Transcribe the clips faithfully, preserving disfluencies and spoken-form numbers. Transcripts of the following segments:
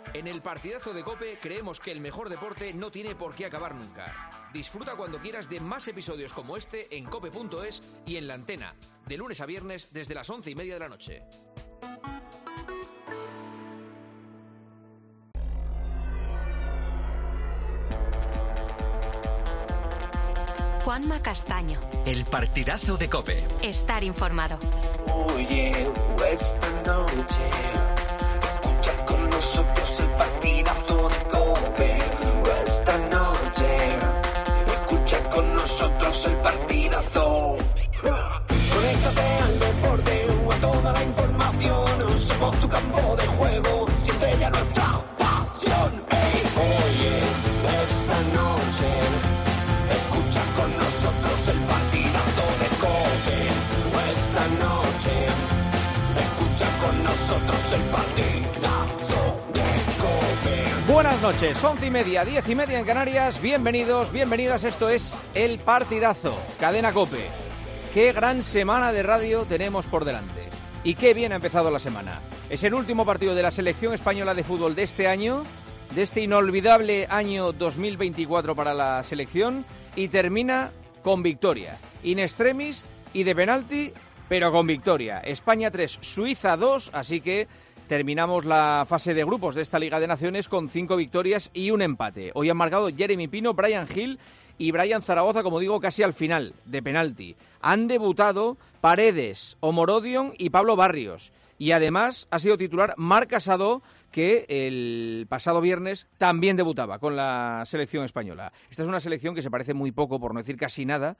En el partidazo de COPE creemos que el mejor deporte no tiene por qué acabar nunca. Disfruta cuando quieras de más episodios como este en cope punto es y en la antena, de lunes a viernes desde las once y media de la noche. Juanma Castaño. El partidazo de COPE. Estar informado. Oye, esta noche escucha con nosotros el partidazo de COPE. Esta noche escucha con nosotros el partidazo. Conéctate al deporte o a toda la información. Somos tu campo de juego, siente ya nuestra pasión. Hey, oye, esta noche escucha con nosotros el partidazo de COPE. Esta noche escucha con nosotros el partidazo de COPE. Buenas noches, once y media, diez y media en Canarias. Bienvenidos, bienvenidas. Esto es el partidazo, Cadena COPE. Qué gran semana de radio tenemos por delante. Y qué bien ha empezado la semana. Es el último partido de la selección española de fútbol de este año, de este inolvidable año dos mil veinticuatro para la selección. Y termina con victoria, in extremis y de penalti, pero con victoria. España tres, Suiza dos, así que terminamos la fase de grupos de esta Liga de Naciones con cinco victorias y un empate. Hoy han marcado Jeremy Pino, Bryan Gil y Brian Zaragoza, como digo, casi al final, de penalti. Han debutado Paredes, Omorodion y Pablo Barrios. Y además ha sido titular Marc Casado, que el pasado viernes también debutaba con la selección española. Esta es una selección que se parece muy poco, por no decir casi nada,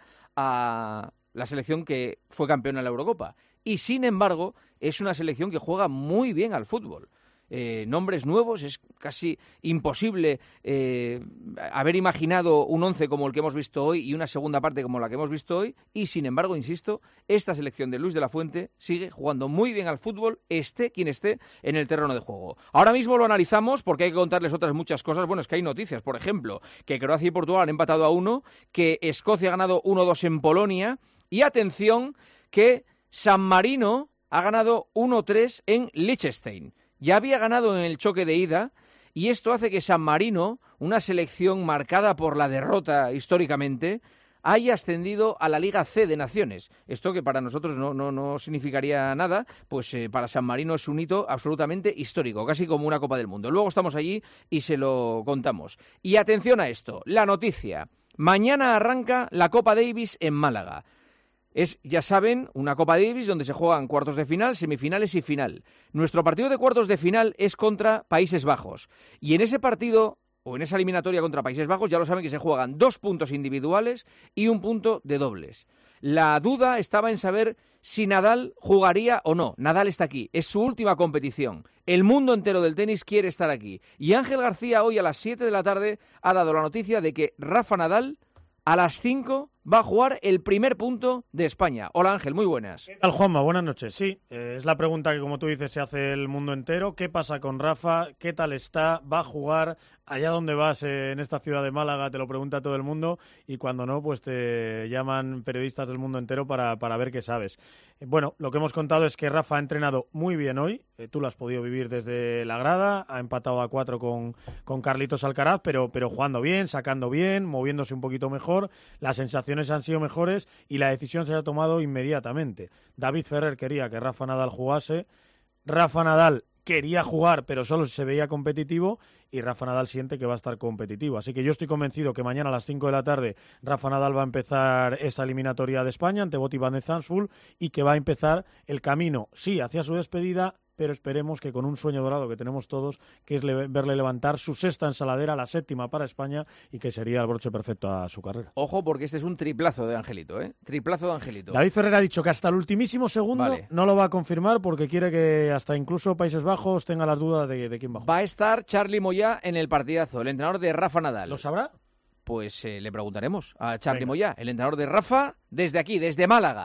a la selección que fue campeona en la Eurocopa. Y sin embargo, es una selección que juega muy bien al fútbol. Eh, nombres nuevos, es casi imposible eh, haber imaginado un once como el que hemos visto hoy y una segunda parte como la que hemos visto hoy, y sin embargo, insisto, esta selección de Luis de la Fuente sigue jugando muy bien al fútbol, esté quien esté en el terreno de juego. Ahora mismo lo analizamos porque hay que contarles otras muchas cosas. Bueno, es que hay noticias, por ejemplo, que Croacia y Portugal han empatado a uno, que Escocia ha ganado uno dos en Polonia, y atención, que San Marino ha ganado uno tres en Liechtenstein. Ya había ganado en el choque de ida y esto hace que San Marino, una selección marcada por la derrota históricamente, haya ascendido a la Liga C de Naciones. Esto que para nosotros no, no, no significaría nada, pues eh, para San Marino es un hito absolutamente histórico, casi como una Copa del Mundo. Luego estamos allí y se lo contamos. Y atención a esto, la noticia. Mañana arranca la Copa Davis en Málaga. Es, ya saben, una Copa Davis donde se juegan cuartos de final, semifinales y final. Nuestro partido de cuartos de final es contra Países Bajos. Y en ese partido, o en esa eliminatoria contra Países Bajos, ya lo saben que se juegan dos puntos individuales y un punto de dobles. La duda estaba en saber si Nadal jugaría o no. Nadal está aquí, es su última competición. El mundo entero del tenis quiere estar aquí. Y Ángel García hoy a las siete de la tarde ha dado la noticia de que Rafa Nadal a las cinco va a jugar el primer punto de España. Hola Ángel, muy buenas. ¿Qué tal, Juanma? Buenas noches. Sí, eh, es la pregunta que, como tú dices, se hace el mundo entero. ¿Qué pasa con Rafa? ¿Qué tal está? ¿Va a jugar? Allá donde vas, eh, en esta ciudad de Málaga, te lo pregunta todo el mundo y cuando no, pues te llaman periodistas del mundo entero para, para ver qué sabes. Eh, bueno, lo que hemos contado es que Rafa ha entrenado muy bien hoy. Eh, tú lo has podido vivir desde la grada. Ha empatado a cuatro con, con Carlitos Alcaraz, pero, pero jugando bien, sacando bien, moviéndose un poquito mejor. Las sensaciones han sido mejores y la decisión se ha tomado inmediatamente. David Ferrer quería que Rafa Nadal jugase. Rafa Nadal quería jugar, pero solo se veía competitivo, y Rafa Nadal siente que va a estar competitivo. Así que yo estoy convencido que mañana a las cinco de la tarde Rafa Nadal va a empezar esa eliminatoria de España ante Botti van de Zandvoort y que va a empezar el camino, sí, hacia su despedida, pero esperemos que con un sueño dorado que tenemos todos, que es le- verle levantar su sexta ensaladera, la séptima para España, y que sería el broche perfecto a su carrera. Ojo, porque este es un triplazo de Angelito, ¿eh? Triplazo de Angelito. David Ferrer ha dicho que hasta el ultimísimo segundo Vale. no lo va a confirmar porque quiere que hasta incluso Países Bajos tenga las dudas de, de quién va a jugar. Va a estar Charly Moyá en el partidazo, el entrenador de Rafa Nadal. ¿Lo sabrá? Pues eh, le preguntaremos a Charly Venga. Moyá, el entrenador de Rafa, desde aquí, desde Málaga.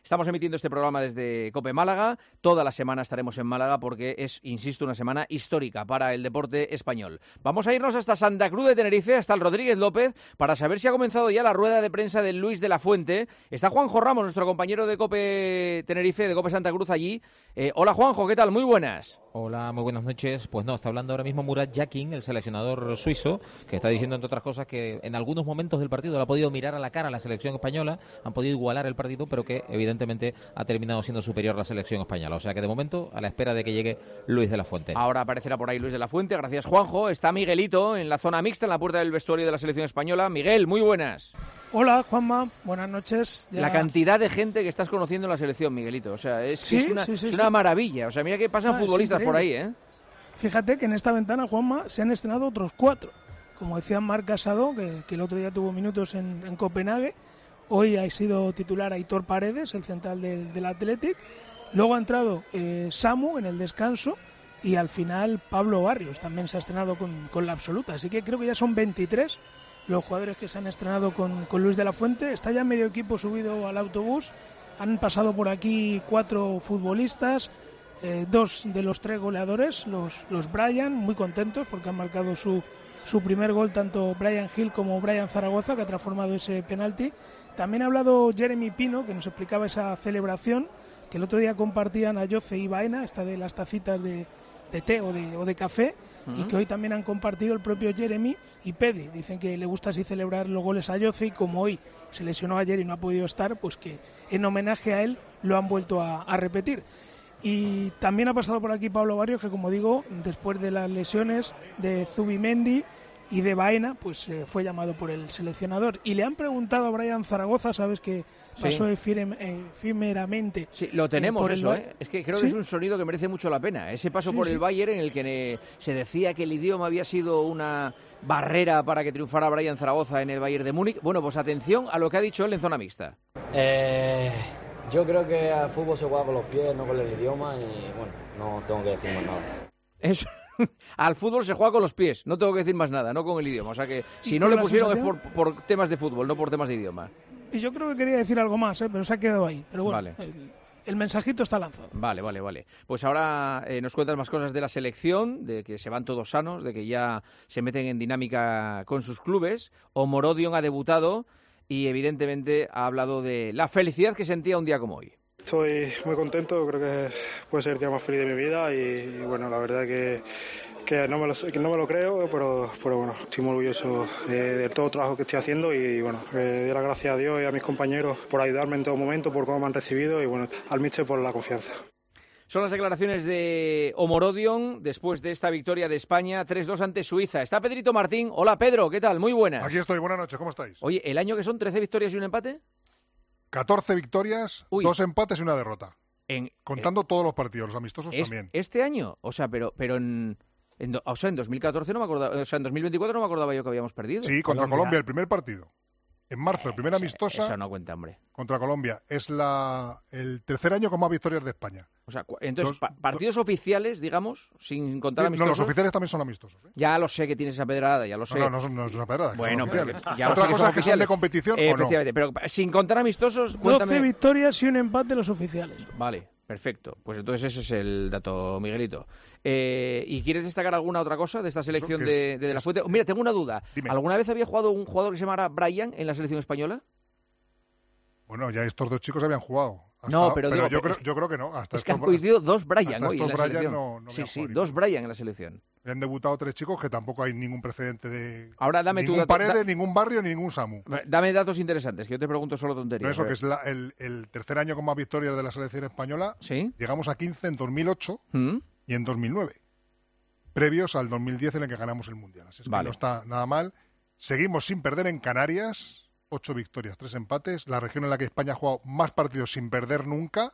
Estamos emitiendo este programa desde COPE Málaga. Toda la semana estaremos en Málaga porque es, insisto, una semana histórica para el deporte español. Vamos a irnos hasta Santa Cruz de Tenerife, hasta el Rodríguez López, para saber si ha comenzado ya la rueda de prensa de Luis de la Fuente. Está Juanjo Ramos, nuestro compañero de COPE Tenerife, de COPE Santa Cruz allí. Eh, hola Juanjo, ¿qué tal? Muy buenas. Hola, muy buenas noches. Pues no, está hablando ahora mismo Murat Yakin, el seleccionador suizo, que está diciendo, entre otras cosas, que en algunos momentos del partido le ha podido mirar a la cara a la selección española, han podido igualar el partido, pero que evidentemente ha terminado siendo superior a la selección española. O sea que de momento, a la espera de que llegue Luis de la Fuente. Ahora aparecerá por ahí Luis de la Fuente. Gracias, Juanjo. Está Miguelito en la zona mixta, en la puerta del vestuario de la selección española. Miguel, muy buenas. Hola, Juanma. Buenas noches. Ya... La cantidad de gente que estás conociendo en la selección, Miguelito. O sea, es, sí, es, una, sí, sí, es sí. una maravilla. O sea, mira que pasan ah, futbolistas por ahí, ¿eh? Fíjate que en esta ventana, Juanma, se han estrenado otros cuatro. Como decía Marc Casado, que, que el otro día tuvo minutos en, en Copenhague. Hoy ha sido titular Aitor Paredes, el central del, del Athletic. Luego ha entrado eh, Samu en el descanso. Y al final Pablo Barrios también se ha estrenado con, con la absoluta. Así que creo que ya son veintitrés los jugadores que se han estrenado con, con Luis de la Fuente. Está ya medio equipo subido al autobús. Han pasado por aquí cuatro futbolistas. Eh, dos de los tres goleadores, los, los Brian, muy contentos porque han marcado su, su primer gol, tanto Brian Hill como Brian Zaragoza, que ha transformado ese penalti. También ha hablado Jeremy Pino, que nos explicaba esa celebración que el otro día compartían a Jose y Baena, esta de las tacitas de, de té o de, o de café, uh-huh. y que hoy también han compartido el propio Jeremy y Pedri. Dicen que le gusta así celebrar los goles a Jose, y como hoy se lesionó ayer y no ha podido estar, pues que en homenaje a él lo han vuelto a, a repetir. Y también ha pasado por aquí Pablo Barrios, que como digo, después de las lesiones de Zubimendi y de Baena, pues eh, fue llamado por el seleccionador. Y le han preguntado a Brian Zaragoza, sabes que pasó sí. efirem, efímeramente. Sí, lo tenemos eh, eso, el... ¿eh? Es que creo ¿Sí? que es un sonido que merece mucho la pena. Ese paso sí, por sí. el Bayern, en el que eh, se decía que el idioma había sido una barrera para que triunfara Brian Zaragoza en el Bayern de Múnich. Bueno, pues atención a lo que ha dicho él en zona mixta. Eh... Yo creo que al fútbol se juega con los pies, no con el idioma, y bueno, no tengo que decir más nada. Eso. Al fútbol se juega con los pies, no tengo que decir más nada, no con el idioma. O sea que si no le pusieron sensación? es por, por temas de fútbol, no por temas de idioma. Y yo creo que quería decir algo más, ¿eh? Pero se ha quedado ahí. Pero bueno, vale. el, el mensajito está lanzado. Vale, vale, vale. Pues ahora eh, nos cuentas más cosas de la selección, de que se van todos sanos, de que ya se meten en dinámica con sus clubes. Omorodion ha debutado y evidentemente ha hablado de la felicidad que sentía un día como hoy. Estoy muy contento, creo que puede ser el día más feliz de mi vida y, y bueno, la verdad que, que, no me lo, que no me lo creo, pero, pero bueno, estoy muy orgulloso de, de todo el trabajo que estoy haciendo y bueno, eh, doy las gracias a Dios y a mis compañeros por ayudarme en todo momento, por cómo me han recibido y bueno, al míster por la confianza. Son las declaraciones de Omorodion después de esta victoria de España tres dos ante Suiza. Está Pedrito Martín. Hola Pedro, ¿qué tal? Muy buenas. Aquí estoy, buenas noches, ¿cómo estáis? Oye, ¿el año que son trece victorias y un empate? catorce victorias, Uy. dos empates y una derrota. En, Contando en, todos los partidos, los amistosos es, también. ¿Este año? O sea, pero pero en, en, o sea, en dos mil catorce no me acordaba, o sea, en dos mil veinticuatro no me acordaba yo que habíamos perdido. Sí, contra Colombia, Colombia el primer partido. En marzo, el primer eh, amistosa. Eso no cuenta, hombre. Contra Colombia. Es la el tercer año con más victorias de España. O sea, entonces, dos, pa partidos dos... oficiales, digamos, sin contar sí, amistosos. No, los oficiales también son amistosos. ¿eh? Ya lo sé que tienes esa pedrada, ya lo sé. No, no, no, no es una pedrada. Bueno, pero ya Otra lo sé cosa que es que son de competición eh, o no. Pero sin contar amistosos, cuéntame... doce victorias y un empate los oficiales. Vale, perfecto. Pues entonces ese es el dato, Miguelito. Eh, ¿Y quieres destacar alguna otra cosa de esta selección de, de, de, de la Fuente? Mira, tengo una duda. Dime. ¿Alguna vez había jugado un jugador que se llamara Brian en la selección española? Bueno, ya estos dos chicos habían jugado. Hasta, no, pero, pero digo, yo, pero creo, yo creo que no. Hasta es que han coincidido dos Brian hoy en la Brian selección. No, no sí, sí, jugado, dos Brian en la selección. Han debutado tres chicos que tampoco hay ningún precedente de Ahora dame ningún tu Paredes, da... ningún Barrio, ni ningún Samu. Dame datos interesantes, que yo te pregunto solo tonterías. No, eso que es la, el, el tercer año con más victorias de la selección española. ¿Sí? Llegamos a quince en dos mil ocho ¿Mm? y en dos mil nueve. Previos al dos mil diez en el que ganamos el Mundial. Así es vale. que no está nada mal. Seguimos sin perder en Canarias. Ocho victorias, tres empates. La región en la que España ha jugado más partidos sin perder nunca.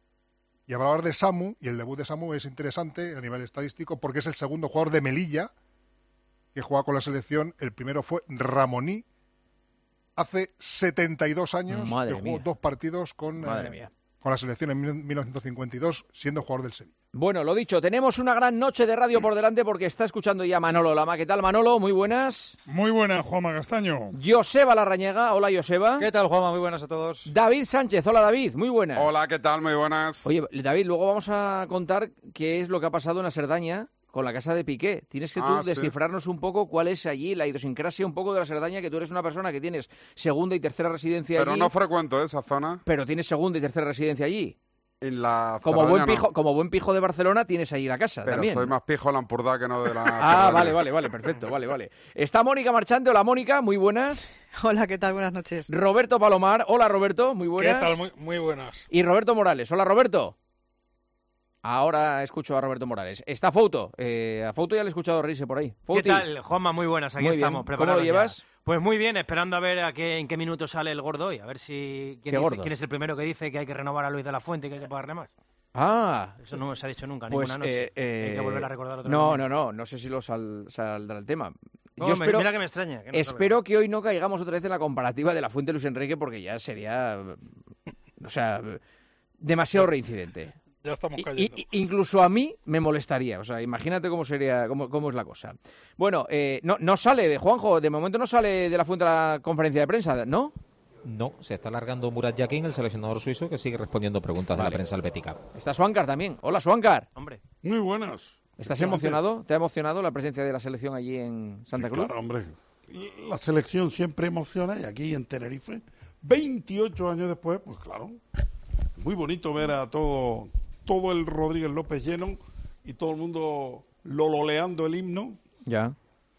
Y hablar de Samu, y el debut de Samu es interesante a nivel estadístico porque es el segundo jugador de Melilla que juega con la selección. El primero fue Ramoní. Hace setenta y dos años Madre que jugó mía. dos partidos con, Madre eh, mía. con la selección en mil novecientos cincuenta y dos, siendo jugador del Sevilla. Bueno, lo dicho, tenemos una gran noche de radio por delante porque está escuchando ya Manolo Lama. ¿Qué tal, Manolo? Muy buenas. Muy buenas, Juanma Castaño. Joseba Larrañaga. Hola, Joseba. ¿Qué tal, Juanma? Muy buenas a todos. David Sánchez. Hola, David. Muy buenas. Hola, ¿qué tal? Muy buenas. Oye, David, luego vamos a contar qué es lo que ha pasado en la Cerdaña con la casa de Piqué. Tienes que tú Ah, sí. descifrarnos un poco cuál es allí la idiosincrasia un poco de la Cerdaña, que tú eres una persona que tienes segunda y tercera residencia Pero allí. no frecuento esa zona. Pero tienes segunda y tercera residencia allí. En la Como Cerdaña buen, no. pijo, como buen pijo de Barcelona tienes ahí la casa Pero también. soy más pijo de la Ampurdá que no de la Ah, Cerdaña. vale, vale, vale, perfecto, vale, vale. Está Mónica Marchante. Hola, Mónica, muy buenas. Hola, ¿qué tal? Buenas noches. Roberto Palomar. Hola, Roberto, muy buenas. ¿Qué tal? Muy, muy buenas. Y Roberto Morales. Hola, Roberto. Ahora escucho a Roberto Morales. Está Fouto. Eh, a Fouto ya le he escuchado reírse por ahí. ¿Qué Fouti. tal, Juanma? Muy buenas, aquí Muy bien. estamos. ¿Cómo preparados lo llevas? ya. Pues muy bien, esperando a ver a qué, en qué minuto sale el gordo hoy. A ver si quién, ¿Qué dice- gordo? quién es el primero que dice que hay que renovar a Luis de la Fuente y que hay que pagarle más. Ah. Eso no se ha dicho nunca, Pues, ninguna noche. eh, eh, Hay que volver a recordar otra No, vez. no, no. No sé si lo sal- saldrá el tema. No, Yo me- espero, mira que me extraña. que no espero que hoy no caigamos otra vez en la comparativa de la Fuente Luis Enrique porque ya sería... O sea, demasiado reincidente. Ya estamos I- cayendo. i- incluso a mí me molestaría, o sea, imagínate cómo sería, cómo, cómo es la cosa. Bueno, eh, no, no sale de Juanjo, de momento no sale de la Fuente la conferencia de prensa, ¿no? No, se está alargando Murat Yakin, el seleccionador suizo, que sigue respondiendo preguntas de Vale. la prensa al Betica. Está Swankar también. Hola, Swankar. Hombre. Muy buenas. ¿Estás Efectivamente. emocionado? ¿Te ha emocionado la presencia de la selección allí en Santa Sí, Cruz? claro, hombre. La selección siempre emociona y aquí en Tenerife, veintiocho años después, pues claro, muy bonito ver a todo, todo el Rodríguez López lleno y todo el mundo lololeando el himno Ya.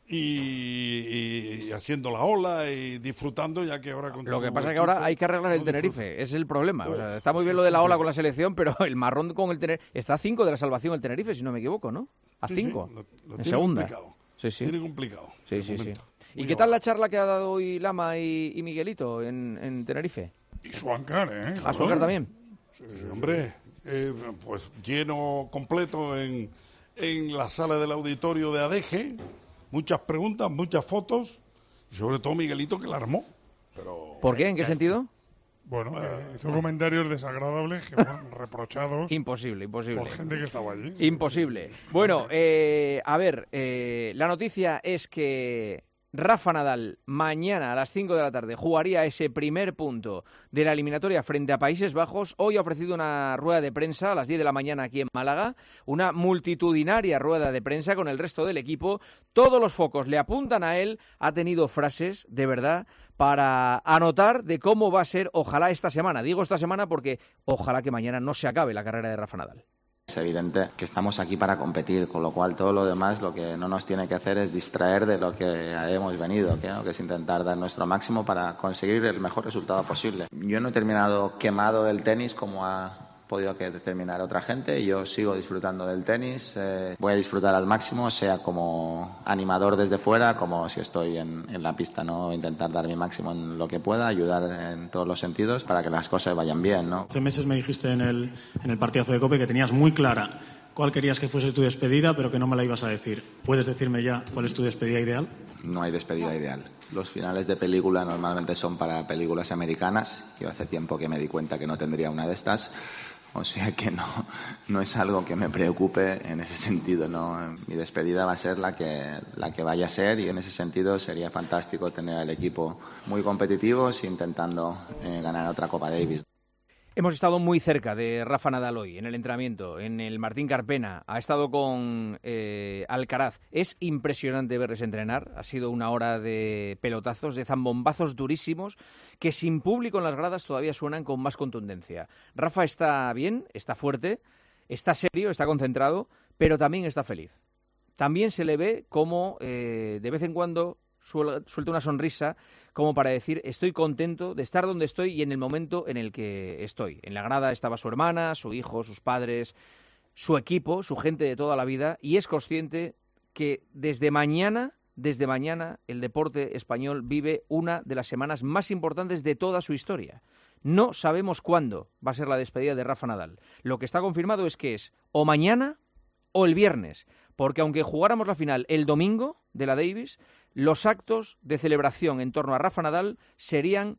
y, y haciendo la ola y disfrutando, ya que ahora con Lo que su pasa es que ahora equipo hay que arreglar el no Tenerife, disfruta. es el problema. O sea, está muy bien lo de la ola con la selección, pero el marrón con el Tenerife... Está a cinco de la salvación el Tenerife, si no me equivoco, ¿no? A Sí, sí, cinco. lo- lo en tiene segunda. complicado. Sí, sí. Tiene complicado. Sí, de sí, sí. momento. ¿Y Muy qué tal la charla que ha dado hoy Lama y, y Miguelito en, en Tenerife? Y Swankar, ¿eh? ¿A Swankar también? Sí, sí, hombre, eh, pues lleno completo en, en la sala del auditorio de Adeje, muchas preguntas, muchas fotos, y sobre todo Miguelito que la armó. Pero, ¿Por qué? ¿En qué sentido? Bueno, Eh, hizo comentarios desagradables que fueron reprochados Imposible, imposible. por gente que estaba allí. Imposible. Bueno, eh, a ver, eh, la noticia es que Rafa Nadal mañana a las cinco de la tarde jugaría ese primer punto de la eliminatoria frente a Países Bajos. Hoy ha ofrecido una rueda de prensa a las diez de la mañana aquí en Málaga, una multitudinaria rueda de prensa con el resto del equipo. Todos los focos le apuntan a él. Ha tenido frases, de verdad, para anotar de cómo va a ser, ojalá esta semana. Digo esta semana porque ojalá que mañana no se acabe la carrera de Rafa Nadal. Es evidente que estamos aquí para competir, con lo cual todo lo demás lo que no nos tiene que hacer es distraer de lo que hemos venido, que, ¿no? que es intentar dar nuestro máximo para conseguir el mejor resultado posible. Yo no he terminado quemado del tenis como ha podido que terminar otra gente, yo sigo disfrutando del tenis, eh, voy a disfrutar al máximo, sea como animador desde fuera, como si estoy en, en la pista, ¿no? Intentar dar mi máximo en lo que pueda, ayudar en todos los sentidos para que las cosas vayan bien, ¿no? Hace meses me dijiste en el, en el partidazo de COPE que tenías muy clara cuál querías que fuese tu despedida, pero que no me la ibas a decir. ¿Puedes decirme ya cuál es tu despedida ideal? No hay despedida ideal. Los finales de película normalmente son para películas americanas. Yo hace tiempo que me di cuenta que no tendría una de estas. O sea que no, no es algo que me preocupe en ese sentido, ¿no? Mi despedida va a ser la que, la que vaya a ser y en ese sentido sería fantástico tener al equipo muy competitivos intentando eh, ganar otra Copa Davis. Hemos estado muy cerca de Rafa Nadal hoy, en el entrenamiento, en el Martín Carpena. Ha estado con eh, Alcaraz. Es impresionante verles entrenar. Ha sido una hora de pelotazos, de zambombazos durísimos, que sin público en las gradas todavía suenan con más contundencia. Rafa está bien, está fuerte, está serio, está concentrado, pero también está feliz. También se le ve como eh, de vez en cuando suelta una sonrisa como para decir estoy contento de estar donde estoy y en el momento en el que estoy. En la grada estaba su hermana, su hijo, sus padres, su equipo, su gente de toda la vida y es consciente que desde mañana, desde mañana el deporte español vive una de las semanas más importantes de toda su historia. No sabemos cuándo va a ser la despedida de Rafa Nadal. Lo que está confirmado es que es o mañana o el viernes, porque aunque jugáramos la final el domingo de la Davis, los actos de celebración en torno a Rafa Nadal serían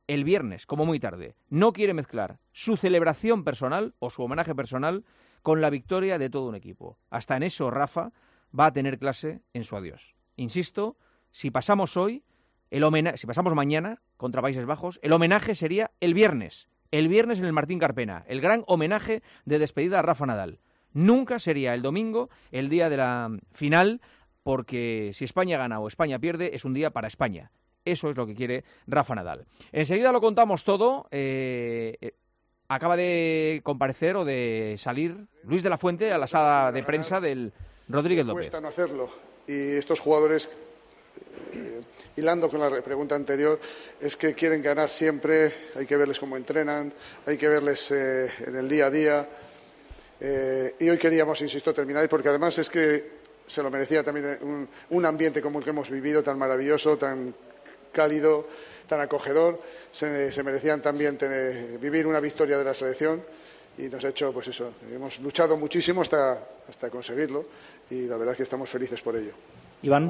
el viernes, como muy tarde. No quiere mezclar su celebración personal o su homenaje personal con la victoria de todo un equipo. Hasta en eso Rafa va a tener clase en su adiós. Insisto, si pasamos hoy, el homenaje, si pasamos mañana contra Países Bajos, el homenaje sería el viernes. El viernes en el Martín Carpena, el gran homenaje de despedida a Rafa Nadal. Nunca sería el domingo, el día de la final, porque si España gana o España pierde, es un día para España. Eso es lo que quiere Rafa Nadal. Enseguida lo contamos todo. Eh, acaba de comparecer o de salir Luis de la Fuente a la sala de prensa del Rodríguez López. Cuesta no hacerlo. Y estos jugadores, eh, hilando con la pregunta anterior, es que quieren ganar siempre. Hay que verles cómo entrenan, hay que verles eh, en el día a día. Eh, y hoy queríamos, insisto, terminar, porque además es que se lo merecía también un, un ambiente como el que hemos vivido, tan maravilloso, tan cálido, tan acogedor. Se, se merecían también tener, vivir una victoria de la selección y nos ha hecho, pues eso, hemos luchado muchísimo hasta, hasta conseguirlo y la verdad es que estamos felices por ello. Iván.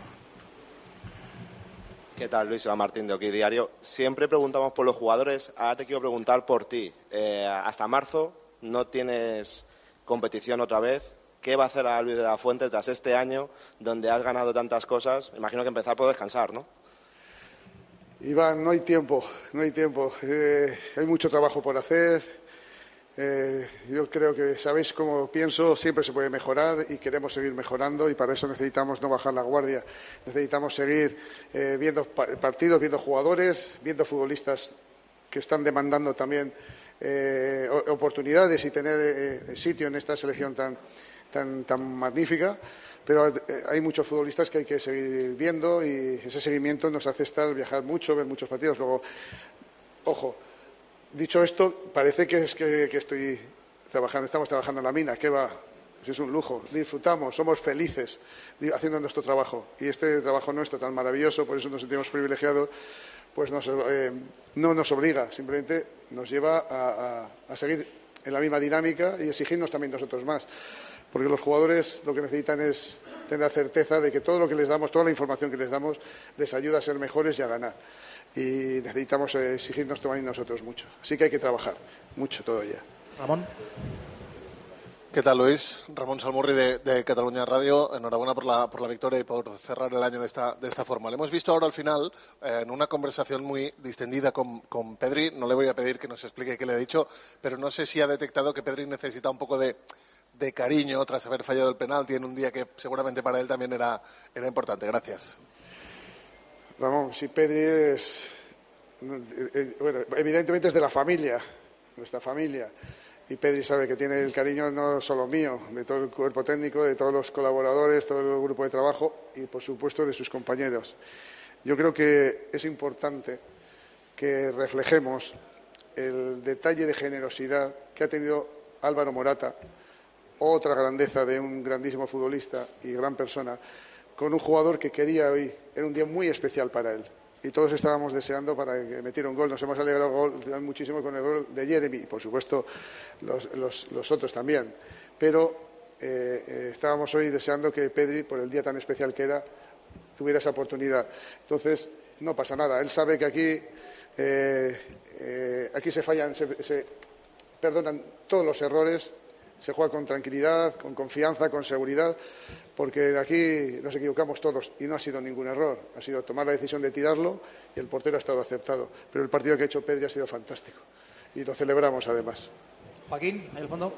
¿Qué tal, Luis? Iván Martín de Oki Diario. Siempre preguntamos por los jugadores, ahora te quiero preguntar por ti. Eh, hasta marzo no tienes competición otra vez. ¿Qué va a hacer a Luis de la Fuente tras este año donde has ganado tantas cosas? Imagino que empezar por descansar, ¿no? Iván, no hay tiempo, no hay tiempo. Eh, hay mucho trabajo por hacer. Eh, yo creo que sabéis cómo pienso, siempre se puede mejorar y queremos seguir mejorando y para eso necesitamos no bajar la guardia. Necesitamos seguir eh, viendo partidos, viendo jugadores, viendo futbolistas que están demandando también eh, oportunidades y tener eh, sitio en esta selección tan, tan, tan magnífica. Pero eh, hay muchos futbolistas que hay que seguir viendo y ese seguimiento nos hace estar, viajar mucho, ver muchos partidos. Luego, ojo, dicho esto, parece que es que, que estoy trabajando, estamos trabajando en la mina, ¿qué va? Es un lujo, disfrutamos, somos felices haciendo nuestro trabajo. Y este trabajo nuestro tan maravilloso, por eso nos sentimos privilegiados, pues nos, eh, no nos obliga, simplemente nos lleva a, a, a seguir en la misma dinámica y exigirnos también nosotros más. Porque los jugadores lo que necesitan es tener la certeza de que todo lo que les damos, toda la información que les damos, les ayuda a ser mejores y a ganar. Y necesitamos exigirnos también nosotros mucho. Así que hay que trabajar mucho todavía. Ramón. ¿Qué tal, Luis? Ramón Salmurri de, de Cataluña Radio. Enhorabuena por la, por la victoria y por cerrar el año de esta, de esta forma. Le hemos visto ahora al final, eh, en una conversación muy distendida con, con Pedri. No le voy a pedir que nos explique qué le ha dicho, pero no sé si ha detectado que Pedri necesita un poco de... de cariño tras haber fallado el penalti en un día que seguramente para él también era, era importante. Gracias. Ramón, si Pedri es... Bueno, evidentemente es de la familia, nuestra familia. Y Pedri sabe que tiene el cariño no solo mío, de todo el cuerpo técnico, de todos los colaboradores, todo el grupo de trabajo y, por supuesto, de sus compañeros. Yo creo que es importante que reflejemos el detalle de generosidad que ha tenido Álvaro Morata, otra grandeza de un grandísimo futbolista y gran persona, con un jugador que quería hoy. Era un día muy especial para él. Y todos estábamos deseando para que metiera un gol. Nos hemos alegrado gol, muchísimo con el gol de Jeremy y, por supuesto, los, los, los otros también. Pero eh, eh, estábamos hoy deseando que Pedri, por el día tan especial que era, tuviera esa oportunidad. Entonces, no pasa nada. Él sabe que aquí, eh, eh, aquí se fallan, se, se perdonan todos los errores. Se juega con tranquilidad, con confianza, con seguridad, porque aquí nos equivocamos todos y no ha sido ningún error. Ha sido tomar la decisión de tirarlo y el portero ha estado acertado. Pero el partido que ha hecho Pedri ha sido fantástico y lo celebramos además. Joaquín, en el fondo.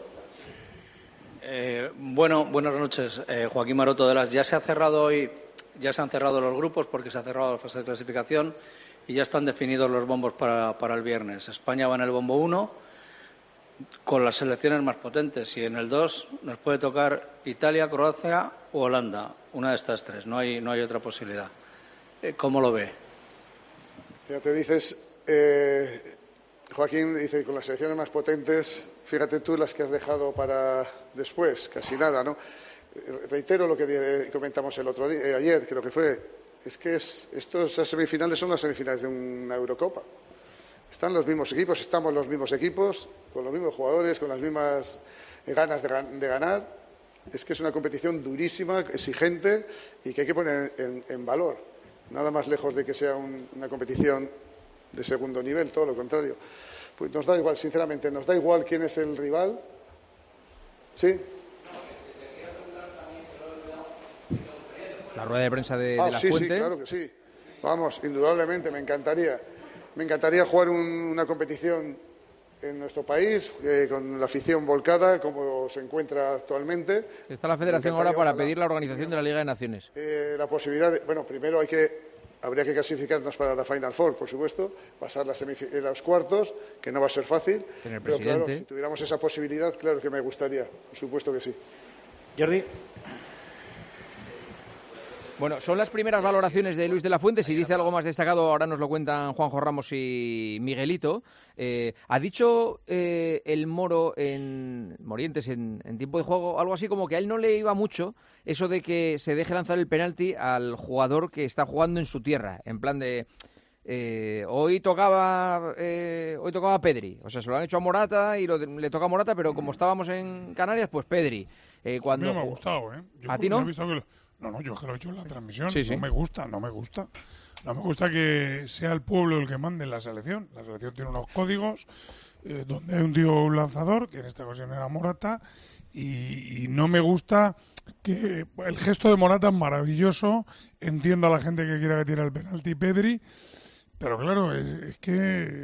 Eh, bueno, buenas noches. Eh, Joaquín Maroto de las. Ya se ha cerrado hoy, ya se han cerrado los grupos porque se ha cerrado la fase de clasificación y ya están definidos los bombos para, para el viernes. España va en el bombo uno. Con las selecciones más potentes y en el dos nos puede tocar Italia, Croacia o Holanda, una de estas tres, no hay, no hay otra posibilidad. ¿Cómo lo ve? Ya te dices, eh, Joaquín dice, con las selecciones más potentes, fíjate tú las que has dejado para después, casi nada, ¿no? Reitero lo que comentamos el otro día, ayer creo que fue, es que es, estos semifinales son las semifinales de una Eurocopa. Están los mismos equipos, estamos los mismos equipos, con los mismos jugadores, con las mismas ganas de, de ganar. Es que es una competición durísima, exigente y que hay que poner en, en valor. Nada más lejos de que sea un, una competición de segundo nivel, todo lo contrario. Pues nos da igual, sinceramente, nos da igual quién es el rival. ¿Sí? La rueda de prensa de, ah, de La sí, Fuente. Sí, claro que sí. Vamos, indudablemente, me encantaría. Me encantaría jugar un, una competición en nuestro país, eh, con la afición volcada, como se encuentra actualmente. Está la Federación ahora para pedir la organización de la Liga de Naciones. Eh, la posibilidad de, bueno, primero hay que, habría que clasificarnos para la Final Four, por supuesto, pasar las semif- los cuartos, que no va a ser fácil. Tener pero presidente. claro, si tuviéramos esa posibilidad, claro que me gustaría, por supuesto que sí. Jordi. Bueno, son las primeras valoraciones de Luis de la Fuente. Si dice algo más destacado, ahora nos lo cuentan Juanjo Ramos y Miguelito. Eh, ha dicho eh, el Moro en Morientes en, en tiempo de juego algo así como que a él no le iba mucho eso de que se deje lanzar el penalti al jugador que está jugando en su tierra. En plan de... Eh, hoy tocaba eh, hoy tocaba Pedri, o sea, se lo han hecho a Morata y lo de, le toca a Morata, pero como estábamos en Canarias, pues Pedri. Eh, cuando a mí no me ha gustado, ¿eh? Yo ¿A ti no? He visto que lo... No, no, yo que lo he hecho en la transmisión. Sí, sí. No me gusta, no me gusta. No me gusta que sea el pueblo el que mande en la selección. La selección tiene unos códigos eh, donde hay un tío, un lanzador, que en esta ocasión era Morata, y, y no me gusta que el gesto de Morata es maravilloso. Entiendo a la gente que quiera que tire el penalti Pedri, pero claro, es, es que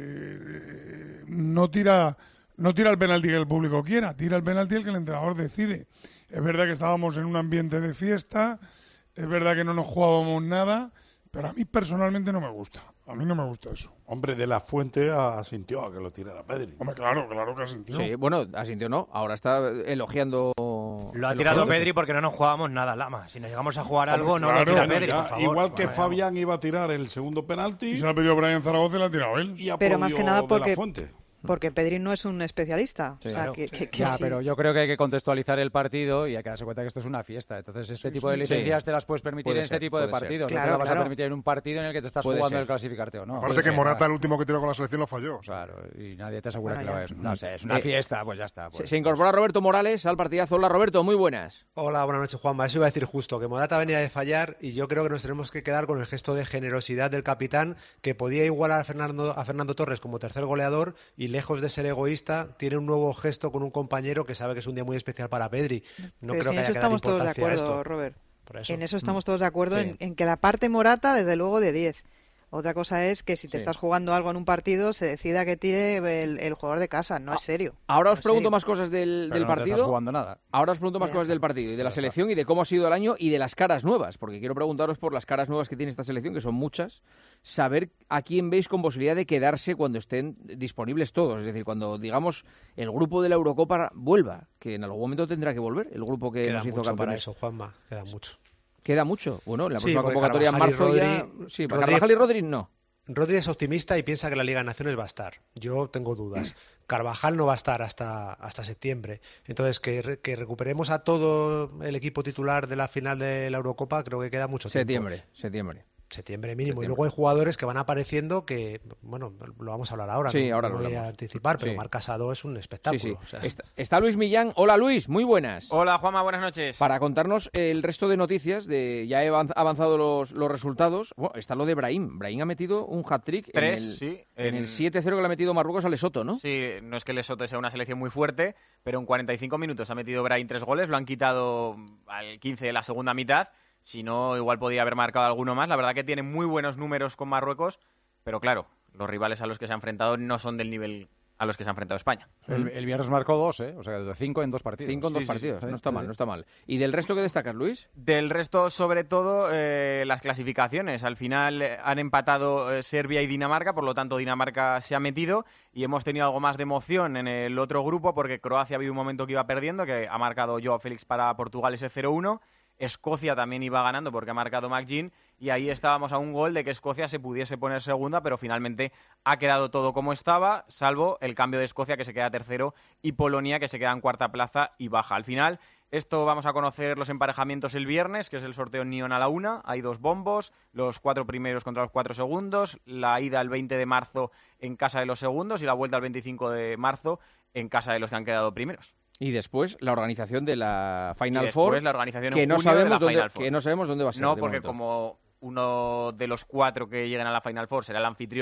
eh, no tira... No tira el penalti que el público quiera, tira el penalti el que el entrenador decide. Es verdad que estábamos en un ambiente de fiesta, es verdad que no nos jugábamos nada, pero a mí personalmente no me gusta. A mí no me gusta eso. Hombre, de la Fuente asintió a que lo tirara Pedri. Hombre, claro, claro que asintió. Sí, bueno, asintió no, ahora está elogiando... Lo ha tirado Pedri porque no nos jugábamos nada, Lama. Si nos llegamos a jugar algo, Hombre, no claro, lo tira bueno, Pedri, ya, por favor. igual que Bueno, Fabián iba a tirar el segundo penalti. Y se lo ha pedido Brian Zaragoza y lo ha tirado él. Y Pero más que nada de porque... la Fuente. Porque Pedri no es un especialista. Sí, o sea, claro. que, que, que ya, sí. pero yo creo que hay que contextualizar el partido y hay que darse cuenta que esto es una fiesta. Entonces, este Sí, tipo sí, de licencias sí. te las puedes permitir Puede en este ser, tipo de puede ser. partidos. Claro, no te las vas claro. a permitir en un partido en el que te estás Puede jugando ser. el clasificarte o no. Aparte Puede que ser, Morata, claro. el último que tiró con la selección, lo falló. Claro, y nadie te asegura Bueno, que lo ya. es. No sé, es una Eh, fiesta, pues ya está. Se, Pues. se incorpora Roberto Morales al partidazo. Hola Roberto, muy buenas. Hola, buenas noches, Juanma. Eso iba a decir justo, que Morata venía de fallar y yo creo que nos tenemos que quedar con el gesto de generosidad del capitán, que podía igualar a Fernando, a Fernando Torres como tercer goleador y lejos de ser egoísta, tiene un nuevo gesto con un compañero que sabe que es un día muy especial para Pedri. No Pero creo si en que haya eso que dar estamos todos de importancia a acuerdo, esto. Robert. Por eso. En eso estamos todos de acuerdo, Sí. en, en que la parte Morata, desde luego, de diez. Otra cosa es que si te Sí. estás jugando algo en un partido, se decida que tire el, el jugador de casa. No es serio. Ahora os No es pregunto serio. más cosas del, Pero del no te partido. estás jugando nada. Ahora os pregunto más Ya. cosas del partido y de la selección y de cómo ha sido el año y de las caras nuevas, porque quiero preguntaros por las caras nuevas que tiene esta selección, que son muchas, saber a quién veis con posibilidad de quedarse cuando estén disponibles todos, es decir, cuando, digamos, el grupo de la Eurocopa vuelva, que en algún momento tendrá que volver, el grupo que Queda nos hizo mucho para campeones. eso, Juanma. Queda mucho. Queda mucho. Bueno, en la Sí, próxima porque convocatoria en Carvajal y marzo ya... Rodri- Sí, Rodri- Carvajal y Rodri no. Rodri es optimista y piensa que la Liga de Naciones va a estar. Yo tengo dudas. Carvajal no va a estar hasta, hasta septiembre. Entonces, que, re- que recuperemos a todo el equipo titular de la final de la Eurocopa, creo que queda mucho tiempo. Septiembre, septiembre. Septiembre mínimo. Septiembre. Y luego hay jugadores que van apareciendo que, bueno, lo vamos a hablar ahora. Sí, no, ahora no lo voy a hablamos. anticipar, pero Sí. Marc Casado es un Sí, espectáculo. sí. o sea. Está, está Luis Millán. Hola Luis, muy buenas. Hola Juanma, buenas noches. Para contarnos el resto de noticias, de ya he avanz- avanzado los, los resultados. Bueno, está lo de Brahim. Brahim ha metido un hat-trick Tres, en el, sí. en En- el siete cero que le ha metido Marruecos a Lesoto, ¿no? Sí, no es que Lesoto sea una selección muy fuerte, pero en cuarenta y cinco minutos ha metido Brahim tres goles, lo han quitado al quince de la segunda mitad. Si no, igual podía haber marcado alguno más. La verdad que tiene muy buenos números con Marruecos, pero claro, los rivales a los que se ha enfrentado no son del nivel a los que se ha enfrentado España. El, el viernes marcó dos, ¿eh? O sea, de cinco en dos partidos. Cinco en dos Sí, sí, partidos. sí. No está mal, no está mal. ¿Y del resto qué destacas, Luis? Del resto, sobre todo, eh, las clasificaciones. Al final eh, han empatado eh, Serbia y Dinamarca, por lo tanto Dinamarca se ha metido y hemos tenido algo más de emoción en el otro grupo porque Croacia ha habido un momento que iba perdiendo, que ha marcado Joao Félix para Portugal ese cero uno. Escocia también iba ganando porque ha marcado McGinn y ahí estábamos a un gol de que Escocia se pudiese poner segunda, pero finalmente ha quedado todo como estaba, salvo el cambio de Escocia que se queda tercero y Polonia que se queda en cuarta plaza y baja. Al final, esto vamos a conocer los emparejamientos el viernes, que es el sorteo en Nyon a la una. Hay dos bombos, los cuatro primeros contra los cuatro segundos, la ida el veinte de marzo en casa de los segundos y la vuelta el veinticinco de marzo en casa de los que han quedado primeros. Y después la organización de la Final Y después Four, la organización en que no junio de sabemos la dónde, Final Four. que no sabemos dónde va a ser. No, de porque momento. como uno de los cuatro que lleguen a la Final Four será el anfitrión,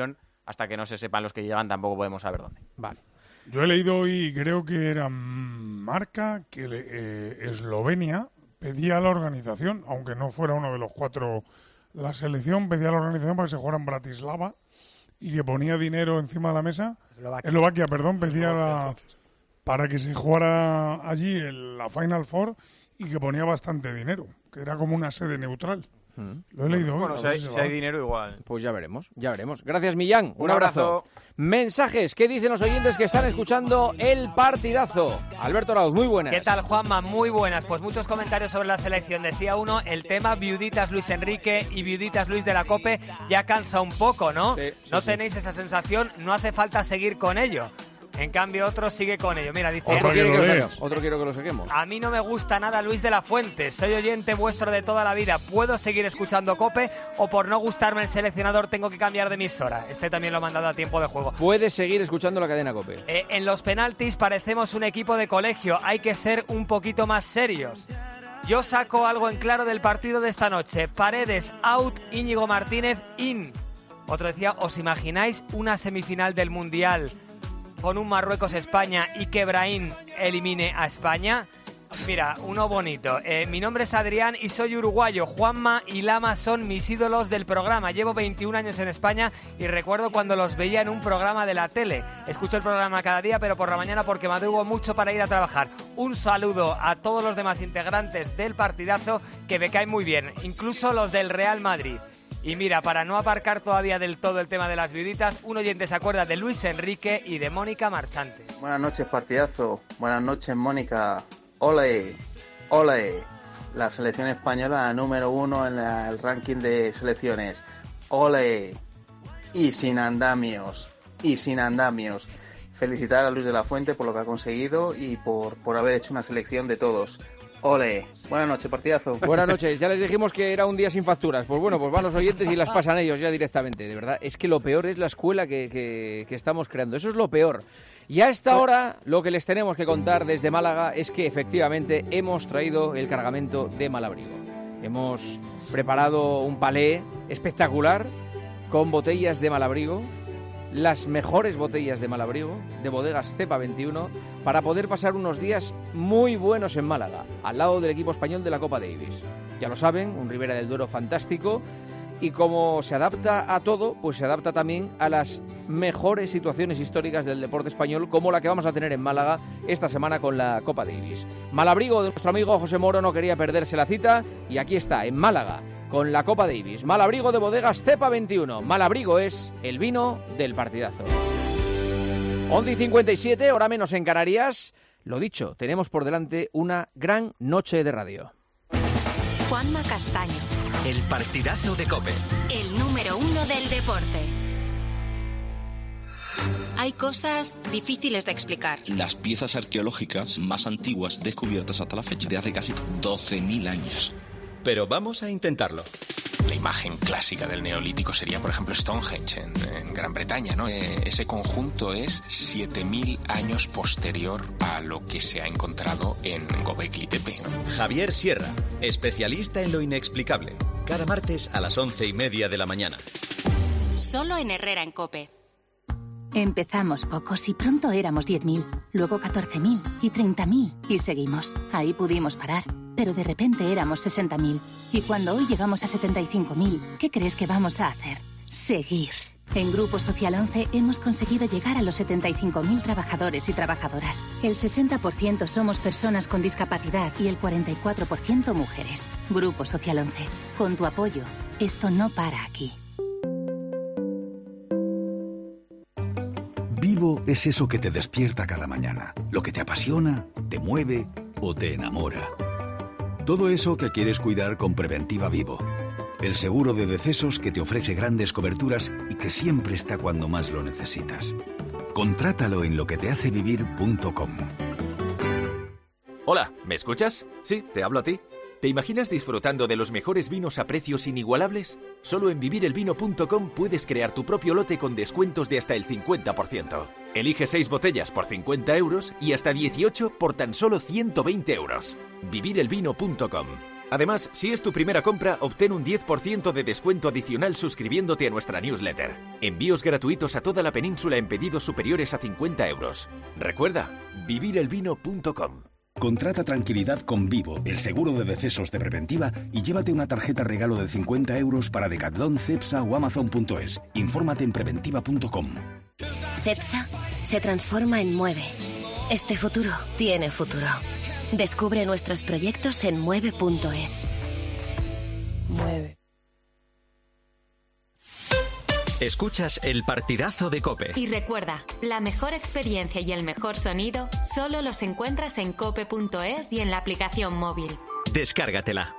hasta que no se sepan los que llegan tampoco podemos saber dónde. Vale. Yo he leído hoy, creo que era Marca, que eh, Eslovenia pedía a la organización, aunque no fuera uno de los cuatro, la selección pedía a la organización para que se jugara en Bratislava y que ponía dinero encima de la mesa. Eslovaquia, Eslovaquia perdón, pedía la, para que se jugara allí el, la Final Four y que ponía bastante dinero, que era como una sede neutral. Lo he leído hoy. Bueno, si hay, si hay dinero igual. Pues ya veremos, ya veremos. Gracias, Millán. Un, Un abrazo. abrazo. Mensajes, ¿qué dicen los oyentes que están escuchando el partidazo? Alberto Arauz, muy buenas. ¿Qué tal, Juanma? Muy buenas. Pues muchos comentarios sobre la selección. Decía uno, el tema viuditas Luis Enrique y viuditas Luis de la Cope ya cansa un poco, ¿no? Sí, sí, ¿No sí. tenéis esa sensación? No hace falta seguir con ello. En cambio, otro sigue con ello. Mira, dice... Otro quiere que lo saquemos. Otro quiero que lo saquemos. A mí no me gusta nada Luis de la Fuente. Soy oyente vuestro de toda la vida. ¿Puedo seguir escuchando COPE o por no gustarme el seleccionador tengo que cambiar de emisora? Este también lo ha mandado a tiempo de juego. Puedes seguir escuchando la cadena COPE. Eh, en los penaltis parecemos un equipo de colegio. Hay que ser un poquito más serios. Yo saco algo en claro del partido de esta noche. Paredes out, Íñigo Martínez in. Otro decía, ¿os imagináis una semifinal del Mundial con un Marruecos-España y que Brahim elimine a España? Mira, uno bonito. Eh, mi nombre es Adrián y soy uruguayo. Juanma y Lama son mis ídolos del programa. Llevo veintiún años en España y recuerdo cuando los veía en un programa de la tele. Escucho el programa cada día, pero por la mañana porque madrugo mucho para ir a trabajar. Un saludo a todos los demás integrantes del partidazo que me caen muy bien, incluso los del Real Madrid. Y mira, para no aparcar todavía del todo el tema de las viuditas, un oyente se acuerda de Luis Enrique y de Mónica Marchante. Buenas noches, partidazo. Buenas noches, Mónica. Ole, ole. La selección española número uno en la- el ranking de selecciones. Ole. Y sin andamios. Y sin andamios. Felicitar a Luis de la Fuente por lo que ha conseguido y por, por haber hecho una selección de todos. Ole. Buenas noches, partidazo. Buenas noches, ya les dijimos que era un día sin facturas. Pues bueno, pues van los oyentes y las pasan ellos ya directamente. De verdad, es que lo peor es la escuela que, que, que estamos creando. Eso es lo peor. Y a esta hora lo que les tenemos que contar desde Málaga es que efectivamente hemos traído el cargamento de Malabrigo. Hemos preparado un palé espectacular con botellas de Malabrigo, las mejores botellas de Malabrigo, de bodegas Cepa veintiuno, para poder pasar unos días muy buenos en Málaga, al lado del equipo español de la Copa Davis. Ya lo saben, un Ribera del Duero fantástico, y como se adapta a todo, pues se adapta también a las mejores situaciones históricas del deporte español, como la que vamos a tener en Málaga esta semana con la Copa Davis. Malabrigo de nuestro amigo José Moro no quería perderse la cita, y aquí está, en Málaga, con la Copa Davis. Malabrigo de bodegas Cepa veintiuno. Malabrigo es el vino del partidazo. once y cincuenta y siete, hora menos en Canarias. Lo dicho, tenemos por delante una gran noche de radio. Juanma Castaño, El partidazo de COPE. el número uno del deporte. Hay cosas difíciles de explicar. Las piezas arqueológicas más antiguas descubiertas hasta la fecha, de hace casi doce mil años. Pero vamos a intentarlo. La imagen clásica del Neolítico sería, por ejemplo, Stonehenge en, en Gran Bretaña, ¿no? Eh, ese conjunto es siete mil años posterior a lo que se ha encontrado en Göbekli Tepe, ¿no? Javier Sierra, especialista en lo inexplicable. Cada martes a las once y media de la mañana. Solo en Herrera en COPE. Empezamos pocos y pronto éramos diez mil, luego catorce mil y treinta mil y seguimos. Ahí pudimos parar, pero de repente éramos sesenta mil. Y cuando hoy llegamos a setenta y cinco mil, ¿qué crees que vamos a hacer? Seguir. En Grupo Social once hemos conseguido llegar a los setenta y cinco mil trabajadores y trabajadoras. El sesenta por ciento somos personas con discapacidad y el cuarenta y cuatro por ciento mujeres. Grupo Social once. Con tu apoyo, esto no para aquí. Vivo es eso que te despierta cada mañana, lo que te apasiona, te mueve o te enamora. Todo eso que quieres cuidar con Preventiva Vivo. El seguro de decesos que te ofrece grandes coberturas y que siempre está cuando más lo necesitas. Contrátalo en lo que te hace vivir punto com. Hola, ¿me escuchas? Sí, te hablo a ti. ¿Te imaginas disfrutando de los mejores vinos a precios inigualables? Solo en vivir el vino punto com puedes crear tu propio lote con descuentos de hasta el cincuenta por ciento. Elige seis botellas por cincuenta euros y hasta dieciocho por tan solo ciento veinte euros. vivir el vino punto com. Además, si es tu primera compra, obtén un diez por ciento de descuento adicional suscribiéndote a nuestra newsletter. Envíos gratuitos a toda la península en pedidos superiores a cincuenta euros. Recuerda, vivir el vino punto com. Contrata tranquilidad con Vivo, el seguro de decesos de Preventiva, y llévate una tarjeta regalo de cincuenta euros para Decathlon, Cepsa o Amazon punto es. Infórmate en preventiva punto com. Cepsa se transforma en Mueve. Este futuro tiene futuro. Descubre nuestros proyectos en mueve punto es. Mueve. Escuchas el partidazo de COPE. Y recuerda, la mejor experiencia y el mejor sonido solo los encuentras en cope punto es y en la aplicación móvil. Descárgatela.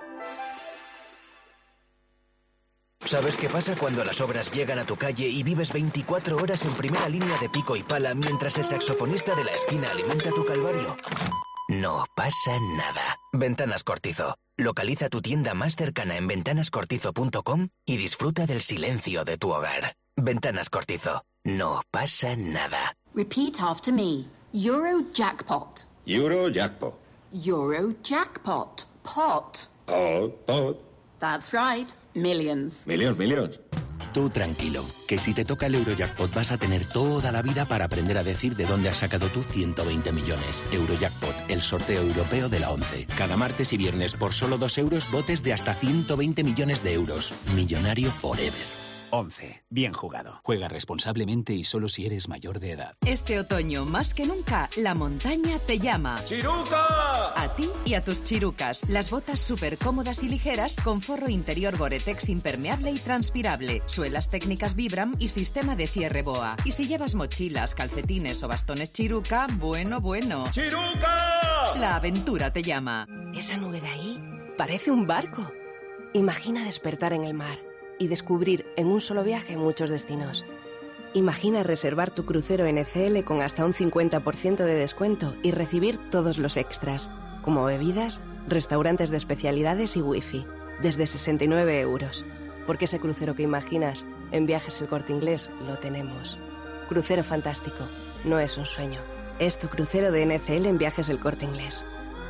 ¿Sabes qué pasa cuando las obras llegan a tu calle y vives veinticuatro horas en primera línea de pico y pala mientras el saxofonista de la esquina alimenta tu calvario? No pasa nada. Ventanas Cortizo. Localiza tu tienda más cercana en ventanas cortizo punto com y disfruta del silencio de tu hogar. Ventanas Cortizo. No pasa nada. Repeat after me. Eurojackpot. Eurojackpot. Eurojackpot. Pot. Pot, pot. That's right. Millions. Millions, millions. Tú tranquilo, que si te toca el Eurojackpot vas a tener toda la vida para aprender a decir de dónde has sacado tú ciento veinte millones. Eurojackpot, el sorteo europeo de la once. Cada martes y viernes por solo dos euros botes de hasta ciento veinte millones de euros. Millonario forever. once. Bien jugado. Juega responsablemente y solo si eres mayor de edad. Este otoño, más que nunca, la montaña te llama. ¡Chiruca! A ti y a tus chirucas. Las botas súper cómodas y ligeras con forro interior Gore-Tex impermeable y transpirable, suelas técnicas Vibram y sistema de cierre BOA. Y si llevas mochilas, calcetines o bastones Chiruca, bueno, bueno. ¡Chiruca! La aventura te llama. Esa nube de ahí parece un barco. Imagina despertar en el mar y descubrir en un solo viaje muchos destinos. Imagina reservar tu crucero N C L con hasta un cincuenta por ciento de descuento y recibir todos los extras, como bebidas, restaurantes de especialidades y wifi, desde sesenta y nueve euros. Porque ese crucero que imaginas, en Viajes El Corte Inglés, lo tenemos. Crucero fantástico. No es un sueño. Es tu crucero de N C L en Viajes El Corte Inglés.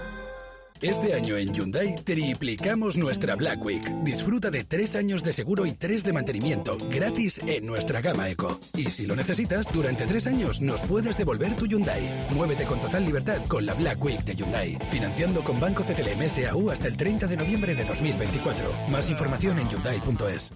Este año en Hyundai triplicamos nuestra Black Week. Disfruta de tres años de seguro y tres de mantenimiento gratis en nuestra gama Eco. Y si lo necesitas, durante tres años nos puedes devolver tu Hyundai. Muévete con total libertad con la Black Week de Hyundai. Financiando con Banco C T L M S A U hasta el treinta de noviembre de dos mil veinticuatro. Más información en hyundai punto es.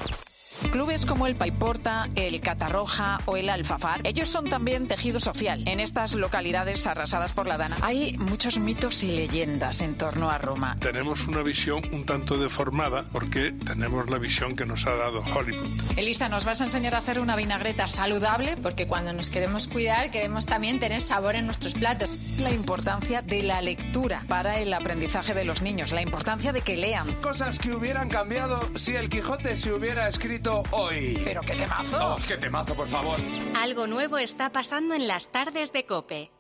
Clubes como el Paiporta, el Catarroja o el Alfafar, ellos son también tejido social. En estas localidades arrasadas por la Dana hay muchos mitos y leyendas en torno a Roma. Tenemos una visión un tanto deformada porque tenemos la visión que nos ha dado Hollywood. Elisa, ¿nos vas a enseñar a hacer una vinagreta saludable? Porque cuando nos queremos cuidar, queremos también tener sabor en nuestros platos. La importancia de la lectura para el aprendizaje de los niños, la importancia de que lean. Cosas que hubieran cambiado si el Quijote se hubiera escrito hoy. ¡Pero qué temazo! ¡Oh, qué temazo, por favor! Algo nuevo está pasando en las tardes de COPE.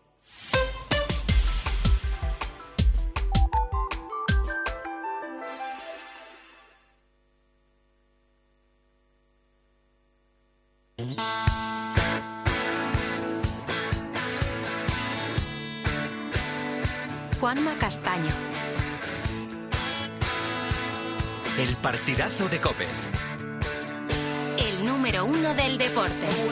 Juanma Castaño. El partidazo de COPE. El número uno del deporte.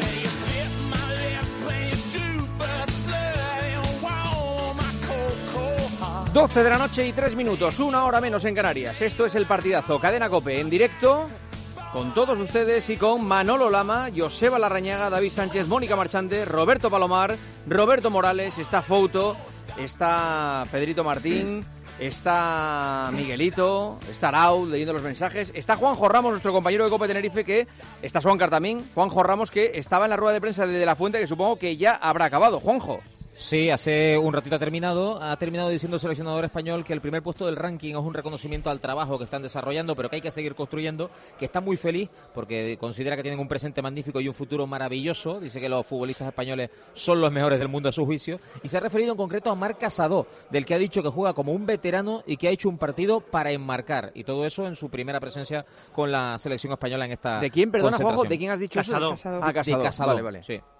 doce de la noche y tres minutos, una hora menos en Canarias. Esto es el partidazo Cadena COPE en directo con todos ustedes y con Manolo Lama, Joseba Larrañaga, David Sánchez, Mónica Marchante, Roberto Palomar, Roberto Morales, está Fouto, está Pedrito Martín, está Miguelito, está Raúl leyendo los mensajes, está Juanjo Ramos, nuestro compañero de COPE Tenerife, que está Suancar también, Juanjo Ramos, que estaba en la rueda de prensa de, de La Fuente, que supongo que ya habrá acabado. Juanjo. Sí, hace un ratito ha terminado. Ha terminado diciendo el seleccionador español que el primer puesto del ranking es un reconocimiento al trabajo que están desarrollando, pero que hay que seguir construyendo, que está muy feliz porque considera que tienen un presente magnífico y un futuro maravilloso. Dice que los futbolistas españoles son los mejores del mundo a su juicio. Y se ha referido en concreto a Marc Casado, del que ha dicho que juega como un veterano y que ha hecho un partido para enmarcar. Y todo eso en su primera presencia con la selección española en esta ¿De quién, perdona, concentración. Juanjo? ¿De quién has dicho Casado. eso? Ah, Casado. De Casado. Vale, vale. Sí.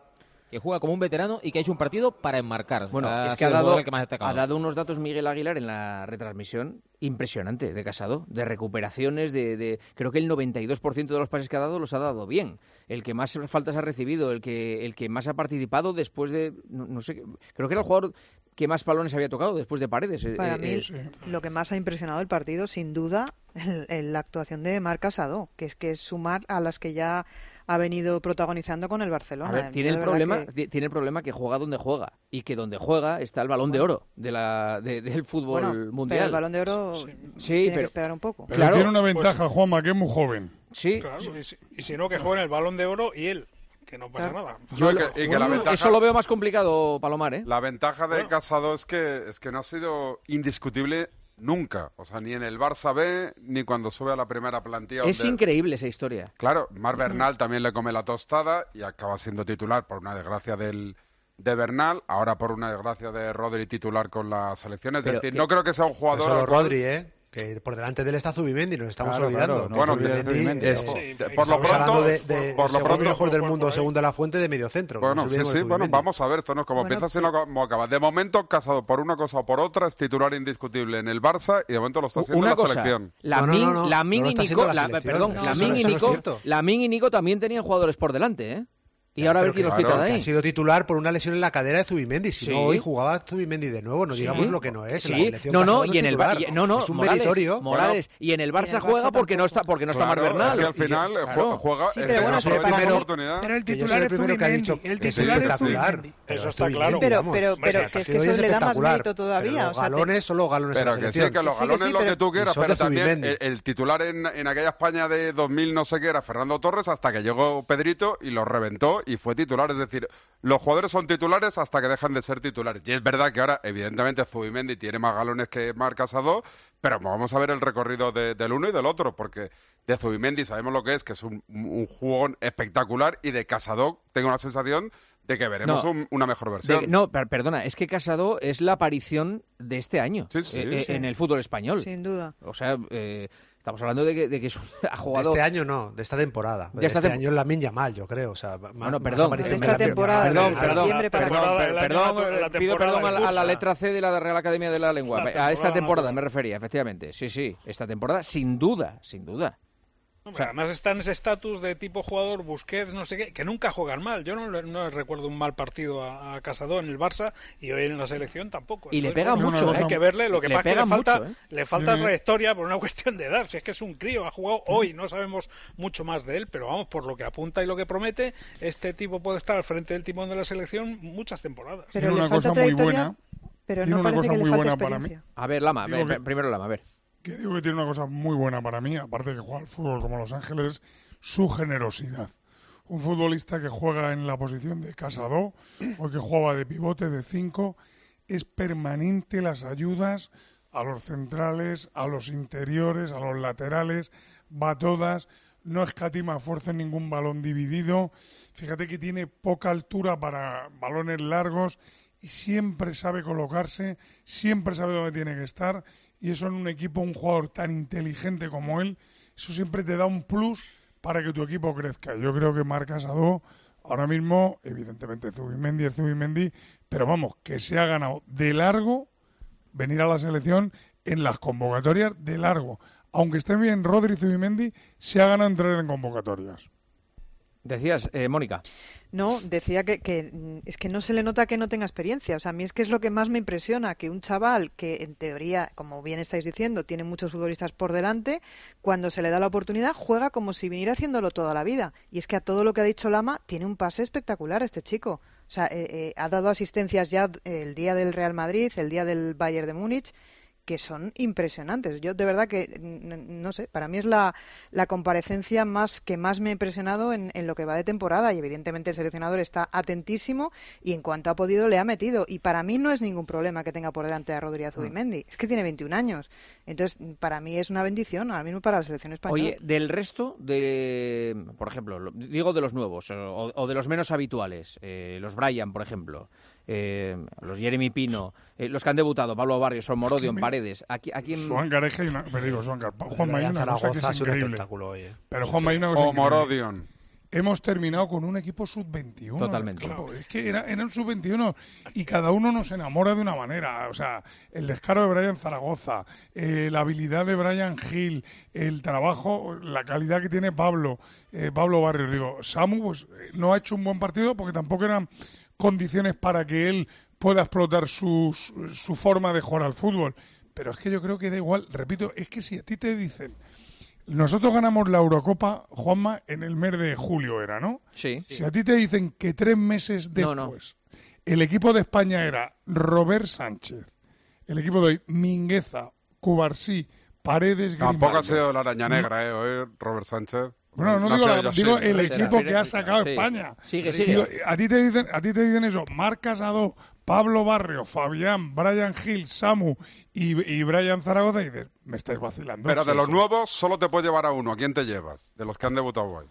que juega como un veterano y que ha hecho un partido para enmarcar. Bueno, ha es que ha sido el dado, jugador que más ha destacado. ha dado unos datos Miguel Aguilar en la retransmisión impresionante de Casado, de recuperaciones, de, de creo que el noventa y dos por ciento de los pases que ha dado los ha dado bien. El que más faltas ha recibido, el que el que más ha participado después de, no, no sé, creo que era el jugador que más balones había tocado después de Paredes. Para eh, mí, eh, sí. Lo que más ha impresionado el partido, sin duda, el, el, la actuación de Marc Casado, que es que es sumar a las que ya ha venido protagonizando con el Barcelona. A ver, tiene el problema, que... tiene el problema que juega donde juega y que donde juega está el Balón bueno. de Oro de la de, del fútbol bueno, mundial. Pero el Balón de Oro sí, sí tiene pero, que esperar un poco. Pero claro, tiene una ventaja, pues, Juanma, que es muy joven. Sí. Claro, y, si, y si no, que juegue en el Balón de Oro y él. Que no pasa claro. nada. Yo, y que, y que bueno, la ventaja, eso lo veo más complicado, Palomar, ¿eh? La ventaja de bueno. Casado es que es que no ha sido indiscutible nunca. O sea, ni en el Barça B, ni cuando sube a la primera plantilla. Es donde... increíble esa historia. Claro, Marc Bernal también le come la tostada y acaba siendo titular por una desgracia del de Bernal, ahora por una desgracia de Rodri titular con la selección. Es Pero decir, que... no creo que sea un jugador... No solo Rodri, ¿eh? Que por delante de él está Zubimendi, nos estamos claro, olvidando. Claro, no, bueno, Zubimendi, es, sí, por lo pronto, de, de por, por lo pronto, mejor del mundo, según de la fuente, de medio centro. Bueno, sí, sí, bueno, vamos a ver, esto no es como bueno, empieza, sino como acaba. De momento, Casado por una cosa o por otra, es titular indiscutible en el Barça y de momento lo está haciendo una en la cosa, selección. La no, Min, no, no, no, la Min no y Nico, la, perdón, no, la eso, Min y eso Nico, no la Min y Nico también tenían jugadores por delante, ¿eh? Y ya, ahora a ver quién que, los quita claro, de ahí. Ha sido titular por una lesión en la cadera de Zubimendi. Si sí. no, hoy jugaba Zubimendi de nuevo. No sí. digamos lo que no es. Sí. La selección no, no, no y en el Barça. No, no, es un Morales, meritorio. Morales. Bueno, y en el Barça, en el Barça juega porque no está, porque no está claro, Marc Bernal. Es que al final yo, claro. juega. Sí, es pero que bueno, no pero, primero, oportunidad. pero el titular es Zubimendi. El titular es Zubimendi. Eso está claro. Pero, pero, pero que es que eso le da más mérito todavía. Los galones son los galones. Pero que sí, que los galones lo que tú quieras. Pero también el titular en aquella España de dos mil no sé qué era Fernando Torres hasta que llegó Pedrito y lo reventó y fue titular. Es decir, los jugadores son titulares hasta que dejan de ser titulares. Y es verdad que ahora, evidentemente, Zubimendi tiene más galones que Marc Casado, pero vamos a ver el recorrido de, del uno y del otro, porque de Zubimendi sabemos lo que es, que es un, un jugón espectacular, y de Casado tengo la sensación de que veremos no, un, una mejor versión. De, no, per, perdona, es que Casado es la aparición de este año sí, sí, eh, sí. en el fútbol español. Sin duda. O sea... Eh, Estamos hablando de que, de que es un, ha jugado... De este año no, de esta temporada. De, de esta este tem... año es Lamine Yamal, yo creo. O sea, bueno, perdón. De esta temporada. Perdón, perdón. Perdón, perdón. Pido perdón a la, a la letra C de la Real Academia de la Lengua. A esta temporada me refería, efectivamente. Sí, sí. Esta temporada, sin duda, sin duda. No, o sea, además está en ese estatus de tipo jugador Busquets, no sé qué, que nunca juegan mal. Yo no, no recuerdo un mal partido a, a Casado en el Barça y hoy en la selección tampoco. Y Entonces, le pega mucho. Hay ¿eh? que verle, lo que le pasa es que le falta, mucho, ¿eh? le falta sí. trayectoria por una cuestión de edad. Si es que es un crío, ha jugado hoy, no sabemos mucho más de él, pero vamos, por lo que apunta y lo que promete, este tipo puede estar al frente del timón de la selección muchas temporadas. Pero Tiene le una falta cosa muy buena. Pero Tiene no una parece cosa que muy le buena falte para mí. A ver, Lama, digo ver, que, primero Lama, a ver. Que digo que tiene una cosa muy buena para mí, aparte de que juega al fútbol como Los Ángeles, su generosidad. Un futbolista que juega en la posición de Casado o que juega de pivote de cinco, es permanente las ayudas a los centrales, a los interiores, a los laterales, va todas, no escatima fuerza en ningún balón dividido. Fíjate que tiene poca altura para balones largos y siempre sabe colocarse, siempre sabe dónde tiene que estar, y eso en un equipo, un jugador tan inteligente como él, eso siempre te da un plus para que tu equipo crezca. Yo creo que Marc Casado ahora mismo, evidentemente Zubimendi es Zubimendi, pero vamos, que se ha ganado de largo venir a la selección en las convocatorias de largo. Aunque estén bien Rodri y Zubimendi, se ha ganado entrar en convocatorias. Decías, eh, Mónica. No, decía que, que es que no se le nota que no tenga experiencia. O sea, a mí es que es lo que más me impresiona, que un chaval que en teoría, como bien estáis diciendo, tiene muchos futbolistas por delante, cuando se le da la oportunidad juega como si viniera haciéndolo toda la vida. Y es que a todo lo que ha dicho Lama, tiene un pase espectacular este chico. O sea, eh, eh, ha dado asistencias ya el día del Real Madrid, el día del Bayern de Múnich, que son impresionantes. Yo de verdad que, no sé, para mí es la, la comparecencia más que más me ha impresionado en, en lo que va de temporada, y evidentemente el seleccionador está atentísimo y en cuanto ha podido le ha metido, y para mí no es ningún problema que tenga por delante a Rodri Zubimendi, es que tiene veintiún años, entonces para mí es una bendición ahora mismo para la selección española. Oye, del resto de, por ejemplo, digo de los nuevos o, o de los menos habituales, eh, los Bryan, por ejemplo, eh, los Jeremy Pino, eh, los que han debutado, Pablo Barrios, Son Morodio, en Paredes. Aquí, aquí en... Juan Gareja y una, pero digo, Juan Juan May una cosa que es increíble. Hoy, eh. Pero Juan May una cosa o Morodion. hemos terminado con un equipo sub veintiuno. Totalmente. Claro. Es que era, era un sub veintiuno y cada uno nos enamora de una manera. O sea, el descaro de Brian Zaragoza, eh, la habilidad de Brian Hill, el trabajo, la calidad que tiene Pablo, eh, Pablo Barrios. Digo, Samu pues no ha hecho un buen partido porque tampoco eran condiciones para que él pueda explotar su, su forma de jugar al fútbol. Pero es que yo creo que da igual. Repito, es que si a ti te dicen... Nosotros ganamos la Eurocopa, Juanma, en el mes de julio era, ¿no? Sí. Si a ti te dicen que tres meses después no, no. el equipo de España era Robert Sánchez, el equipo de hoy, Mingueza, Cubarsí, Paredes, Grimaldo... Tampoco ha sido la araña negra, ¿eh? Robert Sánchez. Bueno, no, no digo, la, digo el equipo que ha sacado sí. España. Sigue, sigue. Digo, a ti te dicen, a ti te dicen eso, Marc Casado, Pablo Barrio, Fabián, Brian Hill, Samu y, y Brian Zaragoza, y dices, me estáis vacilando. Pero de sí, los sí. nuevos solo te puedes llevar a uno. ¿A quién te llevas? De los que han debutado hoy.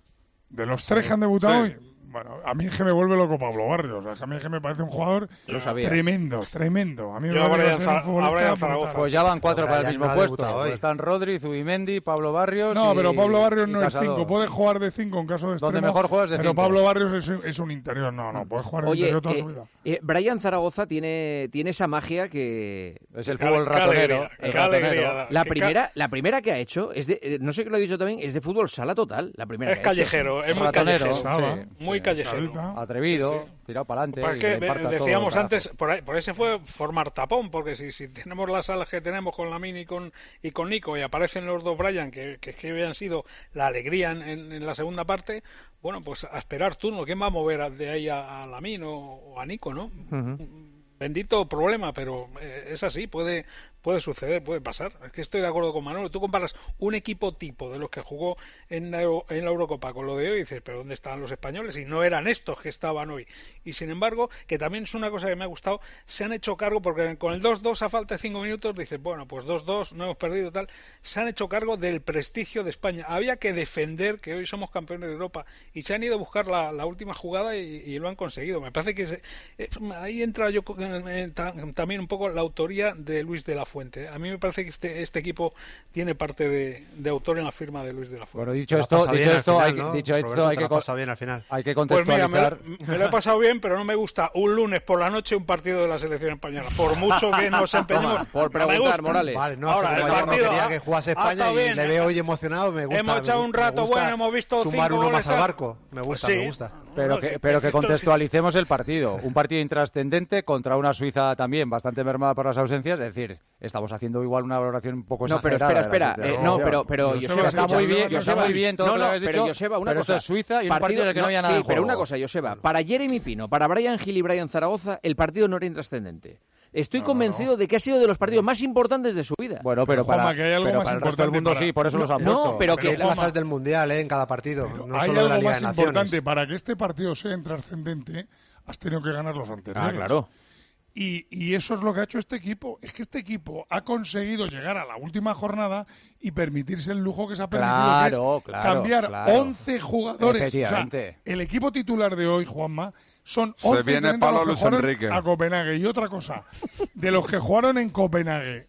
¿De los tres que han debutado sí. hoy? Bueno, a mí es que me vuelve loco Pablo Barrios. O sea, a mí es que me parece un jugador tremendo, tremendo. A mí me parece un futbolista. Pues ya van cuatro para el mismo puesto. Pues están Rodri, Zubimendi, Pablo Barrios. No, y, pero Pablo Barrios no es cinco. Puede jugar de cinco en caso de extremo. Donde mejor juegas de pero cinco. Pablo Barrios es, es un interior. No, no, puede jugar de Oye, interior toda eh, su vida. Eh, Brian Zaragoza tiene, tiene esa magia que... Es el fútbol ratonero. Qué alegría. La primera, la primera que ha hecho, es de, eh, no sé qué lo he dicho también, es de fútbol sala total. La primera es callejero, es muy ratonero, callejero. sí, muy sí, callejero. Atrevido, sí. tirado para adelante. Pues es que decíamos antes, por ahí, por ese fue formar tapón, porque si, si tenemos las salas que tenemos con Lamine y con, y con Nico y aparecen los dos Brian, que, que, que habían sido la alegría en, en, en la segunda parte, bueno, pues a esperar turno. ¿Quién va a mover de ahí a, a Lamine o, o a Nico, no? Uh-huh. Bendito problema, pero eh, es así, puede puede suceder, puede pasar. Es que estoy de acuerdo con Manolo. Tú comparas un equipo tipo de los que jugó en la, Euro, en la Eurocopa con lo de hoy y dices, pero ¿dónde estaban los españoles? Y no eran estos que estaban hoy. Y sin embargo, que también es una cosa que me ha gustado, se han hecho cargo, porque con el dos dos a falta de cinco minutos dices, bueno, pues dos dos, no hemos perdido tal, se han hecho cargo del prestigio de España. Había que defender que hoy somos campeones de Europa y se han ido a buscar la, la última jugada y, y lo han conseguido. Me parece que se, eh, ahí entra yo eh, también un poco la autoría de Luis de la Fuente. A mí me parece que este, este equipo tiene parte de, de autor en la firma de Luis de la Fuente. Bueno, dicho esto, dicho esto, final, hay, ¿no? dicho esto hay, que, bien al final. hay que contextualizar. Pues mira, me, me lo he pasado bien, pero no me gusta un lunes por la noche un partido de la selección española. Por mucho que nos empeñemos. Por preguntar, no Morales. Vale, no, ahora, el partido, no quería que jugase España y bien, le veo hoy emocionado. Me gusta. Hemos echado un rato bueno, hemos visto sumar cinco uno goles, más al barco. Me gusta, pues sí. me gusta. Pero que, pero que contextualicemos el partido. Un partido intrascendente contra una Suiza también bastante mermada por las ausencias. Es decir, estamos haciendo igual una valoración un poco no, exagerada. No, pero espera, espera. Eh, no, pero, pero Joseba, está muy bien, Joseba, está muy bien todo no, lo que has no, dicho. Pero, Joseba, una pero cosa, esto es Suiza y partido, un partido en el que no, no había nada sí, en juego. Pero una cosa, Joseba, para Jeremy Pino, para Brian Hill y Brian Zaragoza, el partido no era intrascendente. Estoy no, convencido no. de que ha sido de los partidos más importantes de su vida. Bueno, pero, pero para, Juanma, que hay algo pero más para el resto del mundo para... sí, por eso no, los han puesto. No, pero, pero que hay plazas del Mundial ¿eh? en cada partido. No hay solo algo de la Liga más de importante. Para que este partido sea intrascendente, has tenido que ganar los anteriores. Ah, claro. Y, y eso es lo que ha hecho este equipo. Es que este equipo ha conseguido llegar a la última jornada y permitirse el lujo que se ha permitido, claro, que es claro, cambiar claro. once jugadores. O sea, el equipo titular de hoy, Juanma, son once se viene Pablo Luis Enrique a Copenhague. Y otra cosa, de los que jugaron en Copenhague,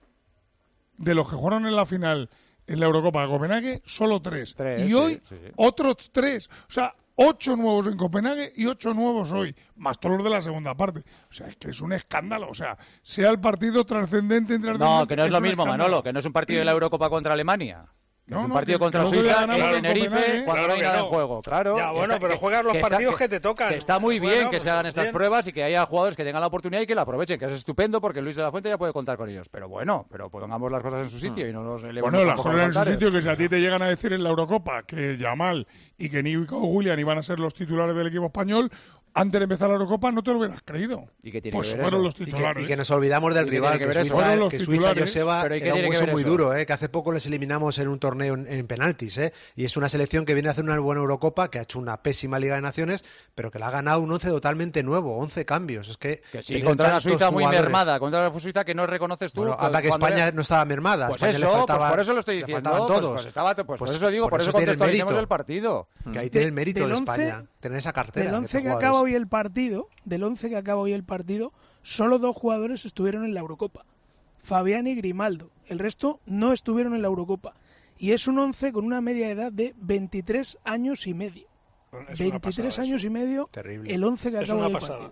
de los que jugaron en la final en la Eurocopa de Copenhague, solo tres. tres y sí, hoy, sí, sí. otros tres. O sea, ocho nuevos en Copenhague y ocho nuevos hoy, más todos los de la segunda parte. O sea, es que es un escándalo. O sea, sea el partido trascendente entre No, que no es, es lo mismo, escándalo. Manolo, que no es un partido de la Eurocopa contra Alemania. No, es un no, partido que, contra que Suiza en Tenerife cuando claro no hay nada no. en juego. Claro. Ya, bueno, está, pero que, juegas los que partidos está, que te tocan. Que está muy bien bueno, que pues se hagan estas bien. pruebas y que haya jugadores que tengan la oportunidad y que la aprovechen, que es estupendo porque Luis de la Fuente ya puede contar con ellos. Pero bueno, pero pongamos las cosas en su sitio hmm. y no nos elevemos. Bueno, las cosas en su sitio, que si a ti te llegan a decir en la Eurocopa que Yamal y que Nico Willian iban a ser los titulares del equipo español, antes de empezar la Eurocopa no te lo hubieras creído. ¿Y qué tiene pues que ver fueron eso? los titulares. Y que, y que nos olvidamos del rival, que, que Suiza, que Suiza Joseba era un hueso muy duro, ¿eh? que hace poco les eliminamos en un torneo en, en penaltis. ¿eh? Y es una selección que viene a hacer una buena Eurocopa, que ha hecho una pésima Liga de Naciones, pero que la ha ganado un once totalmente nuevo, once cambios. Es que, que sí, contra una Suiza muy jugadores. mermada, contra una Suiza que no reconoces tú. Bueno, habla que España era... no estaba mermada. Pues España eso, le faltaba, pues por eso lo estoy diciendo. Le pues, todos. Pues, estaba, pues, pues por eso digo, por, por eso, eso contextualicemos el partido. Que ahí tiene el mérito de España, tener esa cartera. Del once que acaba hoy el partido, del once que acaba hoy el partido, solo dos jugadores estuvieron en la Eurocopa. Fabián y Grimaldo. El resto no estuvieron en la Eurocopa. Y es un once con una media edad de veintitrés años y medio. veintitrés años y medio, terrible. El once que acaba de partido.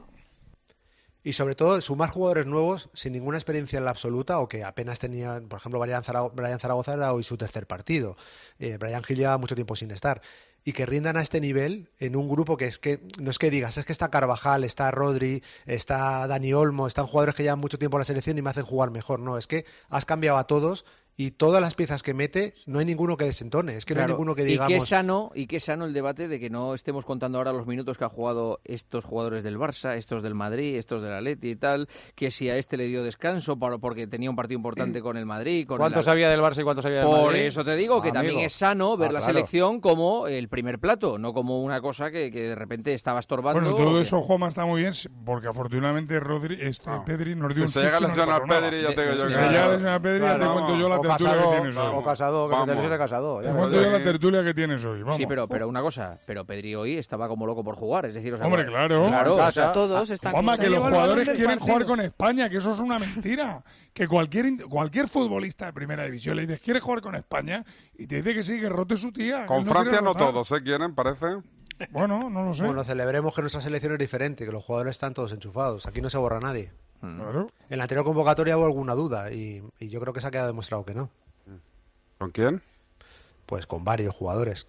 Y sobre todo, sumar jugadores nuevos sin ninguna experiencia en la absoluta o que apenas tenían, por ejemplo, Brian Zaragoza, Brian Zaragoza era hoy su tercer partido. Eh, Brian Gil lleva mucho tiempo sin estar. Y que rindan a este nivel en un grupo que es que, no es que digas, es que está Carvajal, está Rodri, está Dani Olmo, están jugadores que llevan mucho tiempo en la selección y me hacen jugar mejor. No, es que has cambiado a todos y todas las piezas que mete, no hay ninguno que desentone. Es que claro, no hay ninguno que digamos... Y qué sano, y qué sano el debate de que no estemos contando ahora los minutos que han jugado estos jugadores del Barça, estos del Madrid, estos del Atleti y tal, que si a este le dio descanso porque tenía un partido importante con el Madrid. Con ¿Cuántos el... había del Barça y cuántos había del Madrid? Por eso te digo que ah, también amigo. Es sano ver ah, la claro. selección como el primer plato, no como una cosa que, que de repente estaba estorbando. Bueno, todo que... eso, Juanma, está muy bien, porque afortunadamente Rodri, este, ah. Pedri nos dio si un se llega a lesionar Pedri, ya te digo yo que... Si se llega a lesionar Pedri, ya te cuento yo la tertulia que tienes hoy. O Casado, que se te lesione Casado. Te cuento yo la tertulia que tienes hoy, vamos. Sí, pero, pero una cosa, pero Pedri hoy estaba como loco por jugar, es decir... O sea, hombre, claro. Claro, o sea, todos están... Juanma, que los jugadores quieren jugar con España, que eso es una mentira. Que cualquier cualquier futbolista de primera división le dices, ¿quieres jugar con España? Y te dice que sí, que rote su tía. Con Francia no todos, ¿eh? Quieren, parece... Bueno, no lo sé. Bueno, celebremos que nuestra selección es diferente, que los jugadores están todos enchufados. Aquí no se borra nadie. Claro. En la anterior convocatoria hubo alguna duda y, y yo creo que se ha quedado demostrado que no. ¿Con quién? Pues con varios jugadores.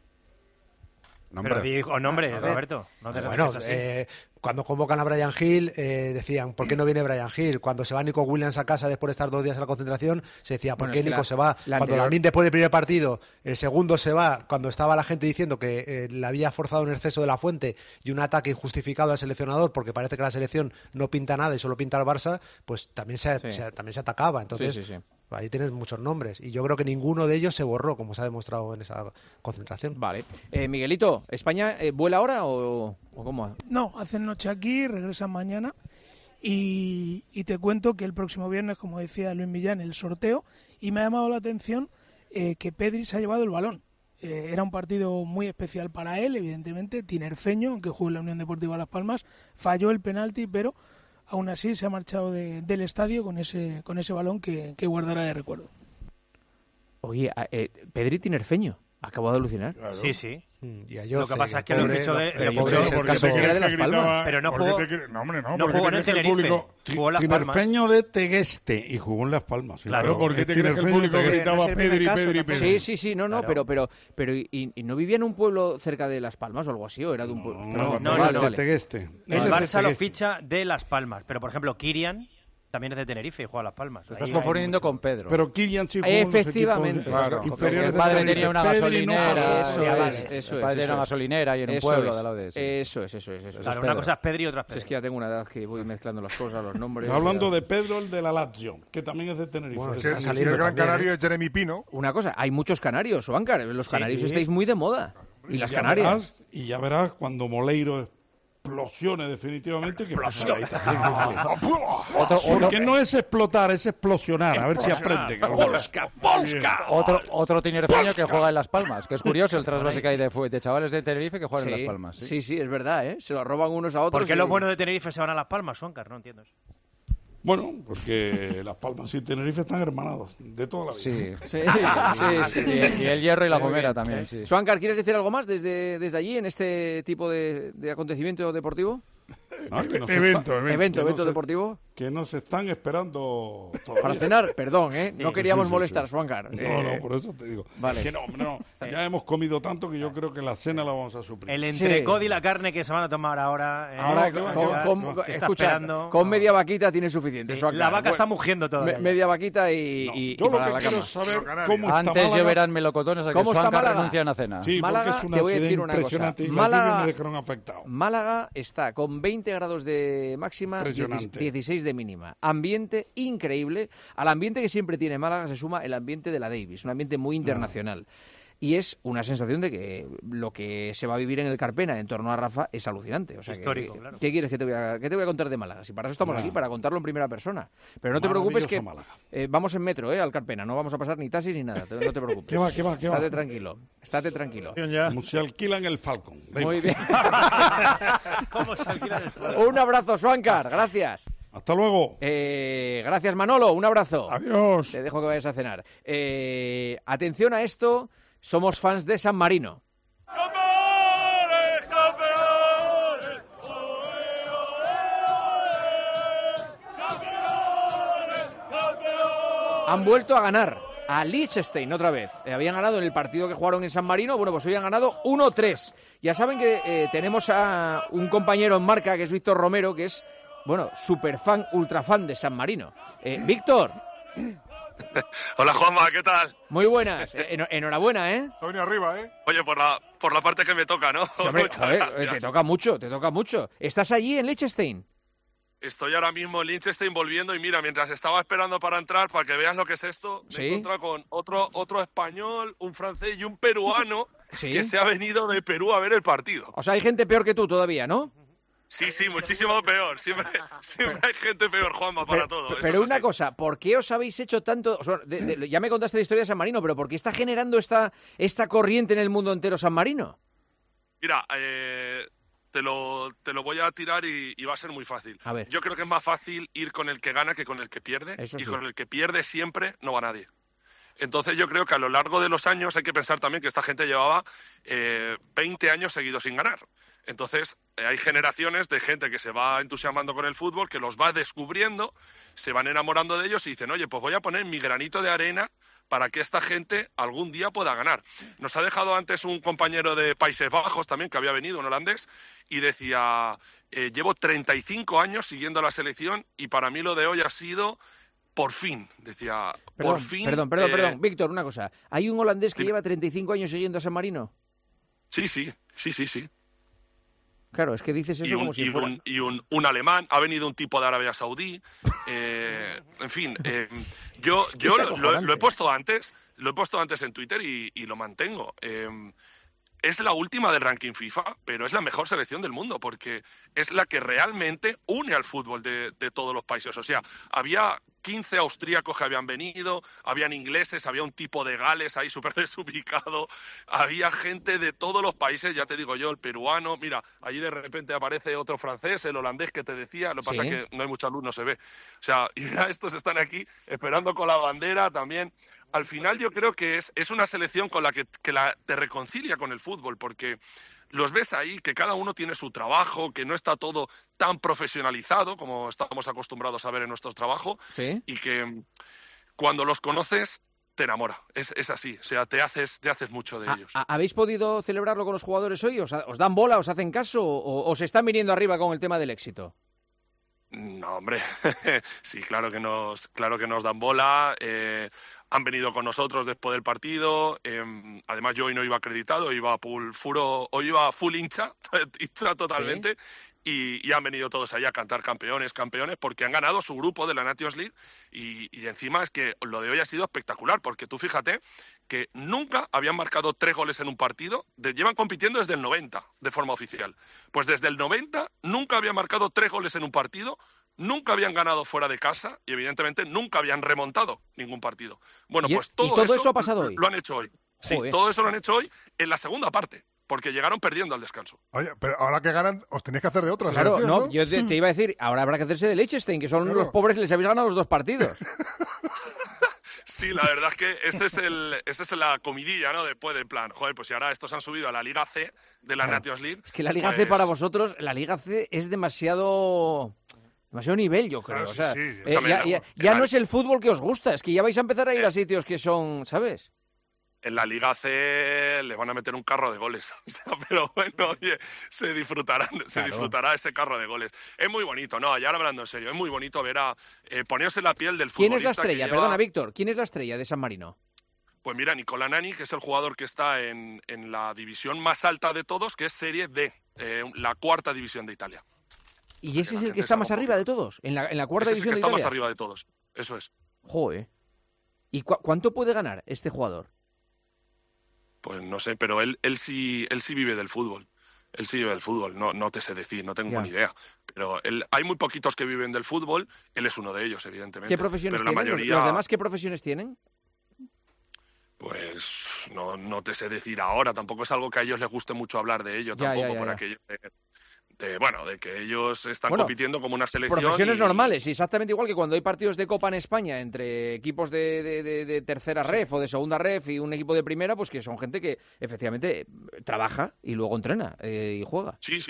Nombre. Pero digo nombre, Roberto. No te bueno, eh, cuando convocan a Brian Gil, eh, decían, ¿por qué no viene Brian Gil? Cuando se va Nico Williams a casa después de estar dos días en la concentración, se decía, ¿por bueno, qué Nico la, se va? Cuando anterior... Lamine después del primer partido, el segundo se va, cuando estaba la gente diciendo que eh, le había forzado un exceso de la Fuente y un ataque injustificado al seleccionador, porque parece que la selección no pinta nada y solo pinta al Barça, pues también se, sí. se, también se atacaba. Entonces, sí, sí, sí. Ahí tienes muchos nombres. Y yo creo que ninguno de ellos se borró, como se ha demostrado en esa concentración. Vale. Eh, Miguelito, ¿España eh, vuela ahora o, o cómo? No, hacen noche aquí, regresan mañana. Y, y te cuento que el próximo viernes, como decía Luis Millán, el sorteo. Y me ha llamado la atención eh, que Pedri se ha llevado el balón. Eh, era un partido muy especial para él, evidentemente. Tinerfeño, aunque juega en la Unión Deportiva Las Palmas, falló el penalti, pero... aún así se ha marchado de, del estadio con ese con ese balón que, que guardará de recuerdo. Oye, eh, Pedri Tinerfeño, acabo de alucinar. Claro. Sí, sí. Y a Yoce, lo que pasa es que pobre, lo fichó de... Pero porque se era de Las Palmas. Pero no jugó... Te, no, hombre, no. No jugó en el Tenerife. Público, jugó en Las Palmas. Tinerfeño de Tegueste y jugó en Las Palmas. Claro, claro, porque te crees que el público gritaba Pedri, Pedri, Pedri. Sí, sí, sí, no, no, claro. pero pero pero y, y no vivía en un pueblo cerca de Las Palmas o algo así, o era de un pueblo... No, no, no, no, no, no. Tegueste. El Barça lo ficha de Las Palmas, pero por ejemplo, Kirian... también es de Tenerife y juega a Las Palmas. Te estás confundiendo con Pedro. Pero Kilian sí jugó efectivamente. Claro. El padre tenía una gasolinera. Eso es. Eso el padre tenía una gasolinera y en un pueblo de la U D S. Eso es, eso es. Eso claro, una cosa es Pedri y otra es Pedro. Es que ya tengo una edad que voy mezclando las cosas, los nombres. Hablando de Pedro, el de la Lazio, que también es de Tenerife. Bueno, que es el gran también, canario es Jeremy Pino. Una cosa, hay muchos canarios, Óscar. Los canarios sí. estáis muy de moda. Y, y las Canarias. Verás, y ya verás cuando Moleiro explosione definitivamente que explosión. otro, porque no es explotar, es explosionar, a ver si aprende. Polska, Polska. Otro otro tinerfeño que juega en Las Palmas, que es curioso el trasvase que hay de, de chavales de Tenerife que juegan sí, en Las Palmas. ¿sí? sí, sí, es verdad, ¿eh? Se lo roban unos a otros. ¿Por qué y... los buenos de Tenerife se van a Las Palmas, Óscar? No entiendo eso. Bueno, porque Las Palmas y Tenerife están hermanados de toda la vida. Sí, sí, sí, sí. Y, y el Hierro y la Gomera también, sí. Suáncar, ¿quieres decir algo más desde, desde allí en este tipo de, de acontecimiento deportivo? No, que nos evento, está, evento, evento, evento nos, deportivo. Que nos están esperando todavía. Para cenar, perdón, ¿eh? No sí, queríamos sí, sí, molestar, sí. Suáncar. No, eh, no, por eso te digo. Vale. Que no, no, ya hemos comido tanto que yo creo que la cena la vamos a suplir. El entrecot sí. y la carne que se van a tomar ahora. Eh, ahora, no, con, con, con, escucha, con media vaquita tiene suficiente. Sí, la vaca bueno, está mugiendo todavía. Me, media vaquita y, no, y, yo y lo para que la quiero cama. saber cómo está Antes Málaga. Lloverán melocotones a que Suáncar renuncia a una cena. Sí, Málaga, es una te voy a decir una cosa. Málaga, me dejaron afectado. Málaga está con veinte grados de máxima, dieciséis de mínima. Ambiente increíble. Al ambiente que siempre tiene Málaga se suma el ambiente de la Davis, un ambiente muy internacional. Ah. Y es una sensación de que lo que se va a vivir en el Carpena en torno a Rafa es alucinante. O sea, histórico, que, claro. ¿Qué quieres que te voy a, qué te voy a contar de Málaga? Si para eso estamos aquí, para contarlo en primera persona. Pero no te preocupes que eh, vamos en metro, eh, al Carpena. No vamos a pasar ni taxis ni nada. No te preocupes. ¿Qué va, qué va, qué Estate va? tranquilo. Estate tranquilo. Como se alquilan el Falcon. Muy bien. ¿Cómo se alquilan el Falcon? Un abrazo, Suáncar. Gracias. Hasta luego. Eh, gracias, Manolo. Un abrazo. Adiós. Te dejo que vayas a cenar. Eh, atención a esto. Somos fans de San Marino. Han vuelto a ganar a Liechtenstein otra vez. Eh, habían ganado en el partido que jugaron en San Marino. Bueno, pues hoy han ganado uno tres. Ya saben que eh, tenemos a un compañero en marca, que es Víctor Romero, que es, bueno, super fan, ultra fan de San Marino. Eh, Víctor. Hola, Juanma, ¿qué tal? Muy buenas. En, enhorabuena, ¿eh? Está venido arriba, ¿eh? Oye, por la, por la parte que me toca, ¿no? Sí, hombre, joder, te toca mucho, te toca mucho. ¿Estás allí en Liechtenstein? Estoy ahora mismo en Liechtenstein volviendo y mira, mientras estaba esperando para entrar, para que veas lo que es esto, me ¿Sí? he encontrado con otro, otro español, un francés y un peruano ¿Sí? que se ha venido de Perú a ver el partido. O sea, hay gente peor que tú todavía, ¿no? Sí, sí, muchísimo peor. Siempre, siempre hay gente peor, Juanma, para pero, todo. Pero eso una sí. cosa, ¿por qué os habéis hecho tanto...? O sea, de, de, ya me contaste la historia de San Marino, pero ¿por qué está generando esta, esta corriente en el mundo entero San Marino? Mira, eh, te, lo, te lo voy a tirar y, y va a ser muy fácil. A ver. Yo creo que es más fácil ir con el que gana que con el que pierde. Eso y sí. con el que pierde siempre no va nadie. Entonces yo creo que a lo largo de los años hay que pensar también que esta gente llevaba eh, veinte años seguidos sin ganar. Entonces eh, hay generaciones de gente que se va entusiasmando con el fútbol, que los va descubriendo, se van enamorando de ellos y dicen, oye, pues voy a poner mi granito de arena para que esta gente algún día pueda ganar. Nos ha dejado antes un compañero de Países Bajos también, que había venido, un holandés, y decía, eh, llevo treinta y cinco años siguiendo la selección y para mí lo de hoy ha sido... Por fin, decía, Perdón, por fin... Perdón, perdón, eh, perdón. Víctor, una cosa. ¿Hay un holandés que dime. lleva treinta y cinco años siguiendo a San Marino? Sí, sí, sí, sí, sí. Claro, es que dices eso Y, un, como si y, fuera... un, y un, un alemán, ha venido un tipo de Arabia Saudí, eh, en fin, eh, yo, Es que yo es lo, acojonante. lo he puesto antes, lo he puesto antes en Twitter y, y lo mantengo. Eh, es la última del ranking FIFA, pero es la mejor selección del mundo, porque es la que realmente une al fútbol de, de todos los países. O sea, había quince austríacos que habían venido, habían ingleses, había un tipo de Gales ahí súper desubicado, había gente de todos los países, ya te digo yo, el peruano, mira, allí de repente aparece otro francés, el holandés que te decía, lo que pasa Sí. es que no hay mucha luz, no se ve. O sea, y mira, estos están aquí esperando con la bandera también. Al final yo creo que es, es una selección con la que, que la, te reconcilia con el fútbol, porque los ves ahí, que cada uno tiene su trabajo, que no está todo tan profesionalizado como estamos acostumbrados a ver en nuestro trabajo, ¿Sí? y que cuando los conoces te enamora, es, es así, o sea, te haces, te haces mucho de ¿Ha- ellos. ha- ¿Habéis podido celebrarlo con los jugadores hoy? ¿Os, ha- os dan bola, os hacen caso o os están viniendo arriba con el tema del éxito? No, hombre, sí, claro que nos, claro que nos dan bola, eh, han venido con nosotros después del partido, eh, además yo hoy no iba acreditado, iba full, furo, hoy iba full hincha, hincha totalmente, y, y han venido todos allá a cantar campeones, campeones, porque han ganado su grupo de la Nations League, y, y encima es que lo de hoy ha sido espectacular, porque tú fíjate que nunca habían marcado tres goles en un partido, de- llevan compitiendo desde el noventa, de forma oficial. Pues desde el noventa nunca habían marcado tres goles en un partido, nunca habían ganado fuera de casa y evidentemente nunca habían remontado ningún partido. Bueno, ¿Y- pues y todo, todo eso ha pasado hoy? lo han hecho hoy. Sí, Joder. todo eso lo han hecho hoy en la segunda parte, porque llegaron perdiendo al descanso. Oye, pero ahora que ganan, os tenéis que hacer de otras Claro, selección, no, ¿no? yo te, te iba a decir, ahora habrá que hacerse de Liechtenstein, que son Claro. los pobres que les habéis ganado los dos partidos. Sí, la verdad es que ese es el, esa es la comidilla, ¿no? Después del plan, joder, pues si ahora estos han subido a la Liga C de la Claro. Nations League. Es que la Liga C pues, para vosotros, la Liga C es demasiado... Demasiado nivel, yo creo. Claro, o sea, sí, sí. eh, Escúchame, ya la- ya- ya la- no es el fútbol que os gusta, es que ya vais a empezar a ir Eh. a sitios que son, ¿sabes? En la Liga C les van a meter un carro de goles. O sea, pero bueno, oye, se disfrutarán, se Claro. disfrutará ese carro de goles. Es muy bonito, no, ya hablando en serio, es muy bonito ver a eh, ponerse en la piel del ¿Quién futbolista es la estrella? que lleva- Perdona, Víctor, ¿quién es la estrella de San Marino? Pues mira, Nicolás Nani, que es el jugador que está en, en la división más alta de todos, que es Serie D, eh, la cuarta división de Italia. ¿Y ese la es el gente que está se más haga un arriba de todos? ¿En la, en la cuarta Ese es el división que de está Italia? más arriba de todos, eso es. Joder. ¿Y cu- cuánto puede ganar este jugador? Pues no sé, pero él, él sí, él sí vive del fútbol. Él sí vive del fútbol, no, no te sé decir, no tengo Ya. ni idea. Pero él, hay muy poquitos que viven del fútbol, él es uno de ellos, evidentemente. ¿Qué profesiones pero la tienen? ¿Los- mayoría, ¿Los demás qué profesiones tienen? pues no, no te sé decir ahora, tampoco es algo que a ellos les guste mucho hablar de ello, Ya, ya, tampoco, ya, por ya. aquello de, de, bueno, de que ellos están Bueno, compitiendo como una selección. Profesiones y- normales, y exactamente igual que cuando hay partidos de Copa en España entre equipos de, de- de- de tercera ref o de segunda ref y un equipo de primera, pues que son gente que efectivamente trabaja y luego entrena eh, y juega. Sí, sí, sí.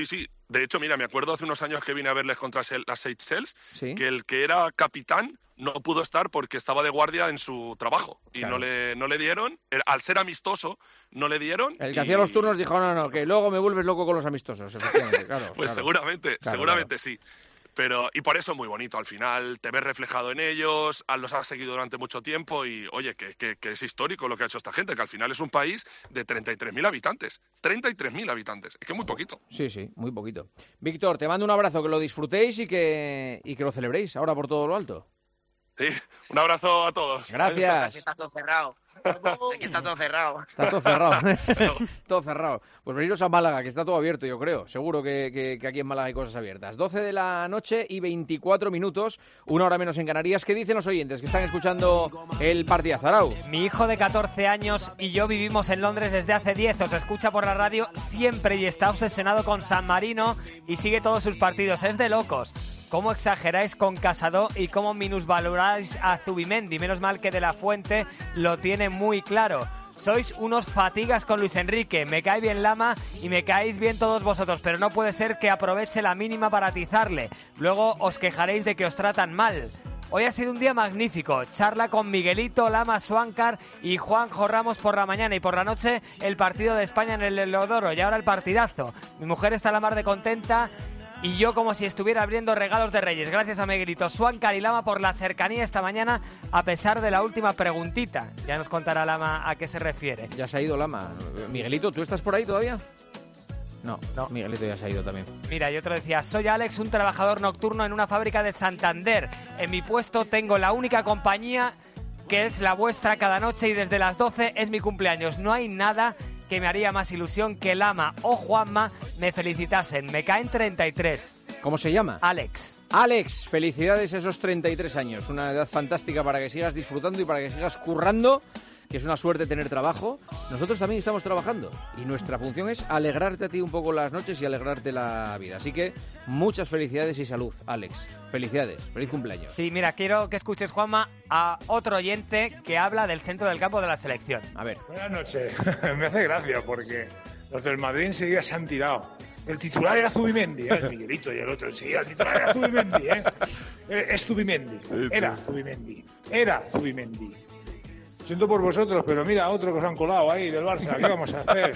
De hecho, mira, me acuerdo hace unos años que vine a verles contra las Seychelles, ¿Sí? que el que era capitán no pudo estar porque estaba de guardia en su trabajo y claro. no le no le dieron, al ser amistoso, no le dieron. El que y... hacía los turnos dijo, no, no, que luego me vuelves loco con los amistosos, efectivamente, claro. Pues claro. seguramente, claro, seguramente claro. sí. Pero, y por eso es muy bonito, al final te ves reflejado en ellos, los has seguido durante mucho tiempo y, oye, que, que, que es histórico lo que ha hecho esta gente, que al final es un país de treinta y tres mil habitantes. treinta y tres mil habitantes, es que es muy poquito. Sí, sí, muy poquito. Víctor, te mando un abrazo, que lo disfrutéis y que, y que lo celebréis ahora por todo lo alto. Sí, un abrazo a todos. Gracias. Aquí está todo cerrado. Aquí está todo cerrado. Está todo cerrado. Todo cerrado. Pues veniros a Málaga, que está todo abierto, yo creo. Seguro que, que, que aquí en Málaga hay cosas abiertas. doce de la noche y veinticuatro minutos, una hora menos en Canarias. ¿Qué dicen los oyentes que están escuchando el partidazo? Arau. Mi hijo de catorce años y yo vivimos en Londres desde hace diez. Os escucha por la radio siempre y está obsesionado con San Marino y sigue todos sus partidos. Es de locos. ¿Cómo exageráis con Casado y cómo minusvaloráis a Zubimendi? Menos mal que De la Fuente lo tiene muy claro. Sois unos fatigas con Luis Enrique. Me cae bien Lama y me caéis bien todos vosotros, pero no puede ser que aproveche la mínima para atizarle. Luego os quejaréis de que os tratan mal. Hoy ha sido un día magnífico. Charla con Miguelito, Lama, Suáncar y Juanjo Ramos por la mañana y por la noche el partido de España en el Helodoro y ahora el partidazo. Mi mujer está a la mar de contenta y yo como si estuviera abriendo regalos de Reyes. Gracias a Miguelito, Suáncar y Lama por la cercanía esta mañana, a pesar de la última preguntita. Ya nos contará Lama a qué se refiere. Ya se ha ido Lama. Miguelito, ¿tú estás por ahí todavía? No, no, Miguelito ya se ha ido también. Mira, y otro decía, soy Alex, un trabajador nocturno en una fábrica de Santander. En mi puesto tengo la única compañía que es la vuestra cada noche y desde las doce es mi cumpleaños. No hay nada que me haría más ilusión que Lama o Juanma me felicitasen. Me caen treinta y tres. ¿Cómo se llama? Alex. Alex, felicidades esos treinta y tres años. Una edad fantástica para que sigas disfrutando y para que sigas currando, que es una suerte tener trabajo. Nosotros también estamos trabajando y nuestra función es alegrarte a ti un poco las noches y alegrarte la vida. Así que muchas felicidades y salud, Alex. Felicidades, feliz cumpleaños. Sí, mira, quiero que escuches, Juanma, a otro oyente que habla del centro del campo de la selección. A ver. Buenas noches. Me hace gracia porque los del Madrid enseguida se han tirado. El titular era Zubimendi, ¿eh? El Miguelito y el otro enseguida. El titular era Zubimendi, ¿eh? Es Zubimendi. Era Zubimendi. Era Zubimendi. Siento por vosotros, pero mira, otro que os han colado ahí del Barça. ¿Qué vamos a hacer?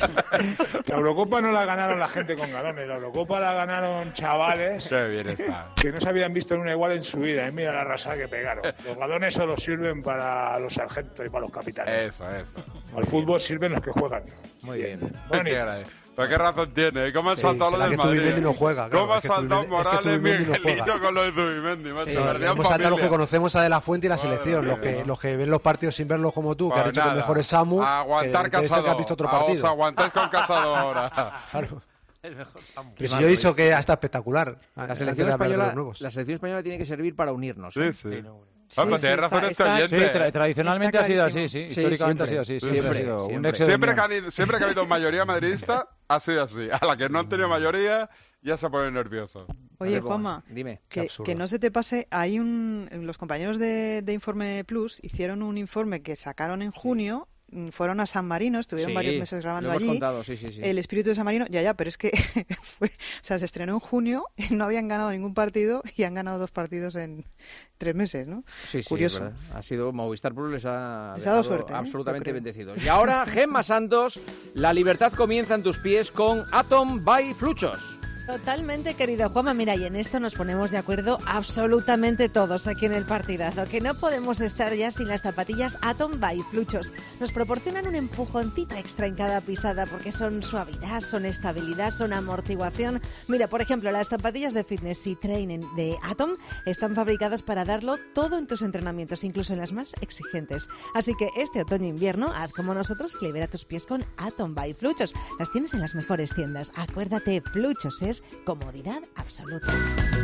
La Eurocopa no la ganaron la gente con galones. La Eurocopa la ganaron chavales Qué bien está. que no se habían visto en una igual en su vida. Y mira la arrasada que pegaron. Los galones solo sirven para los sargentos y para los capitanes. Eso, eso. Al fútbol sirven los que juegan. Muy bien. Bonito. ¿Pero qué razón tiene? ¿Cómo han Sí, saltado lo será del que Madrid? Zubimendi no juega, claro, ¿Cómo ha es que saltado Zubimendi- Morales, es que Zubimendi no Miguelito juega. con lo de Zubimendi? Macho, Sí, perdían hemos saltado los familia. que conocemos a De la Fuente y la selección, los que, ¿no? los que ven los partidos sin verlos como tú, que Pues has dicho que el nada, mejor es Samu, aguantar que, que es el Casado. que has visto otro Ah, os partido. aguantáis con Casado ahora. Claro. El mejor campo. Pero si yo he dicho que está espectacular. La antes selección, de hablar de los española, nuevos. la selección española tiene que servir para unirnos. ¿eh? Sí, sí. Sí, Ah, pues sí, tienes razón está- este está- oyente. Sí, tra- tradicionalmente Está ha sido así, clarísimo. sí. Sí, Históricamente siempre, ha sido así. siempre, Siempre, ha sido un siempre. nexo de Siempre que, unión. han, siempre que ha habido mayoría madridista, ha sido así. A la que no han tenido mayoría, ya se ponen nerviosos. Oye, A ver, Juanma, dime. que, que no se te pase, hay un, los compañeros de, de Informe Plus hicieron un informe que sacaron en junio, fueron a San Marino, estuvieron Sí, varios meses grabando lo hemos allí. contado, sí, sí, sí. El espíritu de San Marino, ya, ya, pero es que fue, o sea, se estrenó en junio, y no habían ganado ningún partido y han ganado dos partidos en tres meses, ¿no? Sí, sí, Curioso. es verdad. Ha sido Movistar Plus, les ha, Les ha dado dejado suerte, ¿eh? absolutamente Yo creo. bendecidos. Y ahora, Gemma Santos, la libertad comienza en tus pies con Atom by Fluchos. Totalmente, querido Juanma. Mira, y en esto nos ponemos de acuerdo absolutamente todos aquí en el partidazo, que no podemos estar ya sin las zapatillas Atom by Fluchos. Nos proporcionan un empujoncito extra en cada pisada porque son suavidad, son estabilidad, son amortiguación. Mira, por ejemplo, las zapatillas de fitness y training de Atom están fabricadas para darlo todo en tus entrenamientos, incluso en las más exigentes. Así que este otoño-invierno, haz como nosotros y libera tus pies con Atom by Fluchos. Las tienes en las mejores tiendas. Acuérdate, Fluchos es comodidad absoluta.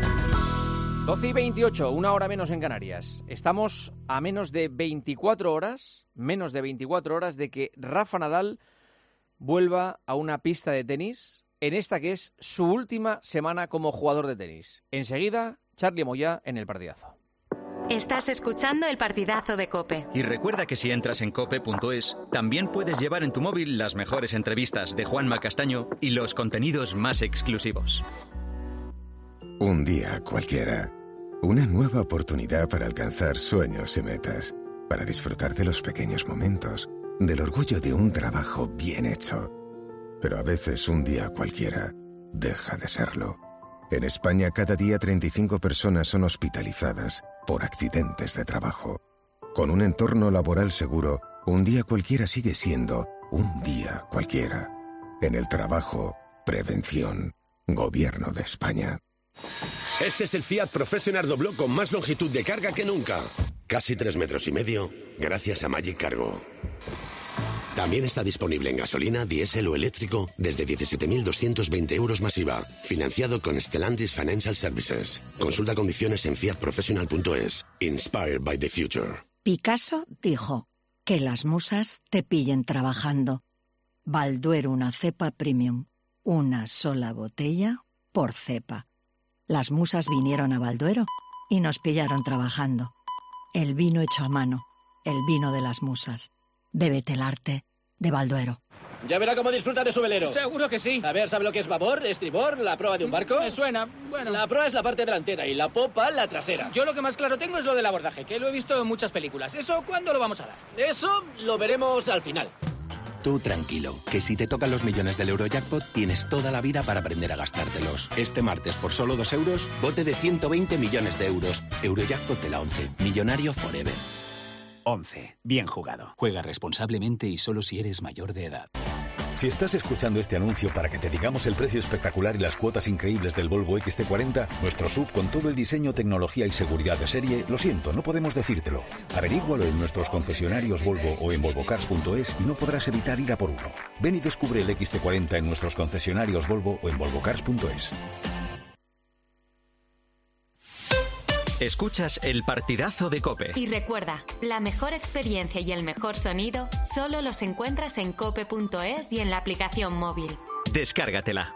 doce y veintiocho, una hora menos en Canarias. Estamos a menos de veinticuatro horas, menos de veinticuatro horas de que Rafa Nadal vuelva a una pista de tenis en esta que es su última semana como jugador de tenis. Enseguida, Charlie Moyá en el partidazo. Estás escuchando el partidazo de COPE. Y recuerda que si entras en cope punto es, también puedes llevar en tu móvil las mejores entrevistas de Juanma Castaño y los contenidos más exclusivos. Un día cualquiera. Una nueva oportunidad para alcanzar sueños y metas. Para disfrutar de los pequeños momentos. Del orgullo de un trabajo bien hecho. Pero a veces un día cualquiera deja de serlo. En España cada día treinta y cinco personas son hospitalizadas por accidentes de trabajo. Con un entorno laboral seguro, un día cualquiera sigue siendo un día cualquiera. En el trabajo, prevención. Gobierno de España. Este es el Fiat Professional Dobló con más longitud de carga que nunca. Casi tres metros y medio, gracias a Magic Cargo. También está disponible en gasolina, diésel o eléctrico desde diecisiete mil doscientos veinte euros masiva. Financiado con Stellantis Financial Services. Consulta condiciones en fiat professional punto es. Inspired by the future. Picasso dijo, que las musas te pillen trabajando. Balduero una cepa premium. Una sola botella por cepa. Las musas vinieron a Balduero y nos pillaron trabajando. El vino hecho a mano. El vino de las musas. Bébete el arte de Balduero. Ya verá cómo disfruta de su velero. Seguro que sí. A ver, ¿sabe lo que es babor, estribor, la proa de un barco? Me suena, bueno. La proa es la parte delantera y la popa la trasera. Yo lo que más claro tengo es lo del abordaje, que lo he visto en muchas películas. ¿Eso cuándo lo vamos a dar? Eso lo veremos al final. Tú tranquilo, que si te tocan los millones del Eurojackpot, tienes toda la vida para aprender a gastártelos. Este martes, por solo dos euros, bote de ciento veinte millones de euros. Eurojackpot de la once. Millonario forever. once. Bien jugado. Juega responsablemente y solo si eres mayor de edad. Si estás escuchando este anuncio para que te digamos el precio espectacular y las cuotas increíbles del Volvo X C cuarenta, nuestro S U V con todo el diseño, tecnología y seguridad de serie, lo siento, no podemos decírtelo. Averígualo en nuestros concesionarios Volvo o en volvocars punto es y no podrás evitar ir a por uno. Ven y descubre el X C cuarenta en nuestros concesionarios Volvo o en volvocars punto es. Escuchas el partidazo de COPE. Y recuerda, la mejor experiencia y el mejor sonido solo los encuentras en cope punto es y en la aplicación móvil. Descárgatela.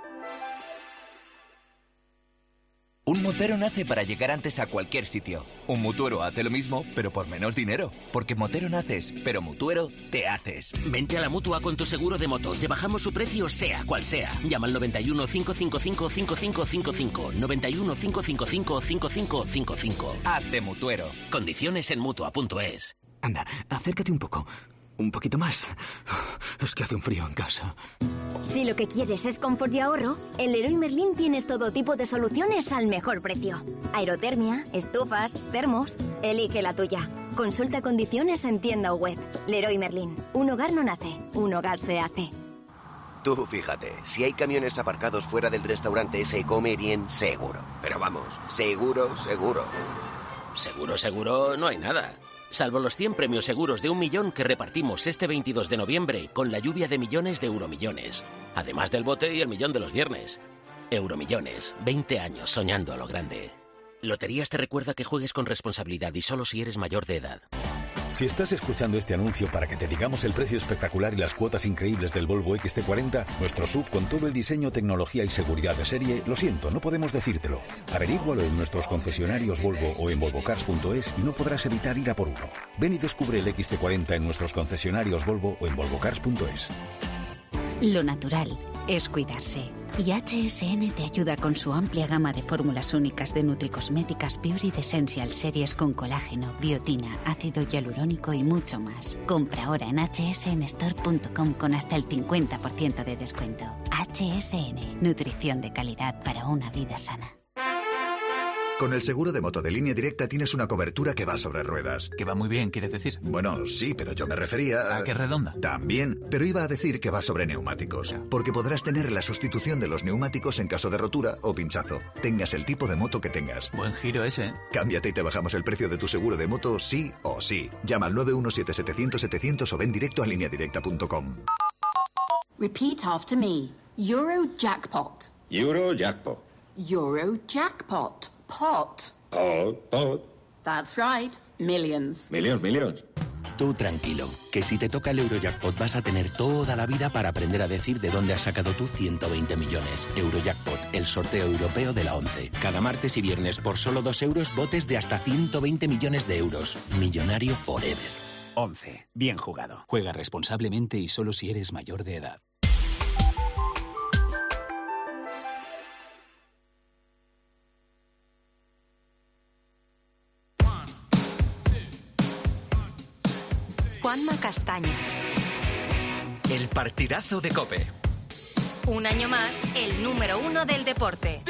Un motero nace para llegar antes a cualquier sitio. Un mutuero hace lo mismo, pero por menos dinero. Porque motero naces, pero mutuero te haces. Vente a la Mutua con tu seguro de moto. Te bajamos su precio sea cual sea. Llama al noventa y uno, cinco cinco cinco, cinco cinco cinco cinco. noventa y uno, cinco cinco cinco, cinco cinco cinco cinco. Hazte mutuero. Condiciones en Mutua punto es. Anda, acércate un poco. Un poquito más. Es que hace un frío en casa. Si lo que quieres es confort y ahorro, en Leroy Merlin tienes todo tipo de soluciones al mejor precio. Aerotermia, estufas, termos. Elige la tuya. Consulta condiciones en tienda o web. Leroy Merlin. Un hogar no nace, un hogar se hace. Tú fíjate, si hay camiones aparcados fuera del restaurante se come bien seguro. Pero vamos, seguro, seguro. Seguro, seguro, no hay nada. Salvo los cien premios seguros de un millón que repartimos este veintidós de noviembre con la lluvia de millones de euromillones. Además del bote y el millón de los viernes. Euromillones, veinte años soñando a lo grande. Loterías te recuerda que juegues con responsabilidad y solo si eres mayor de edad. Si estás escuchando este anuncio para que te digamos el precio espectacular y las cuotas increíbles del Volvo X C cuarenta, nuestro S U V con todo el diseño, tecnología y seguridad de serie, lo siento, no podemos decírtelo. Averígualo en nuestros concesionarios Volvo o en volvocars punto es y no podrás evitar ir a por uno. Ven y descubre el X C cuarenta en nuestros concesionarios Volvo o en volvocars punto es. Lo natural es cuidarse. Y H S N te ayuda con su amplia gama de fórmulas únicas de nutricosméticas Beauty Essential series con colágeno, biotina, ácido hialurónico y mucho más. Compra ahora en hache ese ene store punto com con hasta el cincuenta por ciento de descuento. H S N, nutrición de calidad para una vida sana. Con el seguro de moto de Línea Directa tienes una cobertura que va sobre ruedas. Que va muy bien, ¿quieres decir? Bueno, sí, pero yo me refería... ¿A qué redonda? También, pero iba a decir que va sobre neumáticos. Porque podrás tener la sustitución de los neumáticos en caso de rotura o pinchazo. Tengas el tipo de moto que tengas. Buen giro ese, ¿eh? Cámbiate y te bajamos el precio de tu seguro de moto sí o sí. Llama al nueve uno siete, setecientos, setecientos o ven directo a línea directa punto com. Repeat after me. Eurojackpot. Eurojackpot. Eurojackpot. Pot. Pot, pot. That's right. Millions. Millions, millions. Tú tranquilo, que si te toca el Eurojackpot vas a tener toda la vida para aprender a decir de dónde has sacado tú ciento veinte millones. Eurojackpot, el sorteo europeo de la once. Cada martes y viernes por solo dos euros, botes de hasta ciento veinte millones de euros. Millonario forever. once. Bien jugado. Juega responsablemente y solo si eres mayor de edad. Juanma Castaño. El partidazo de COPE. Un año más, el número uno del deporte.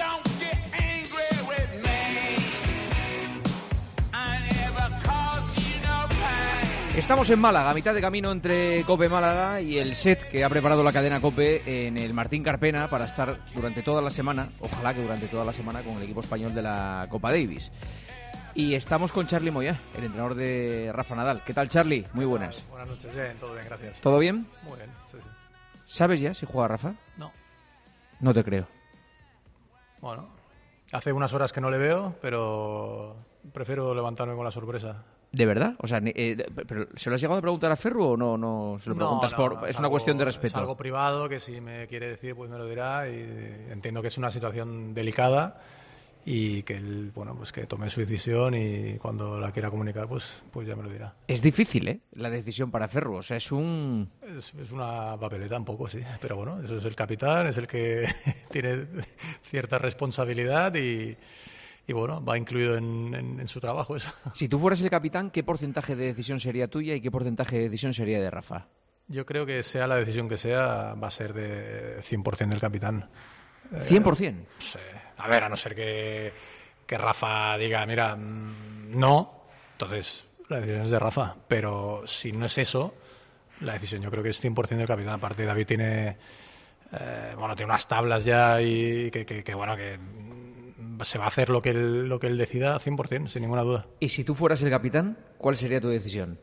Estamos en Málaga, a mitad de camino entre COPE Málaga y el set que ha preparado la cadena COPE en el Martín Carpena para estar durante toda la semana, ojalá que durante toda la semana, con el equipo español de la Copa Davis. Y estamos con Charly Moyá, el entrenador de Rafa Nadal. ¿Qué tal, Charly? Muy buenas. Buenas noches, bien, todo bien, gracias. ¿Todo bien? Muy bien, sí, sí. ¿Sabes ya si juega Rafa? No. No te creo. Bueno, hace unas horas que no le veo, pero prefiero levantarme con la sorpresa. ¿De verdad? O sea, eh, pero ¿se lo has llegado a preguntar a Ferru o no, no se lo preguntas no, por...? No, es, es una algo, cuestión de respeto. Es algo privado que si me quiere decir, pues me lo dirá, y entiendo que es una situación delicada y que él, bueno, pues que tome su decisión y cuando la quiera comunicar, pues, pues ya me lo dirá. Es difícil, ¿eh? La decisión para Ferru, o sea, es un... Es, es una papeleta un poco, sí, pero bueno, eso es el capitán, es el que tiene cierta responsabilidad y... Y bueno, va incluido en, en, en su trabajo eso. Si tú fueras el capitán, ¿qué porcentaje de decisión sería tuya y qué porcentaje de decisión sería de Rafa? Yo creo que sea la decisión que sea, va a ser de cien por ciento del capitán. ¿cien por ciento? Eh, sí. A ver, a no ser que, que Rafa diga, mira, no, entonces la decisión es de Rafa. Pero si no es eso, la decisión yo creo que es cien por ciento del capitán. Aparte, David tiene, eh, bueno, tiene unas tablas ya y que, que, que bueno, que... se va a hacer lo que él, lo que él decida cien por ciento, sin ninguna duda. ¿Y si tú fueras el capitán, cuál sería tu decisión?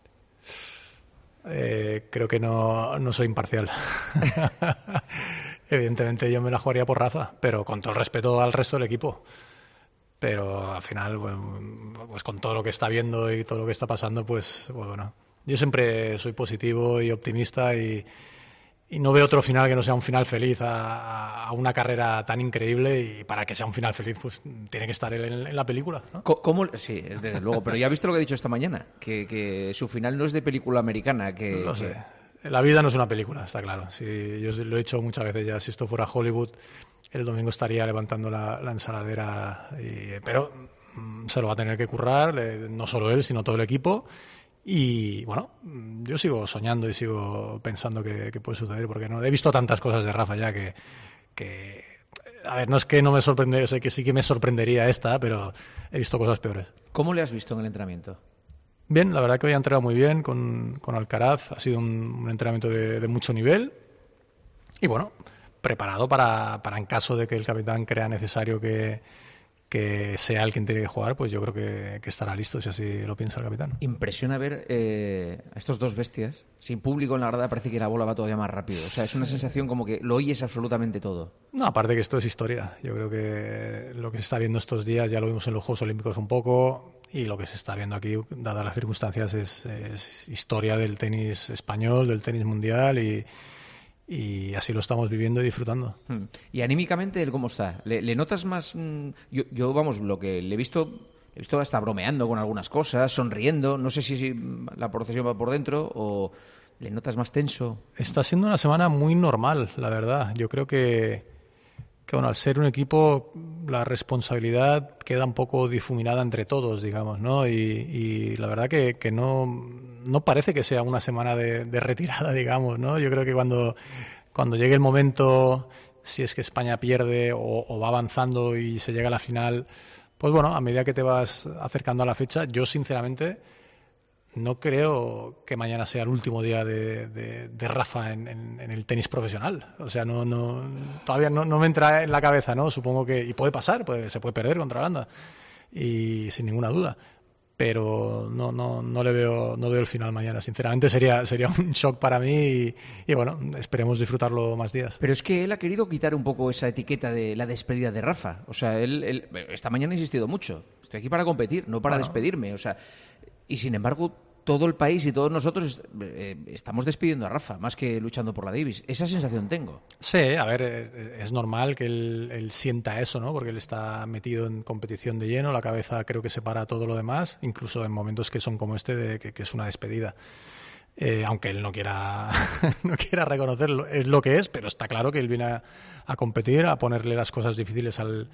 Eh, creo que no, no soy imparcial. Evidentemente yo me la jugaría por Rafa, pero con todo el respeto al resto del equipo. Pero al final, bueno, pues con todo lo que está viendo y todo lo que está pasando, pues, pues bueno. Yo siempre soy positivo y optimista y... Y no veo otro final que no sea un final feliz a, a una carrera tan increíble, y para que sea un final feliz pues tiene que estar él en, en la película, ¿no? ¿Cómo? Sí, desde luego, pero ya has visto lo que ha dicho esta mañana, que, que su final no es de película americana. Que, Lo que... sé. La vida no es una película, está claro. Sí, yo lo he dicho muchas veces ya, si esto fuera Hollywood, el domingo estaría levantando la, la ensaladera, y, pero mm, se lo va a tener que currar, eh, no solo él, sino todo el equipo. Y bueno, yo sigo soñando y sigo pensando que, que puede suceder, porque no he visto tantas cosas de Rafa ya que, que... A ver, no es que no me sorprende, sé que sí que me sorprendería esta, pero he visto cosas peores. ¿Cómo le has visto en el entrenamiento? Bien, la verdad que hoy ha entrenado muy bien con, con Alcaraz, ha sido un, un entrenamiento de, de mucho nivel y bueno, preparado para, para en caso de que el capitán crea necesario que... que sea el quien tiene que jugar, pues yo creo que, que estará listo, si así lo piensa el capitán. Impresiona ver eh, a estos dos bestias. Sin público, en la verdad, parece que la bola va todavía más rápido. O sea, es una sensación como que lo oyes absolutamente todo. No, aparte que esto es historia. Yo creo que lo que se está viendo estos días, ya lo vimos en los Juegos Olímpicos un poco, y lo que se está viendo aquí, dadas las circunstancias, es, es historia del tenis español, del tenis mundial, y... y así lo estamos viviendo y disfrutando. ¿Y anímicamente él cómo está? ¿Le, le notas más...? Yo, yo, vamos, lo que le he visto, he visto hasta bromeando con algunas cosas, sonriendo, no sé si, si la procesión va por dentro o le notas más tenso. Está siendo una semana muy normal, la verdad. Yo creo que, que bueno, al ser un equipo, la responsabilidad queda un poco difuminada entre todos, digamos, ¿no? Y, y la verdad que, que no... no parece que sea una semana de, de retirada, digamos, ¿no? Yo creo que cuando, cuando llegue el momento, si es que España pierde o, o va avanzando y se llega a la final, pues bueno, a medida que te vas acercando a la fecha, yo sinceramente no creo que mañana sea el último día de, de, de Rafa en, en, en el tenis profesional. O sea, no, no, todavía no, no me entra en la cabeza, ¿no? Supongo que, y puede pasar, puede, se puede perder contra Holanda, y sin ninguna duda. Pero no, no, no le veo, no veo el final mañana. Sinceramente sería, sería un shock para mí y, y bueno, esperemos disfrutarlo más días. Pero es que él ha querido quitar un poco esa etiqueta de la despedida de Rafa. O sea, él, él esta mañana ha insistido mucho. Estoy aquí para competir, no para bueno. despedirme. O sea, y sin embargo, todo el país y todos nosotros eh, estamos despidiendo a Rafa, más que luchando por la Davis. Esa sensación tengo. Sí, a ver, es normal que él, él sienta eso, ¿no? Porque él está metido en competición de lleno, la cabeza creo que separa todo lo demás, incluso en momentos que son como este, de que, que es una despedida. Eh, aunque él no quiera, no quiera reconocerlo, es lo que es, pero está claro que él viene a, a competir, a ponerle las cosas difíciles al,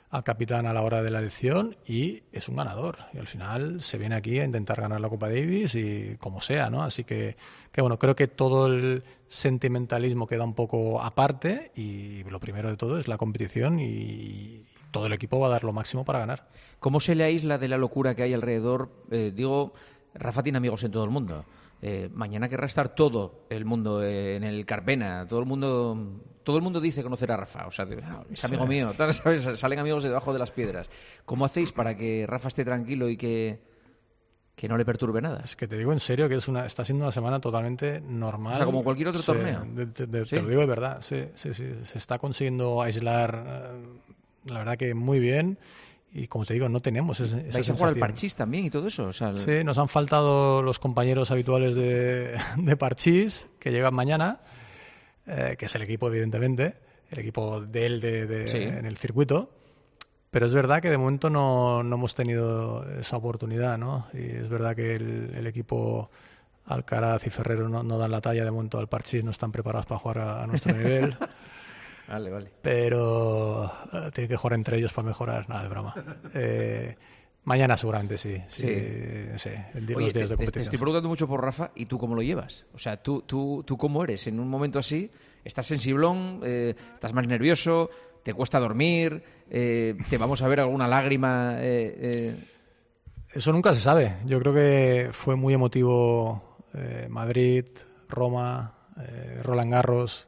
al capitán a la hora de la elección y es un ganador. Y al final se viene aquí a intentar ganar la Copa Davis y como sea, ¿no? Así que, que bueno, creo que todo el sentimentalismo queda un poco aparte y lo primero de todo es la competición y todo el equipo va a dar lo máximo para ganar. ¿Cómo se le aísla de la locura que hay alrededor? Eh, digo, Rafa tiene amigos en todo el mundo. Eh, mañana querrá estar todo el mundo eh, en el Carpena, todo el mundo todo el mundo dice conocer a Rafa, o sea, no, es amigo sí. mío, ¿sabes? Salen amigos de debajo de las piedras. ¿Cómo hacéis para que Rafa esté tranquilo y que, que no le perturbe nada? Es que te digo en serio que es una está siendo una semana totalmente normal. O sea, como cualquier otro sí, torneo. De, de, de, ¿Sí? Te lo digo de verdad, sí, sí, sí, se está consiguiendo aislar, eh, la verdad que muy bien. Y como te digo, no tenemos esa, esa ¿Vais a jugar al parchís también y todo eso? O sea, el... Sí, nos han faltado los compañeros habituales de, de parchís, que llegan mañana, eh, que es el equipo, evidentemente, el equipo de él de, de, sí. en el circuito. Pero es verdad que de momento no, no hemos tenido esa oportunidad, ¿no? Y es verdad que el, el equipo Alcaraz y Ferrero no, no dan la talla de momento al parchís, no están preparados para jugar a, a nuestro nivel. Vale, vale. Pero uh, tienen que jugar entre ellos para mejorar. Nada, de broma. Eh, mañana seguramente sí. Sí, sí. sí en Oye, los días te, de competición. Te estoy preguntando mucho por Rafa y tú cómo lo llevas. O sea, tú, tú, tú cómo eres en un momento así. ¿Estás sensiblón? Eh, ¿Estás más nervioso? ¿Te cuesta dormir? Eh, ¿Te vamos a ver alguna lágrima? Eh, eh... Eso nunca se sabe. Yo creo que fue muy emotivo eh, Madrid, Roma, eh, Roland Garros.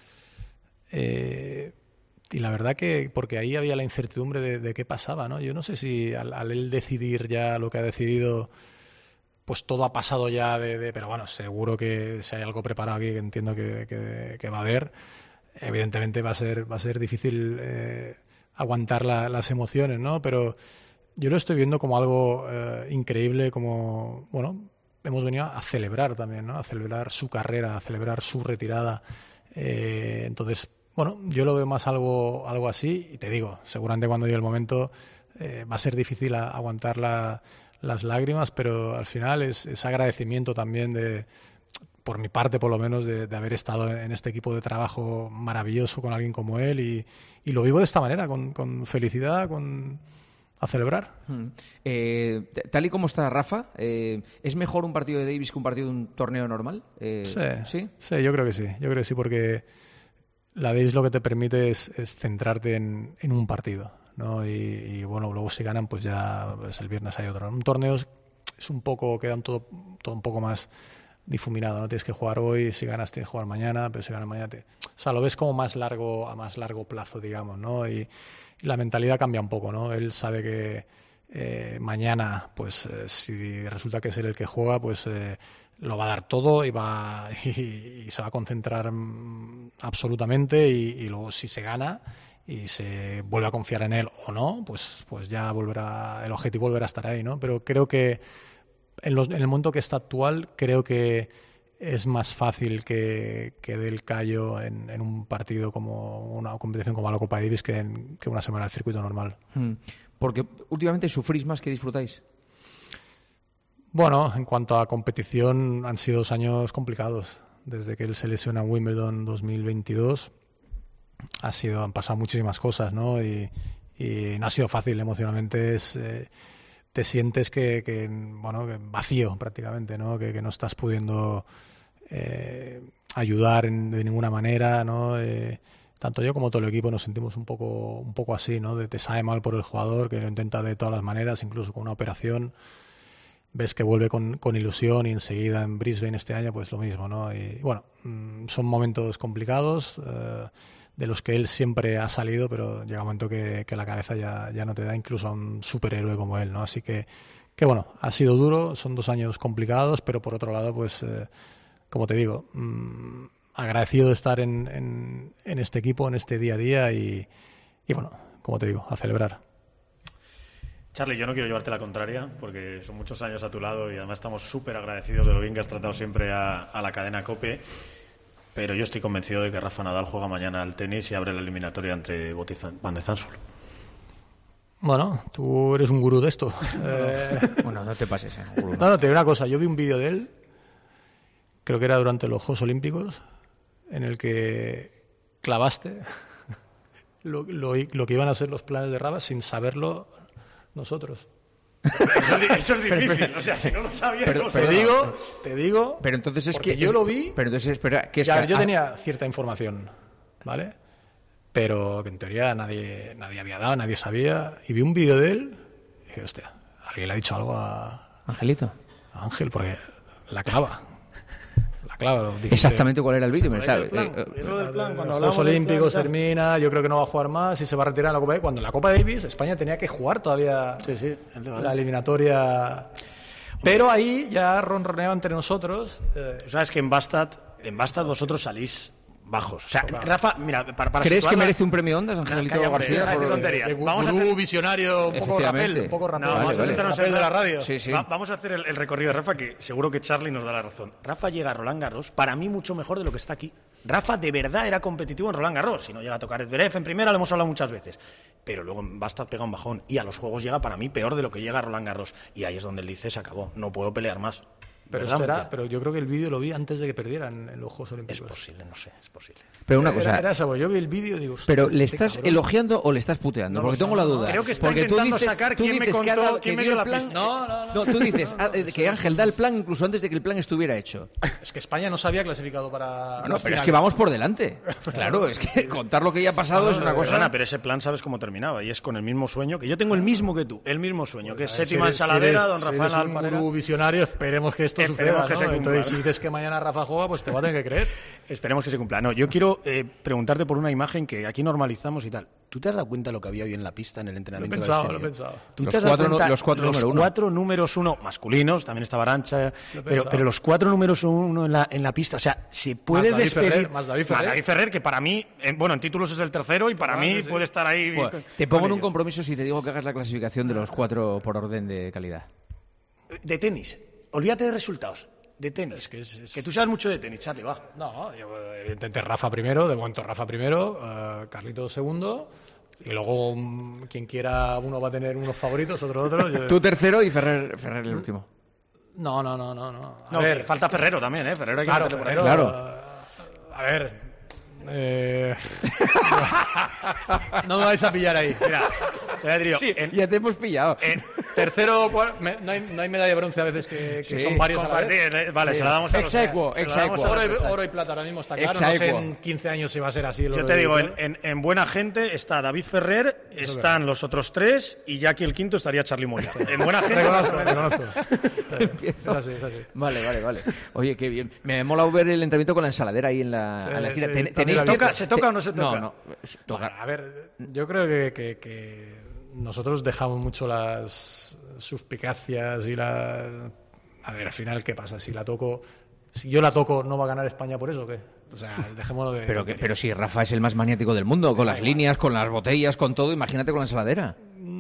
Eh, y la verdad que porque ahí había la incertidumbre de, de qué pasaba, ¿no? Yo no sé si al, al él decidir ya lo que ha decidido, pues todo ha pasado ya de, de pero bueno, seguro que si hay algo preparado aquí que entiendo que, que, que va a haber, evidentemente va a ser va a ser difícil eh, aguantar la, las emociones, ¿no? Pero yo lo estoy viendo como algo eh, increíble, como bueno, hemos venido a celebrar también, ¿no? A celebrar su carrera, a celebrar su retirada. Eh, entonces bueno, yo lo veo más algo algo así y te digo, seguramente cuando llegue el momento eh, va a ser difícil a, aguantar la, las lágrimas, pero al final es, es agradecimiento también de, por mi parte por lo menos, de, de haber estado en este equipo de trabajo maravilloso con alguien como él y, y lo vivo de esta manera, con, con felicidad, con a celebrar. Hmm. Eh, tal y como está Rafa, eh, ¿es mejor un partido de Davis que un partido de un torneo normal? Eh, sí, sí, sí, yo creo que sí, yo creo que sí porque la Davis lo que te permite es, es centrarte en, en un partido, ¿no? Y, y bueno, luego si ganan, pues ya pues el viernes hay otro. Un torneo es, es un poco, queda todo, todo un poco más difuminado, ¿no? Tienes que jugar hoy, si ganas tienes que jugar mañana, pero si ganas mañana te... O sea, lo ves como más largo, a más largo plazo, digamos, ¿no? Y, y la mentalidad cambia un poco, ¿no? Él sabe que eh, mañana, pues eh, si resulta que es él el que juega, pues... Eh, lo va a dar todo y va y, y se va a concentrar mm, absolutamente y, y luego si se gana y se vuelve a confiar en él o no, pues pues ya volverá, el objetivo volverá a estar ahí, ¿no? Pero creo que en, los, en el momento que está actual, creo que es más fácil que, que dé el callo en, en un partido como una competición como la Copa Davis que, en, que una semana en el circuito normal. Hmm. Porque últimamente sufrís más que disfrutáis. Bueno, en cuanto a competición han sido dos años complicados. Desde que él se lesiona en Wimbledon dos mil veintidós ha sido, han pasado muchísimas cosas, ¿no? Y, y no ha sido fácil emocionalmente. Es, eh, te sientes que, que bueno, que vacío prácticamente, ¿no? Que, que no estás pudiendo eh, ayudar en, de ninguna manera, ¿no? Eh, tanto yo como todo el equipo nos sentimos un poco, un poco así, ¿no? De, te sabe mal por el jugador que lo intenta de todas las maneras, incluso con una operación. Ves que vuelve con, con ilusión y enseguida en Brisbane este año pues lo mismo, ¿no? Y bueno, son momentos complicados eh, de los que él siempre ha salido, pero llega un momento que, que la cabeza ya, ya no te da incluso a un superhéroe como él, ¿no? Así que, que bueno, ha sido duro, son dos años complicados, pero por otro lado, pues eh, como te digo, mmm, agradecido de estar en, en, en este equipo, en este día a día y, y bueno, como te digo, a celebrar. Charlie, yo no quiero llevarte la contraria porque son muchos años a tu lado y además estamos súper agradecidos de lo bien que has tratado siempre a, a la cadena COPE, pero yo estoy convencido de que Rafa Nadal juega mañana al tenis y abre la eliminatoria entre Botizan, Van de Zandschulp. Bueno, tú eres un gurú de esto. eh... Bueno, no te pases, ¿eh? Gurú. No, no, te digo una cosa, yo vi un vídeo de él, creo que era durante los Juegos Olímpicos, en el que clavaste lo, lo, lo que iban a ser los planes de Rafa sin saberlo nosotros. Eso, eso es difícil, o sea, si no lo sabías... Pero, pero te digo, te digo... Pero entonces es que... yo es, lo vi... Pero entonces, espera, que es ya, que... Yo tenía cierta información, ¿vale? Pero que en teoría nadie, nadie había dado, nadie sabía. Y vi un vídeo de él y dije, hostia, alguien le ha dicho algo a... Angelito. A Ángel, porque la clava. La clava. Lo dijiste. Exactamente cuál era el vídeo, ¿sabes? Es lo del plan, cuando los Juegos Olímpicos termina, yo creo que no va a jugar más y se va a retirar en la Copa Davis. Cuando en la Copa Davis España tenía que jugar todavía sí, sí, la eliminatoria. Pero ahí ya ronroneaba entre nosotros. Eh, Tú sabes que en Bastad, en Bastad vosotros salís bajos. O sea, claro. Rafa, mira, para, para ¿crees situarla... que merece un premio Ondas, Angelito Calla, García? Por... Por... tonterías. De, de, vamos a hacer un visionario un poco rapel, un poco rapel. No, vale, vale. Vamos a de la radio. Sí, sí. Va, vamos a hacer el, el recorrido de Rafa, que seguro que Charlie nos da la razón. Rafa llega a Roland Garros, para mí mucho mejor de lo que está aquí. Rafa de verdad era competitivo en Roland Garros. Si no llega a tocar Zverev en primera, lo hemos hablado muchas veces. Pero luego en Bastad pega un bajón. Y a los juegos llega para mí peor de lo que llega a Roland Garros. Y ahí es donde él dice, se acabó, no puedo pelear más. Pero, esto era, pero yo creo que el vídeo lo vi antes de que perdieran en los Juegos Olímpicos. Es posible, no sé, es posible. Pero una cosa... Era, era eso, yo vi el vídeo y digo... Pero ¿le estás cabrón. elogiando o le estás puteando? No porque tengo la duda. Creo que está porque intentando tú dices, sacar tú quién me dices contó, que dado, quién que me dio la plan... pista. No, no, no. No, tú dices no, no, no, que Ángel da el plan incluso antes de que el plan estuviera hecho. Es que España no se había clasificado para... Bueno, pero finales. Es que vamos por delante. Claro, es que contar lo que ya ha pasado no, no, es una no, cosa... Perdona, pero ese plan sabes cómo terminaba, y es con el mismo sueño, que yo tengo el mismo que tú, el mismo sueño, pues que es séptima si ensaladera, si don si Rafael Alparera. Un visionario, esperemos que esto esperemos suceda, que ¿no? se Entonces, si dices que mañana Rafa juega, pues te va a tener que creer. Esperemos que se cumpla. No, yo quiero eh, preguntarte por una imagen que aquí normalizamos y tal. ¿Tú te has dado cuenta de lo que había hoy en la pista en el entrenamiento? Lo he pensado, de este lo he pensado. ¿Tú los, te has cuatro, dado cuenta? los cuatro, los número uno. cuatro números uno masculinos, también estaba Arantxa, pero, pero los cuatro números uno en la, en la pista, o sea, se puede más despedir... Ferrer, más David Ferrer. Más David Ferrer, que para mí, en, bueno, en títulos es el tercero y para ah, mí sí. puede estar ahí... Bueno, con, te pongo con en un ellos. compromiso si te digo que hagas la clasificación de los cuatro por orden de calidad. De tenis, olvídate de resultados. De tenis. Es que, es, es... que tú sabes mucho de tenis, Charlie, va. No, yo intenté Rafa primero, de momento Rafa primero, uh, Carlitos segundo, y luego um, quien quiera, uno va a tener unos favoritos, otro otro. Yo... Tú tercero y Ferrer, Ferrer el último. No, no, no, no. no. A no ver, falta Ferrero también, ¿eh? Ferrero hay que claro, Ferrero, por ahí. Claro. Uh, a ver... Eh... no me vais a pillar ahí. Mira, te voy a decir, sí, en, ya te hemos pillado. En tercero, me, no, hay, no hay medalla de bronce a veces que, que sí, son varios a la vez. Vale, sí. Se la damos a los Exequo, exequo. Oro, oro y plata ahora mismo está claro. No sé en quince años si va a ser así. El Yo oro te digo, en, en, en buena gente está David Ferrer, Eso están es los otros tres y ya aquí el quinto estaría Charlie Moya. En buena gente. Reconozco, reconozco. Es así, es así. Vale, vale, vale. Oye, qué bien. Me ha molado ver el entrenamiento con la ensaladera ahí en la, sí, en la esquina. Sí, Ten, ¿tenéis ¿Se, toca, ¿Se toca o no se toca? No, no. Bueno, a ver, yo creo que, que, que nosotros dejamos mucho las suspicacias y la... A ver, al final, ¿qué pasa? Si la toco... Si yo la toco, ¿no va a ganar España por eso o qué? O sea, dejémoslo de... Pero, que, pero si Rafa es el más maniático del mundo, con las igual. líneas, con las botellas, con todo, imagínate con la ensaladera.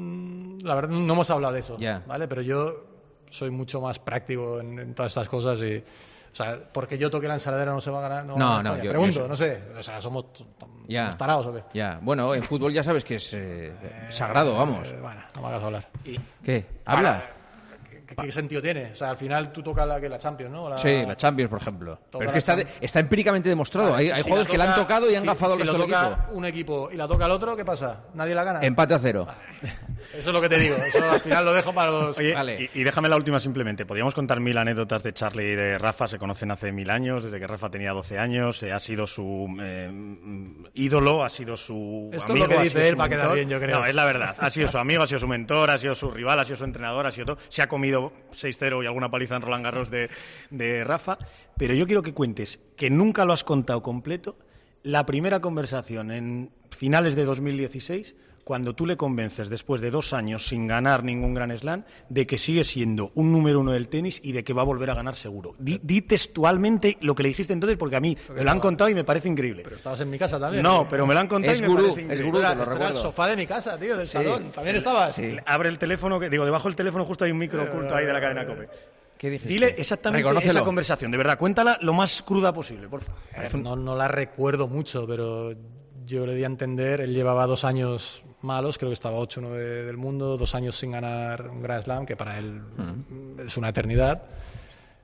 La verdad, no hemos hablado de eso, yeah. ¿vale? Pero yo soy mucho más práctico en, en todas estas cosas y... O sea, porque yo toque la ensaladera no se va a ganar. No, no, no yo, yo pregunto, sé. no sé. O sea, somos, ya. somos tarados o qué. Ya, bueno, en fútbol ya sabes que es eh, eh, sagrado, vamos. Eh, bueno, no me hagas hablar. ¿Y? ¿Qué? ¿Habla? ¿Qué, ¿Qué sentido tiene? O sea, al final tú tocas la, que la Champions, ¿no? La... Sí, la Champions, por ejemplo. Pero es que está, de, está empíricamente demostrado. Vale, hay hay si jugadores que la han tocado y han si, gafado si al resto del equipo. un equipo y la toca el otro, ¿qué pasa? ¿Nadie la gana? Empate a cero. Vale. Eso es lo que te digo. Eso al final lo dejo para los... Oye, vale. y, y déjame la última simplemente. Podríamos contar mil anécdotas de Charlie y de Rafa. Se conocen hace mil años, desde que Rafa tenía doce años. Eh, ha sido su eh, ídolo, ha sido su Esto amigo. Esto es lo que dice él para quedar bien, yo creo. No, es la verdad. Ha sido su amigo, ha sido su mentor, ha sido su rival, ha sido su entrenador, ha sido todo. Se ha comido seis cero y alguna paliza en Roland Garros de, de Rafa. Pero yo quiero que cuentes, que nunca lo has contado completo, la primera conversación en finales de dos mil dieciséis, cuando tú le convences, después de dos años sin ganar ningún Grand Slam, de que sigue siendo un número uno del tenis y de que va a volver a ganar seguro. Di, di textualmente lo que le dijiste entonces, porque a mí porque me lo han contado y me parece increíble. Pero estabas en mi casa también. No, ¿eh? pero me lo han contado es y me gurú, parece increíble. Es gurú, era, te lo recuerdo. Era el sofá de mi casa, tío, del sí. salón. ¿También estabas? Sí. Abre el teléfono, que digo, debajo del teléfono justo hay un micro oculto ahí de la cadena COPE. ¿Qué dijiste? Dile exactamente Reconócelo. esa conversación, de verdad, cuéntala lo más cruda posible, por favor. Eh, no, no la recuerdo mucho, pero yo le di a entender, él llevaba dos años malos, creo que estaba ocho o nueve del mundo, dos años sin ganar un Grand Slam, que para él uh-huh. es una eternidad.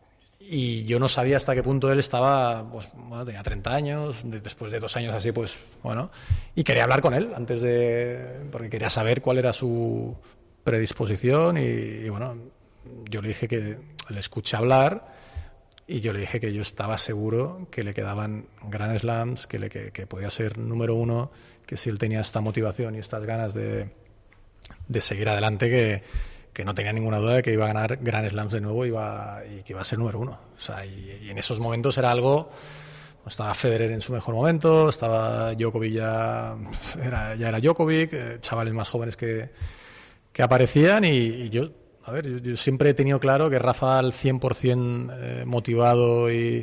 y yo no sabía hasta qué punto él estaba, pues bueno, tenía treinta años, de, después de dos años así, pues bueno, y quería hablar con él antes de, porque quería saber cuál era su predisposición y, y bueno, yo le dije que le escuché hablar y yo le dije que yo estaba seguro que le quedaban Grand Slams, que, le, que, que podía ser número uno, que si él tenía esta motivación y estas ganas de, de seguir adelante, que que no tenía ninguna duda de que iba a ganar Grand Slams de nuevo iba, y que iba a ser número uno. O sea, y, y en esos momentos era algo... Estaba Federer en su mejor momento, estaba Djokovic ya era, ya era Djokovic, eh, chavales más jóvenes que, que aparecían y, y yo, a ver, yo, yo siempre he tenido claro que Rafa al cien por ciento eh, motivado y...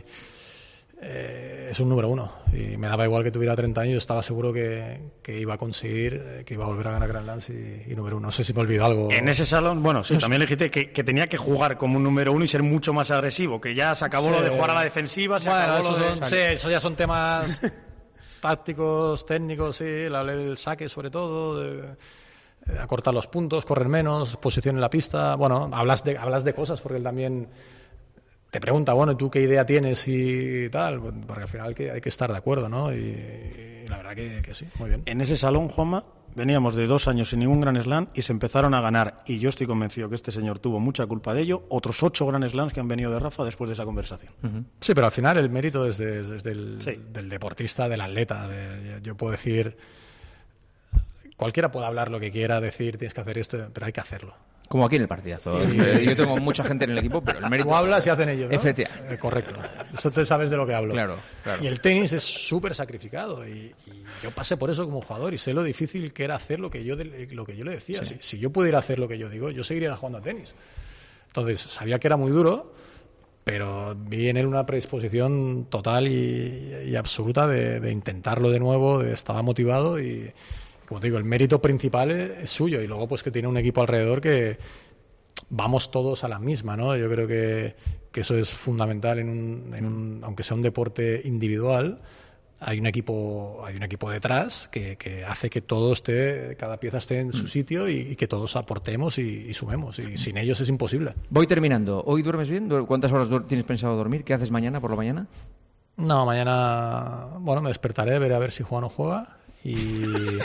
Eh, es un número uno y me daba igual que tuviera treinta años, estaba seguro que, que iba a conseguir, eh, que iba a volver a ganar Grand Slams y, y número uno. No sé si me olvidó algo. En ese salón, bueno, sí, también le dijiste que, que tenía que jugar como un número uno y ser mucho más agresivo, que ya se acabó sí. lo de jugar a la defensiva, se bueno, acabó eso, lo de... son, sí, eso ya son temas tácticos, técnicos, sí, le hablé del saque sobre todo, de, de acortar los puntos, correr menos, posición en la pista, bueno, hablas de, hablas de cosas porque él también... te pregunta, bueno, ¿tú qué idea tienes y tal? Porque al final hay que, hay que estar de acuerdo, ¿no? Y, y la verdad que, que sí, muy bien. En ese salón, Juanma, veníamos de dos años sin ningún Grand Slam y se empezaron a ganar, y yo estoy convencido que este señor tuvo mucha culpa de ello, otros ocho Grand Slams que han venido de Rafa después de esa conversación. Uh-huh. Sí, pero al final el mérito es, de, es del, sí. del deportista, del atleta. De, yo puedo decir... Cualquiera puede hablar lo que quiera, decir, tienes que hacer esto, pero hay que hacerlo. Como aquí en el partidazo. Sí. Yo tengo mucha gente en el equipo, pero el mérito... Tú hablas y hacen ellos, ¿no? Efectivamente. Eh, correcto. Eso te sabes de lo que hablo. Claro, claro. Y el tenis es súper sacrificado. Y, y yo pasé por eso como jugador y sé lo difícil que era hacer lo que yo, de, lo que yo le decía. Sí. Si, si yo pudiera hacer lo que yo digo, yo seguiría jugando a tenis. Entonces, sabía que era muy duro, pero vi en él una predisposición total y, y absoluta de, de intentarlo de nuevo, de, estaba motivado y... Como te digo, el mérito principal es suyo y luego pues que tiene un equipo alrededor que vamos todos a la misma, ¿no? Yo creo que, que eso es fundamental en un, en un, aunque sea un deporte individual, hay un equipo, hay un equipo detrás que, que hace que todo esté, cada pieza esté en su sitio y, y que todos aportemos y, y sumemos. Y sin ellos es imposible. Voy terminando. ¿Hoy duermes bien? ¿Cuántas horas tienes pensado dormir? ¿Qué haces mañana por la mañana? No, mañana, bueno, me despertaré, veré a ver si juega o no juega. Y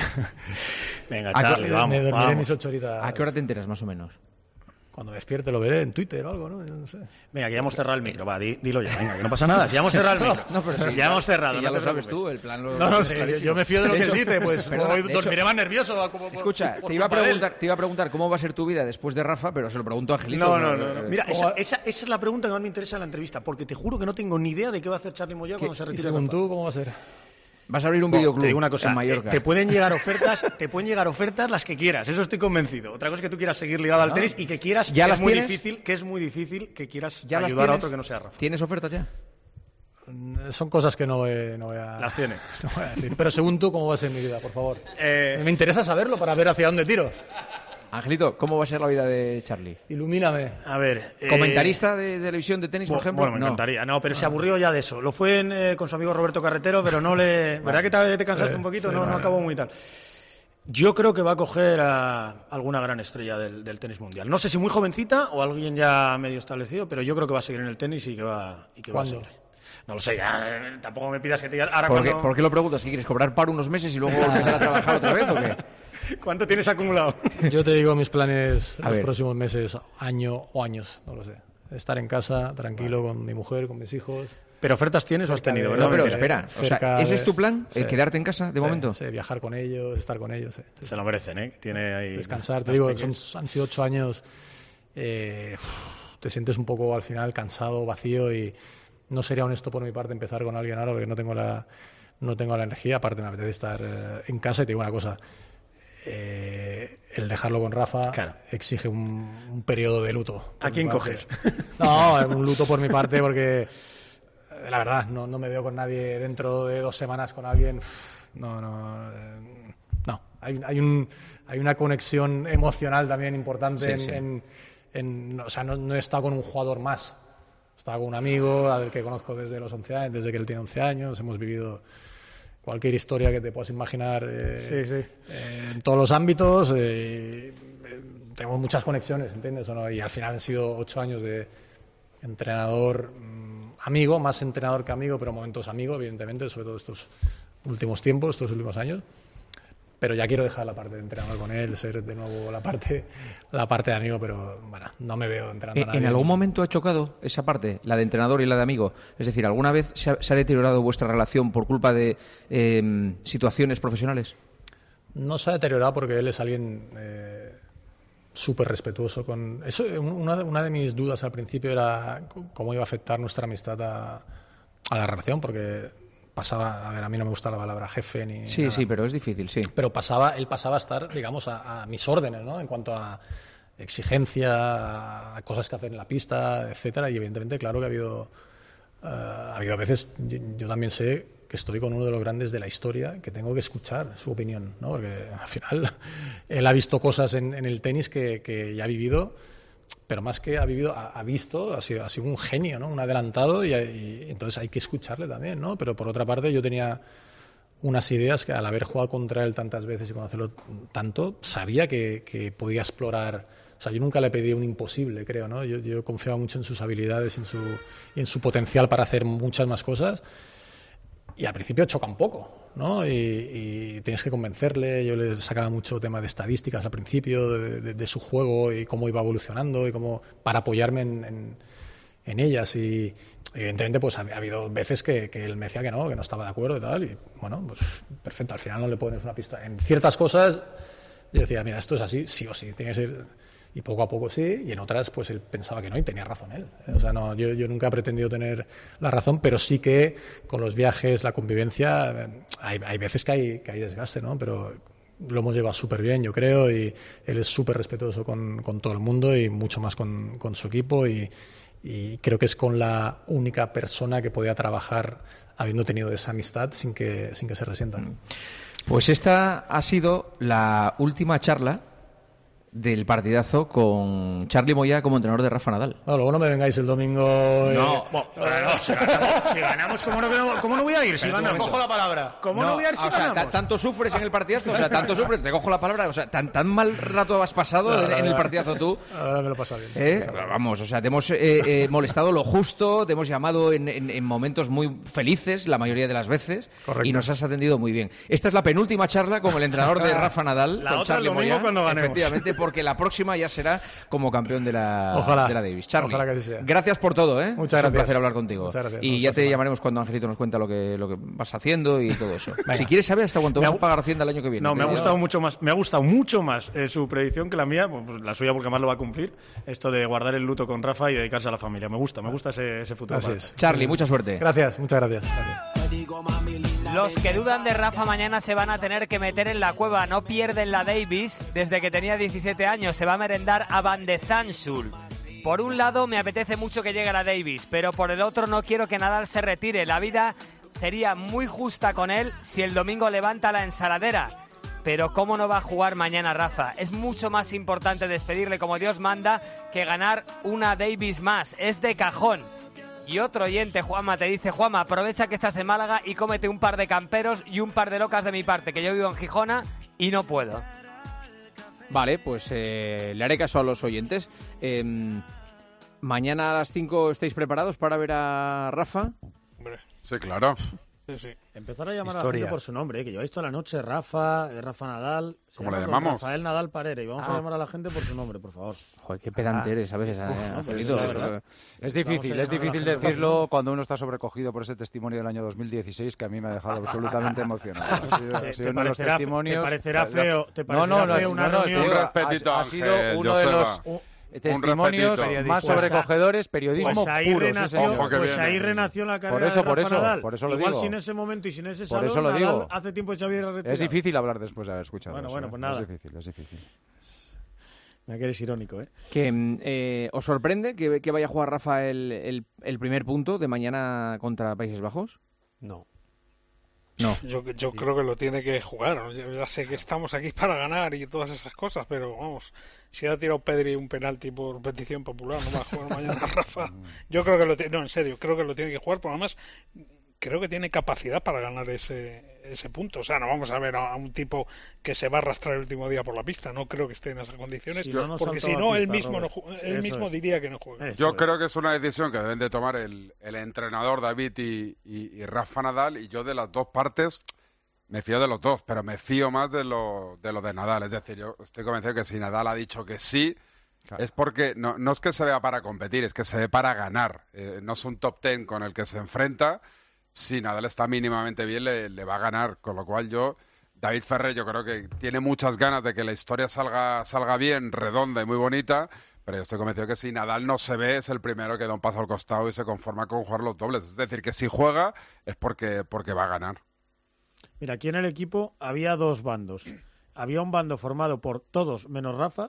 venga, Charlie, qué, vamos, me dormiré vamos. mis ocho horitas. ¿A qué hora te enteras más o menos? Cuando despierte lo veré en Twitter o algo, ¿no? Yo no sé. Venga, que ya hemos cerrado el micro, va, di, dilo ya, venga, que no pasa nada, si ya hemos cerrado el micro. No, pero sí, ya hemos cerrado. Si no ya te lo sabes preocupes. tú, el plan lo... No, no, sí, yo me fío de lo que él dice, pues Perdona, hoy de dormiré hecho, más nervioso. Como por, escucha, por te, iba a culpa de él. preguntar, te iba a preguntar cómo va a ser tu vida después de Rafa, pero se lo pregunto a Angelito. No, no, no, no. Mira, esa, esa, esa es la pregunta que más me interesa en la entrevista, porque te juro que no tengo ni idea de qué va a hacer Charly Moya cuando se retire. ¿Y según tú cómo va a ser? Vas a abrir un bueno, videoclub te digo una cosa, en Mallorca. Eh, te pueden llegar ofertas, te pueden llegar ofertas las que quieras, eso estoy convencido. Otra cosa es que tú quieras seguir ligado al Ah. tenis y que quieras, ¿Ya que las es muy tienes? difícil, que es muy difícil que quieras ¿Ya las ayudar a tienes? otro que no sea Rafa. ¿Tienes ofertas ya? Son cosas que no voy, no voy a... Las tiene. No voy a decir. Pero según tú, ¿cómo va a ser mi vida, por favor? Eh... Me interesa saberlo para ver hacia dónde tiro. Angelito, ¿cómo va a ser la vida de Charly? Ilumíname. A ver... Eh... ¿Comentarista de, de televisión de tenis, por Bueno, ejemplo? Bueno, me no. encantaría. No, pero se aburrió ya de eso. Lo fue en, eh, con su amigo Roberto Carretero, pero no le... ¿Verdad que te, te cansaste Sí, un poquito? sí, no, vale. no acabó muy tal. Yo creo que va a coger a alguna gran estrella del, del tenis mundial. No sé si muy jovencita o alguien ya medio establecido, pero yo creo que va a seguir en el tenis y que va, y que va a ¿Cuándo? seguir. No lo sé, ya, eh, tampoco me pidas que te diga... Ahora ¿Por, cuando... qué, ¿Por qué lo preguntas? ¿Que quieres cobrar paro unos meses y luego empezar a trabajar otra vez o qué? ¿Cuánto tienes acumulado? Yo te digo mis planes A los ver. próximos meses, año o años, no lo sé. Estar en casa, tranquilo, con mi mujer, con mis hijos. ¿Pero ofertas tienes o has tenido, verdad? No, pero Mentira. espera, o sea, Cerca ¿ese de- es tu plan? Sí. Eh, ¿Quedarte en casa de Sí, momento? sí, viajar con ellos, estar con ellos. Sí, sí. Se lo merecen, ¿eh? Tiene ahí... Descansar, te las digo, peques. son, han sido ocho años, eh, te sientes un poco al final cansado, vacío y no sería honesto por mi parte empezar con alguien ahora porque no tengo la, no tengo la energía, aparte me apetece estar eh, en casa y te digo una cosa, eh, el dejarlo con Rafa Claro. exige un, un periodo de luto. por ¿A mi quién parte. coges? No, un luto por mi parte porque eh, la verdad no, no me veo con nadie dentro de dos semanas con alguien, no, no, eh, no, hay, hay, un, hay una conexión emocional también importante Sí, en, sí. en- en- o sea, no, no he estado con un jugador más, he estado con un amigo al que conozco desde los once años, desde que él tiene once años, hemos vivido cualquier historia que te puedas imaginar eh, Sí, sí. eh, en todos los ámbitos, eh, eh, tenemos muchas conexiones, ¿entiendes o no? Y al final han sido ocho años de, entrenador mmm, amigo, más entrenador que amigo, pero momentos amigo, evidentemente, sobre todo estos últimos tiempos, estos últimos años. Pero ya quiero dejar la parte de entrenador con él, ser de nuevo la parte la parte de amigo, pero bueno, no me veo entrenando a nadie. ¿En algún momento ha chocado esa parte, la de entrenador y la de amigo? Es decir, ¿alguna vez se ha, se ha deteriorado vuestra relación por culpa de eh, situaciones profesionales? No se ha deteriorado porque él es alguien eh, súper respetuoso. Con eso, una, una de mis dudas al principio era cómo iba a afectar nuestra amistad a, a la relación, porque... pasaba, a ver, a mí no me gusta la palabra jefe ni sí, nada. Sí, pero es difícil, sí. Pero pasaba, él pasaba a estar, digamos, a, a mis órdenes, ¿no? En cuanto a exigencia, a cosas que hacer en la pista, etcétera. Y evidentemente, claro que ha habido, uh, ha habido a veces, yo, yo también sé que estoy con uno de los grandes de la historia, que tengo que escuchar su opinión, ¿no? Porque al final él ha visto cosas en, en el tenis que, que ya ha vivido. Pero más que ha vivido, ha, ha visto, ha sido, ha sido un genio, ¿no? Un adelantado y, y entonces hay que escucharle también, ¿no? Pero por otra parte yo tenía unas ideas que al haber jugado contra él tantas veces y conocerlo tanto, sabía que, que podía explorar. O sea, yo nunca le pedí un imposible, creo, ¿no? Yo, yo confiaba mucho en sus habilidades y en su, y en su potencial para hacer muchas más cosas. Y al principio choca un poco, ¿no? Y, y tienes que convencerle. Yo le sacaba mucho tema de estadísticas al principio, de, de, de su juego y cómo iba evolucionando y cómo para apoyarme en, en, en ellas. Y evidentemente pues ha, ha habido veces que, que él me decía que no, que no estaba de acuerdo y tal. Y bueno, pues perfecto, al final no le pones una pista. En ciertas cosas yo decía, mira, esto es así, sí o sí, tiene que ser... Y poco a poco sí, y en otras pues él pensaba que no y tenía razón él. O sea, no, yo, yo nunca he pretendido tener la razón, pero sí que con los viajes, la convivencia, hay, hay veces que hay, que hay desgaste, ¿no? Pero lo hemos llevado súper bien, yo creo, y él es súper respetuoso con, con todo el mundo y mucho más con, con su equipo, y, y creo que es con la única persona que podía trabajar habiendo tenido esa amistad sin que, sin que se resientan. Pues esta ha sido la última charla del partidazo con Charly Moya como entrenador de Rafa Nadal. No, luego no me vengáis el domingo. Eh... No, bueno, no, si ganamos, si ganamos ¿cómo, no, ¿cómo no voy a ir? Si ganamos. Cojo la palabra. ¿Cómo no, no voy a ir si o sea, ganamos? Tanto sufres en el partidazo, o sea, tanto sufres, te cojo la palabra, o sea, tan, tan mal rato has pasado no, en, en el partidazo tú. Ahora me lo he pasado bien. ¿Eh? Vamos, o sea, te hemos eh, eh, molestado lo justo, te hemos llamado en, en, en momentos muy felices, la mayoría de las veces. Correcto. Y nos has atendido muy bien. Esta es la penúltima charla con el entrenador de Rafa Nadal, la con otra Charly el domingo Moya, cuando ganemos. Efectivamente, porque la próxima ya será como campeón de la, ojalá, de la Davis. Charly, ojalá que sea. Gracias por todo, ¿eh? Muchas es gracias. un placer hablar contigo. Muchas gracias. Y ya te semana. llamaremos cuando Angelito nos cuenta lo que, lo que vas haciendo y todo eso. Si quieres saber hasta cuánto vas a pagar Hacienda el año que viene. No, me ha gustado mucho más, me ha gustado mucho más eh, su predicción que la mía, pues la suya porque más lo va a cumplir, esto de guardar el luto con Rafa y dedicarse a la familia. Me gusta, me gusta ese, ese futuro. Así es. Charly, mucha suerte. Gracias, muchas gracias. gracias. Los que dudan de Rafa mañana se van a tener que meter en la cueva. No pierden la Davis desde que tenía diecisiete años. Se va a merendar a Van de Zandschulp. Por un lado me apetece mucho que llegue la Davis, pero por el otro no quiero que Nadal se retire. La vida sería muy justa con él si el domingo levanta la ensaladera. Pero ¿cómo no va a jugar mañana Rafa? Es mucho más importante despedirle como Dios manda que ganar una Davis más. Es de cajón. Y otro oyente, Juanma, te dice: Juanma, aprovecha que estás en Málaga y cómete un par de camperos y un par de locas de mi parte, que yo vivo en Gijona y no puedo. Vale, pues eh, le haré caso a los oyentes. Eh, mañana a las cinco estáis preparados para ver a Rafa. Hombre, sí, claro. Sí, sí. Empezar a llamar Historia. a la gente por su nombre, ¿eh? Que lleváis toda la noche Rafa, eh, Rafa Nadal. ¿Cómo le llamamos? Rafael Nadal Parera. Y vamos Ah. a llamar a la gente por su nombre, por favor. Joder, qué pedante Ah. eres a veces, Uf, eh, no, pero Angelito. es la verdad. Es difícil, Vamos a es llamar a la difícil gente. decirlo cuando uno está sobrecogido por ese testimonio del año dos mil dieciséis que a mí me ha dejado absolutamente emocionado. Ha sido, Te- ha sido te uno de los parecerá- testimonios. te parecerá feo- te no, no, parecerá no, feo una no, no, reunión- te digo, Un ha- respetito, ha sido Ángel, uno de los Joseba. testimonios respetito. más sobrecogedores, periodismo Pues ahí puro. sí, renació, señor. pues ahí renació la carrera Por eso, de por Rafa eso, Nadal. por eso lo Igual digo. sin ese momento y sin ese Por salón, eso lo Nadal digo. hace tiempo se había retirado. Es difícil hablar después de haber escuchado Bueno, eso. bueno, ¿eh? pues nada. Es difícil, es difícil. Mira que eres irónico, ¿eh? Que, eh, ¿Os sorprende que, que vaya a jugar Rafa el, el, el primer punto de mañana contra Países Bajos? No. No. Yo, yo creo que lo tiene que jugar. Yo ya sé que estamos aquí para ganar y todas esas cosas, pero vamos, si ha tirado Pedri un penalti por petición popular, no va a jugar mañana Rafa. Yo creo que lo tiene, no, en serio, creo que lo tiene que jugar, pero además creo que tiene capacidad para ganar ese, ese punto. O sea, no vamos a ver a, a un tipo que se va a arrastrar el último día por la pista. No creo que esté en esas condiciones, si no, porque si no, él mismo, no, él mismo diría que no juega. Eso Yo es. creo que es una decisión que deben de tomar el, el entrenador David y, y, y Rafa Nadal, y yo de las dos partes me fío de los dos, pero me fío más de lo de, lo de Nadal. Es decir, yo estoy convencido que si Nadal ha dicho que sí, claro, es porque no, no es que se vea para competir, es que se ve para ganar. Eh, no es un top ten con el que se enfrenta. Si Nadal está mínimamente bien, le, le va a ganar. Con lo cual yo, David Ferrer, yo creo que tiene muchas ganas de que la historia salga, salga bien, redonda y muy bonita, pero yo estoy convencido que si Nadal no se ve, es el primero que da un paso al costado y se conforma con jugar los dobles. Es decir, que si juega es porque, porque va a ganar. Mira, aquí en el equipo había dos bandos. Había un bando formado por todos menos Rafa,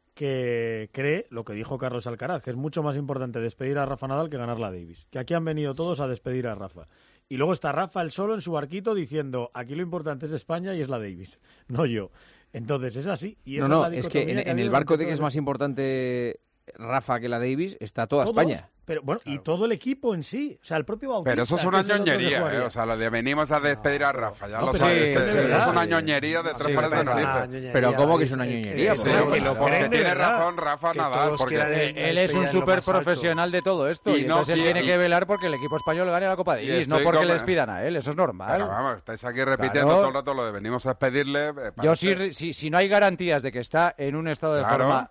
que cree lo que dijo Carlos Alcaraz, que es mucho más importante despedir a Rafa Nadal que ganar la Davis. Que aquí han venido todos a despedir a Rafa. Y luego está Rafa el solo en su barquito diciendo, aquí lo importante es España y es la Davis, no yo. Entonces es así. Y no, no, es, es que en, que en el barco de que es más importante Rafa que la Davis está toda ¿Todos? España. Pero bueno, claro, y todo el equipo en sí, o sea, el propio Bautista. Pero eso es una ñoñería, ¿eh? O sea, lo de venimos a despedir a Rafa, ya no, lo sabes. Sí, sí, eso es una ñoñería de tres sí, pares de narices. Pero ¿cómo que es una ñoñería? Sí, porque, porque tiene razón Rafa Nadal. Porque él es un súper profesional de todo esto y, y entonces él tiene que velar porque el equipo español gane la Copa Davis, no porque le despidan a él, eso es normal. Pero vamos, estáis aquí repitiendo todo el rato lo de venimos a despedirle. Yo sí, si no hay garantías de que está en un estado de forma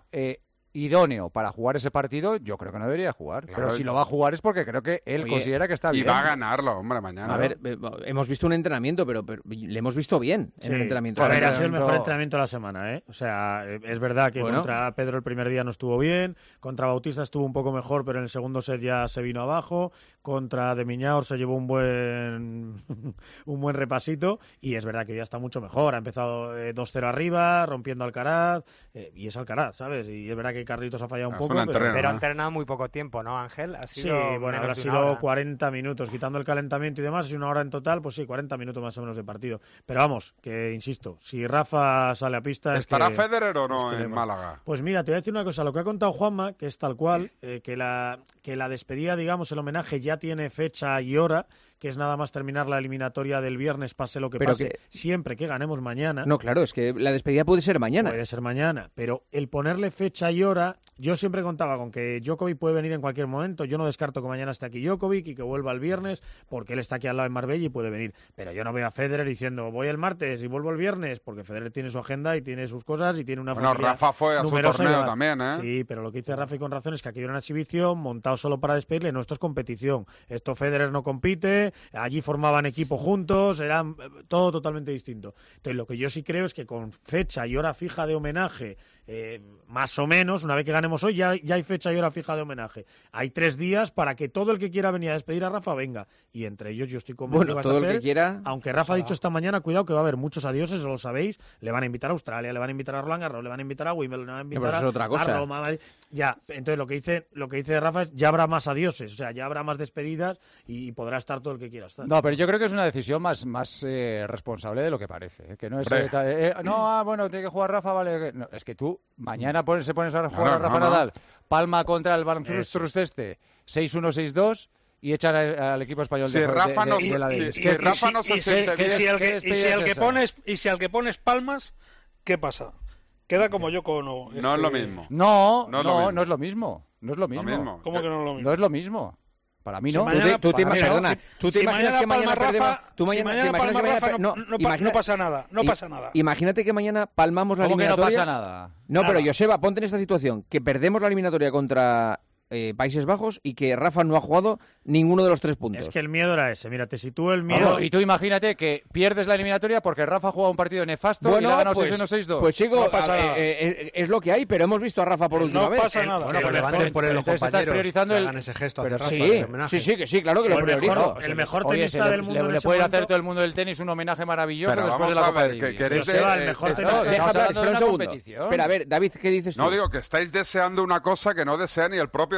idóneo para jugar ese partido, yo creo que no debería jugar. Claro, pero si lo va a jugar es porque creo que él Oye, considera que está bien. Y va a ganarlo, hombre, mañana. A ver, hemos visto un entrenamiento, pero, pero le hemos visto bien en sí, el entrenamiento. A ver, ha sido el mejor entrenamiento de la semana, ¿eh? O sea, es verdad que bueno, contra Pedro el primer día no estuvo bien, contra Bautista estuvo un poco mejor, pero en el segundo set ya se vino abajo, contra De Miñaur se llevó un buen un buen repasito, y es verdad que ya está mucho mejor. Ha empezado eh, dos cero arriba, rompiendo Alcaraz, eh, y es Alcaraz, ¿sabes? Y es verdad que Carlitos ha fallado un poco, pero, terreno, pero ha entrenado muy poco tiempo, ¿no, Ángel? Ha sido sí, bueno, habrá sido hora. cuarenta minutos, quitando el calentamiento y demás, y una hora en total, pues sí, cuarenta minutos más o menos de partido. Pero vamos, que insisto, si Rafa sale a pista... ¿Estará es que, Federer o no en Málaga? Pues mira, te voy a decir una cosa, lo que ha contado Juanma, que es tal cual, eh, que, la, que la despedida, digamos, el homenaje ya tiene fecha y hora, que es nada más terminar la eliminatoria del viernes, pase lo que pero pase, que... siempre que ganemos mañana. No, claro, es que la despedida puede ser mañana. Puede ser mañana, pero el ponerle fecha y hora, yo siempre contaba con que Djokovic puede venir en cualquier momento, yo no descarto que mañana esté aquí Djokovic y que vuelva el viernes, porque él está aquí al lado en Marbella y puede venir, pero yo no veo a Federer diciendo voy el martes y vuelvo el viernes, porque Federer tiene su agenda y tiene sus cosas y tiene una bueno, Rafa fue a su torneo también, ¿eh? Sí, pero lo que dice Rafa y con razón es que aquí era una exhibición montado solo para despedirle, no, esto es competición, esto Federer no compite, allí formaba en equipo juntos, era todo totalmente distinto. Entonces, lo que yo sí creo es que con fecha y hora fija de homenaje, eh, más o menos, una vez que ganemos hoy, ya, ya hay fecha y hora fija de homenaje. Hay tres días para que todo el que quiera venir a despedir a Rafa venga. Y entre ellos yo estoy convencido bueno, que todo vas a hacer, el que quiera... aunque Rafa ha dicho esta mañana, cuidado que va a haber muchos adioses, lo sabéis, le van a invitar a Australia, le van a invitar a Roland Garros, le van a invitar a Wimbledon, le van a invitar a, es otra cosa. a Roma. Ya, entonces lo que dice lo que dice Rafa es ya habrá más adioses, o sea, ya habrá más despedidas y, y podrá estar todo el que quiera estar. No, pero yo creo que es una decisión más, más eh, responsable de lo que parece, ¿eh? Que no es eh, eh, no, ah, bueno, tiene que jugar Rafa, vale, no, es que tú mañana pones, se pones a jugar no, no, a Rafa no, Nadal, no. Palma contra el Banfrust este, seis uno seis dos y echan al, al equipo español si de, Rafa de, no, de, de la si, si Rafa no se siente bien, y si al que, y si al que pones y si al que pones palmas, ¿qué pasa? Queda como yo con este... No es lo mismo. No, no, no, no es lo mismo. No es lo mismo. Lo mismo. ¿Cómo que no es lo mismo? No es lo mismo. Para mí no. Si mañana, tú te, tú te, perdona, si, tú te si imaginas mañana que mañana Palma perdemos, Rafa, tú mañana, si mañana te Palma que Rafa mañana, no, no, no, no pasa nada, no pasa nada. Imagínate que mañana palmamos la ¿Cómo eliminatoria. Que no pasa nada. No, nada. pero Joseba, ponte en esta situación, que perdemos la eliminatoria contra eh, Países Bajos y que Rafa no ha jugado ninguno de los tres puntos. Es que el miedo era ese, mira, te sitúo el miedo. Vamos, y tú imagínate que pierdes la eliminatoria porque Rafa juega un partido nefasto bueno, y le ha ganado pues, seis uno seis dos. Pues chico, no pasa eh, nada. Eh, eh, es lo que hay, pero hemos visto a Rafa por no última vez. No pasa el, nada. Bueno, pero levanten por él los compañeros priorizando que el... hagan ese gesto pero hacia sí, Rafa, el homenaje. Sí, sí, que sí, claro que lo priorizo. El mejor Oye, tenista le, del mundo le, en le ese puede momento... hacer todo el mundo del tenis un homenaje maravilloso pero después de la Copa Davis. Que queréis de, el mejor tenista, deja hablar, espera un segundo. Espera, a ver, David, ¿qué dices tú? No, digo que estáis deseando una cosa que no desea ni el propio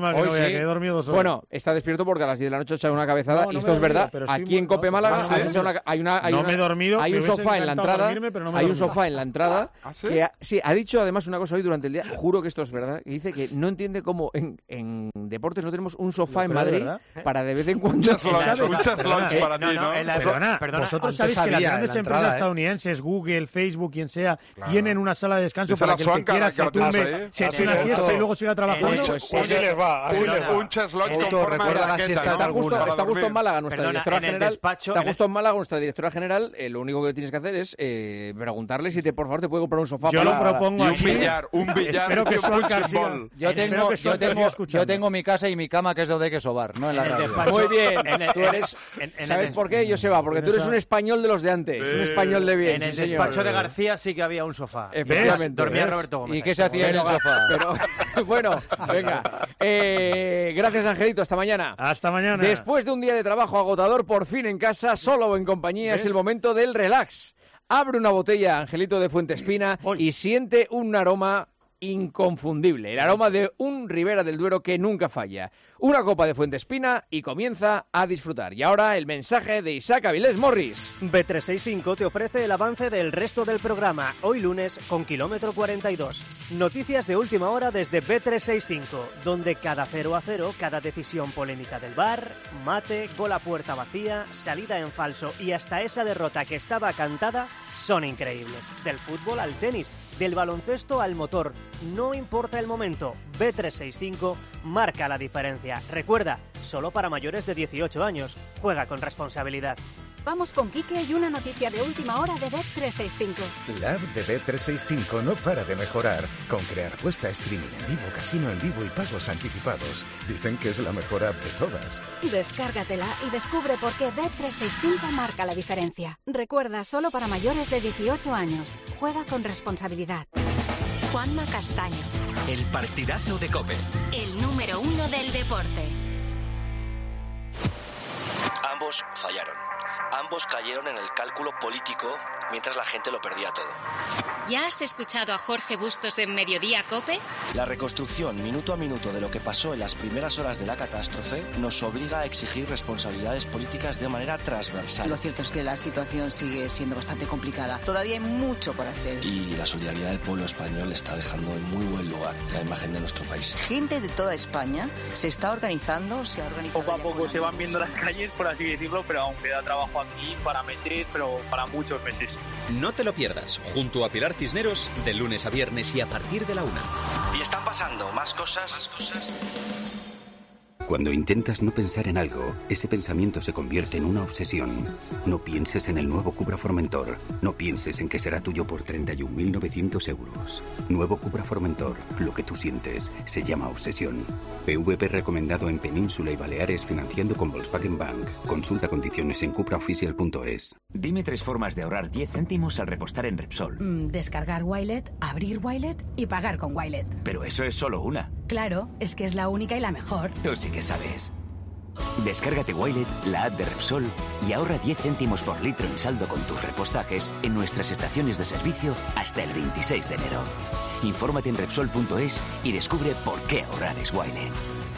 encima que, no sí. que he dormido dos horas. Bueno, está despierto porque a las diez de la noche ha echado una cabezada no, y no esto es verdad. Aquí en Cope Málaga no, has echado una, hay una, hay no una, me he dormido, hay me un hubiese sofá en la encantado entrada, dormirme, pero no me he hay un dormido. sofá en la entrada ¿Ah, sí? que ha, sí, ha dicho además una cosa hoy durante el día, juro que esto es verdad, que dice que no entiende cómo en, en deportes no tenemos un sofá en Madrid para de vez en cuando... Un chas lunch para ti, ¿no? Perdona, vosotros sabéis que las grandes empresas estadounidenses, Google, Facebook, quien sea, tienen una sala de descanso para que el que quiera se tumbe, se eche una siesta y luego siga trabajando. Así les va, así les va. Un chas lunch con forma de raqueta. Está justo, está justo en Málaga nuestra Perdona, directora en el general. despacho, Está en justo en Málaga nuestra directora general. Eh, lo único que tienes que hacer es eh, preguntarle si te, por favor te puede comprar un sofá. Yo para... lo propongo y un así. billar, un billar. Espero que Suancar siga. Yo tengo, que yo, tengo, yo tengo mi casa y mi cama, que es donde hay que sobar, no en la En el radio. despacho. Muy bien. En el- Tú eres... en- en ¿Sabes el- por qué, Joseba? Porque en tú eres esa- un español de los de antes. Un español de bien. En el sí, señor. despacho de García sí que había un sofá. Efectivamente. Dormía ¿Ves? Roberto Gómez. ¿Y qué se hacía en el Pero- sofá? Pero, bueno, venga. Eh, gracias, Angelito. Hasta mañana. Hasta mañana. Después de un día de trabajo agotador, por fin en casa, solo o en compañía, ¿Ves? es el momento del relax. Abre una botella, Angelito de Fuentespina, y siente un aroma inconfundible. El aroma de un Ribera del Duero que nunca falla. Una copa de Fuentespina y comienza a disfrutar. Y ahora el mensaje de Isaac Avilés Morris. B trescientos sesenta y cinco te ofrece el avance del resto del programa, hoy lunes con kilómetro cuarenta y dos. Noticias de última hora desde B trescientos sesenta y cinco, donde cada cero a cero, cada decisión polémica del V A R, mate, gol a puerta vacía, salida en falso y hasta esa derrota que estaba cantada son increíbles. Del fútbol al tenis, del baloncesto al motor, no importa el momento, B trescientos sesenta y cinco marca la diferencia. Recuerda, solo para mayores de dieciocho años. Juega con responsabilidad. Vamos con Quique y una noticia de última hora de B trescientos sesenta y cinco. La app de B trescientos sesenta y cinco no para de mejorar, con crear puesta, streaming en vivo, casino en vivo y pagos anticipados. Dicen que es la mejor app de todas. Descárgatela y descubre por qué B trescientos sesenta y cinco marca la diferencia. Recuerda, solo para mayores de dieciocho años. Juega con responsabilidad. Juanma Castaño, El partidazo de COPE. el número uno del deporte. Ambos fallaron. Ambos cayeron en el cálculo político mientras la gente lo perdía todo. ¿Ya has escuchado a Jorge Bustos en Mediodía COPE? La reconstrucción minuto a minuto de lo que pasó en las primeras horas de la catástrofe nos obliga a exigir responsabilidades políticas de manera transversal. Lo cierto es que la situación sigue siendo bastante complicada. Todavía hay mucho por hacer. Y la solidaridad del pueblo español está dejando en muy buen lugar la imagen de nuestro país. Gente de toda España se está organizando, se ha organizado. Poco a poco se van viendo las calles, por así decirlo, pero aún queda trabajo aquí para meses, pero para muchos meses. No te lo pierdas, junto a Pilar Cisneros, de lunes a viernes y a partir de la una. Y están pasando más cosas, más cosas. Cuando intentas no pensar en algo, ese pensamiento se convierte en una obsesión. No pienses en el nuevo Cupra Formentor. No pienses en que será tuyo por treinta y un mil novecientos euros. Nuevo Cupra Formentor. Lo que tú sientes se llama obsesión. P V P recomendado en Península y Baleares financiando con Volkswagen Bank. Consulta condiciones en cupraoficial punto es. Dime tres formas de ahorrar diez céntimos al repostar en Repsol. Mm, descargar Wilet, abrir Wilet y pagar con Wilet. Pero eso es solo una. Claro, es que es la única y la mejor. Tú sí que sabes. Descárgate Wilet, la app de Repsol, y ahorra diez céntimos por litro en saldo con tus repostajes en nuestras estaciones de servicio hasta el veintiséis de enero. Infórmate en Repsol punto es y descubre por qué ahorrar es Wilet.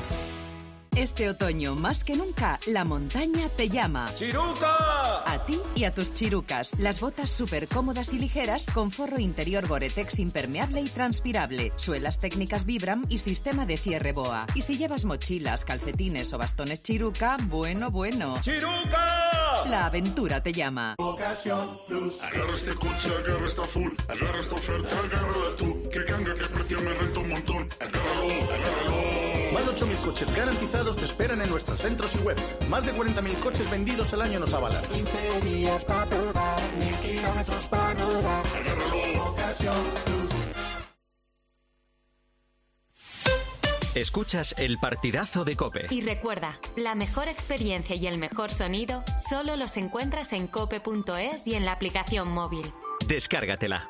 Este otoño, más que nunca, la montaña te llama. ¡Chiruca! A ti y a tus chirucas. Las botas súper cómodas y ligeras con forro interior Gore-Tex impermeable y transpirable, suelas técnicas Vibram y sistema de cierre BOA. Y si llevas mochilas, calcetines o bastones Chiruca, bueno, bueno. ¡Chiruca! La aventura te llama. Ocasión Plus. Agarra este coche, agarra esta full, agarra esta oferta, agárrala tú. Que canga, que precio me renta un montón. Agárralo, agárralo. Más de ocho mil coches garantizados te esperan en nuestros centros y web. Más de cuarenta mil coches vendidos al año nos avalan. quince días para probar, mil kilómetros para rodar. Agárralo, Ocasión Plus. Escuchas el partidazo de COPE. Y recuerda, la mejor experiencia y el mejor sonido solo los encuentras en cope punto es y en la aplicación móvil. Descárgatela.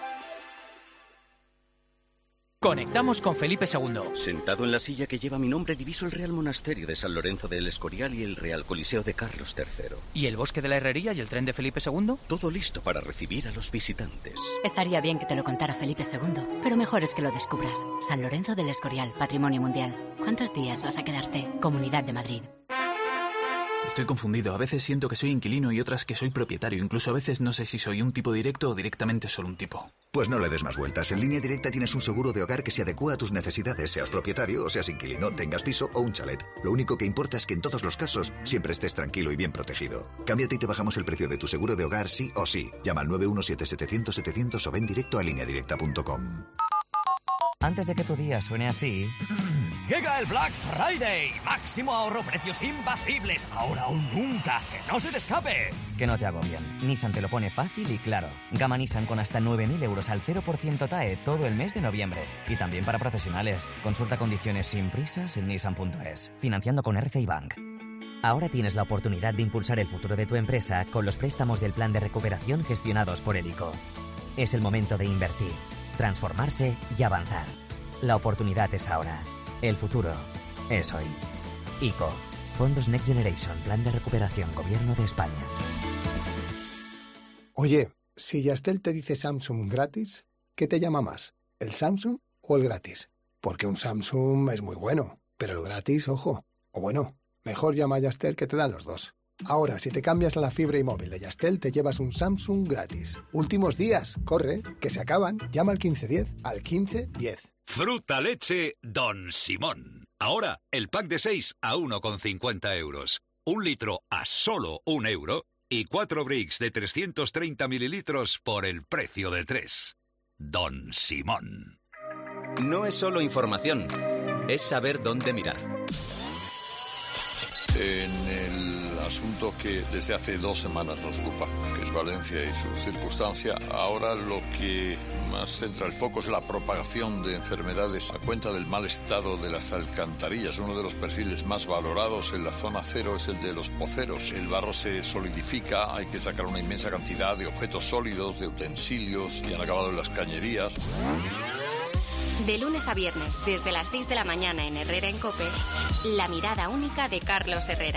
Conectamos con Felipe segundo. Sentado en la silla que lleva mi nombre, diviso el Real Monasterio de San Lorenzo del Escorial y el Real Coliseo de Carlos tercero. ¿Y el Bosque de la Herrería y el tren de Felipe segundo? Todo listo para recibir a los visitantes. Estaría bien que te lo contara Felipe segundo, pero mejor es que lo descubras. San Lorenzo del Escorial, Patrimonio Mundial. ¿Cuántos días vas a quedarte? Comunidad de Madrid. Estoy confundido. A veces siento que soy inquilino y otras que soy propietario. Incluso a veces no sé si soy un tipo directo o directamente solo un tipo. Pues no le des más vueltas. En Línea Directa tienes un seguro de hogar que se adecua a tus necesidades, seas propietario o seas inquilino, tengas piso o un chalet. Lo único que importa es que en todos los casos siempre estés tranquilo y bien protegido. Cámbiate y te bajamos el precio de tu seguro de hogar sí o sí. Llama al nueve uno siete setecientos setecientos o ven directo a línea directa punto com. Antes de que tu día suene así, Llega el Black Friday. Máximo ahorro, precios imbatibles. Ahora o nunca. Que no se te escape. Que no te agobien. Nissan te lo pone fácil y claro. Gama Nissan con hasta nueve mil euros al cero por ciento T A E todo el mes de noviembre. Y también para profesionales. Consulta condiciones sin prisas en nissan punto es. Financiando con R C I Bank. Ahora tienes la oportunidad de impulsar el futuro de tu empresa con los préstamos del Plan de Recuperación gestionados por el I C O. Es el momento de invertir, transformarse y avanzar. La oportunidad es ahora. El futuro es hoy. I C O. Fondos Next Generation. Plan de Recuperación. Gobierno de España. Oye, si Yastel te dice Samsung gratis, ¿qué te llama más? ¿El Samsung o el gratis? Porque un Samsung es muy bueno, pero el gratis, ojo. O bueno, mejor llama a Yastel que te dan los dos. Ahora, si te cambias a la fibra y móvil de Yastel, te llevas un Samsung gratis. Últimos días, corre, que se acaban. Llama al quince diez, al quince diez. Fruta leche Don Simón. Ahora, el pack de seis a uno con cincuenta euros. Un litro a solo un euro. Y cuatro bricks de trescientos treinta mililitros por el precio de tres. Don Simón. No es solo información, es saber dónde mirar. En el asunto que desde hace dos semanas nos ocupa, que es Valencia y su circunstancia, ahora lo que más centra el foco es la propagación de enfermedades a cuenta del mal estado de las alcantarillas. Uno de los perfiles más valorados en la zona cero es el de los poceros. El barro se solidifica, hay que sacar una inmensa cantidad de objetos sólidos, de utensilios que han acabado en las cañerías. De lunes a viernes, desde las seis de la mañana en Herrera en COPE, la mirada única de Carlos Herrera.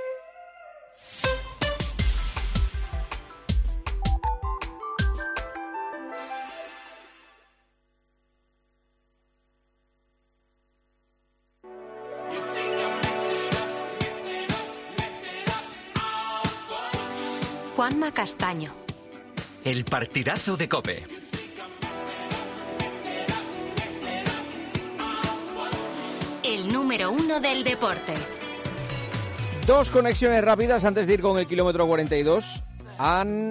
Juanma Castaño. El partidazo de COPE. El número uno del deporte. Dos conexiones rápidas antes de ir con el kilómetro cuarenta y dos. Han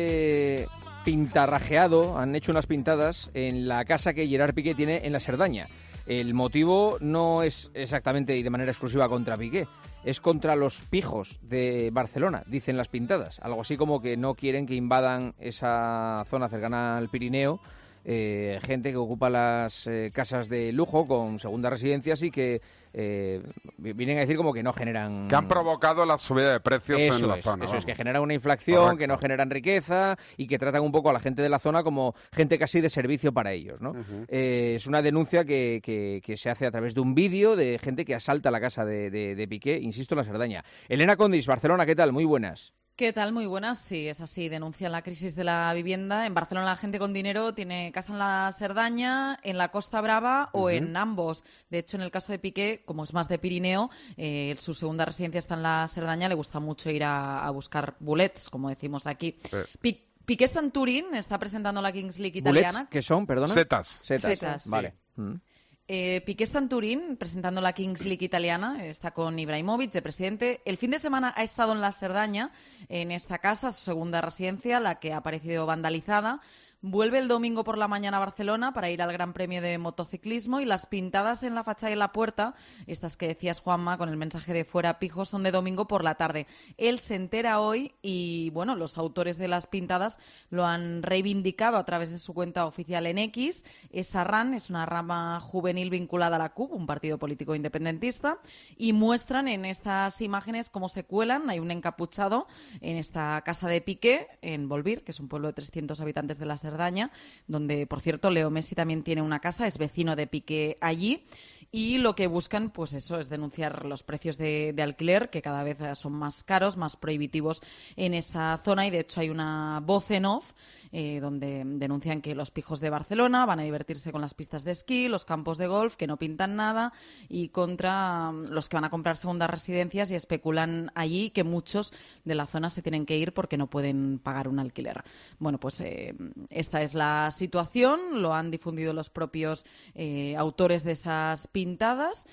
eh, pintarrajeado, han hecho unas pintadas en la casa que Gerard Piqué tiene en la Cerdaña. El motivo no es exactamente y de manera exclusiva contra Piqué, es contra los pijos de Barcelona, dicen las pintadas. Algo así como que no quieren que invadan esa zona cercana al Pirineo. Eh, gente que ocupa las eh, casas de lujo con segundas residencias y que eh, vienen a decir como que no generan... Que han provocado la subida de precios eso en la es, zona. Eso vamos. es, que generan una inflación, correcto, que no generan riqueza y que tratan un poco a la gente de la zona como gente casi de servicio para ellos, ¿no? Uh-huh. Eh, es una denuncia que, que, que se hace a través de un vídeo de gente que asalta la casa de, de, de Piqué, insisto, en la Cerdaña. Elena Condis, Barcelona, ¿qué tal? Muy buenas. ¿Qué tal? Muy buenas. Sí, es así. Denuncian la crisis de la vivienda. En Barcelona la gente con dinero tiene casa en la Cerdaña, en la Costa Brava o uh-huh. en ambos. De hecho, en el caso de Piqué, como es más de Pirineo, eh, su segunda residencia está en la Cerdaña, le gusta mucho ir a, a buscar bulets, como decimos aquí. Sí. Pi- Piqué está en Turín, está presentando la Kings League italiana. ¿Bulets? ¿Qué son? Perdona. Setas. Setas. Setas, vale. Sí. Mm. Eh, Piqué está en Turín presentando la Kings League italiana, está con Ibrahimovic de presidente. El fin de semana ha estado en la Cerdaña, en esta casa, su segunda residencia, la que ha aparecido vandalizada. Vuelve el domingo por la mañana a Barcelona para ir al Gran Premio de motociclismo y las pintadas en la fachada y en la puerta, estas que decías, Juanma, con el mensaje de fuera pijos, son de domingo por la tarde. Él se entera hoy y, bueno, los autores de las pintadas lo han reivindicado a través de su cuenta oficial en X. Esa R A N es una rama juvenil vinculada a la C U P, un partido político independentista, y muestran en estas imágenes cómo se cuelan. Hay un encapuchado en esta casa de Piqué, en Bolvir, que es un pueblo de trescientos habitantes de la Cerdaña, donde, por cierto, Leo Messi también tiene una casa, es vecino de Piqué allí, y lo que buscan, pues eso, es denunciar los precios de, de alquiler, que cada vez son más caros, más prohibitivos en esa zona, y de hecho hay una voz en off eh, donde denuncian que los pijos de Barcelona van a divertirse con las pistas de esquí, los campos de golf, que no pintan nada, y contra los que van a comprar segundas residencias y especulan allí que muchos de la zona se tienen que ir porque no pueden pagar un alquiler. Bueno, pues eh, esta es la situación, lo han difundido los propios eh, autores de esas pintadas,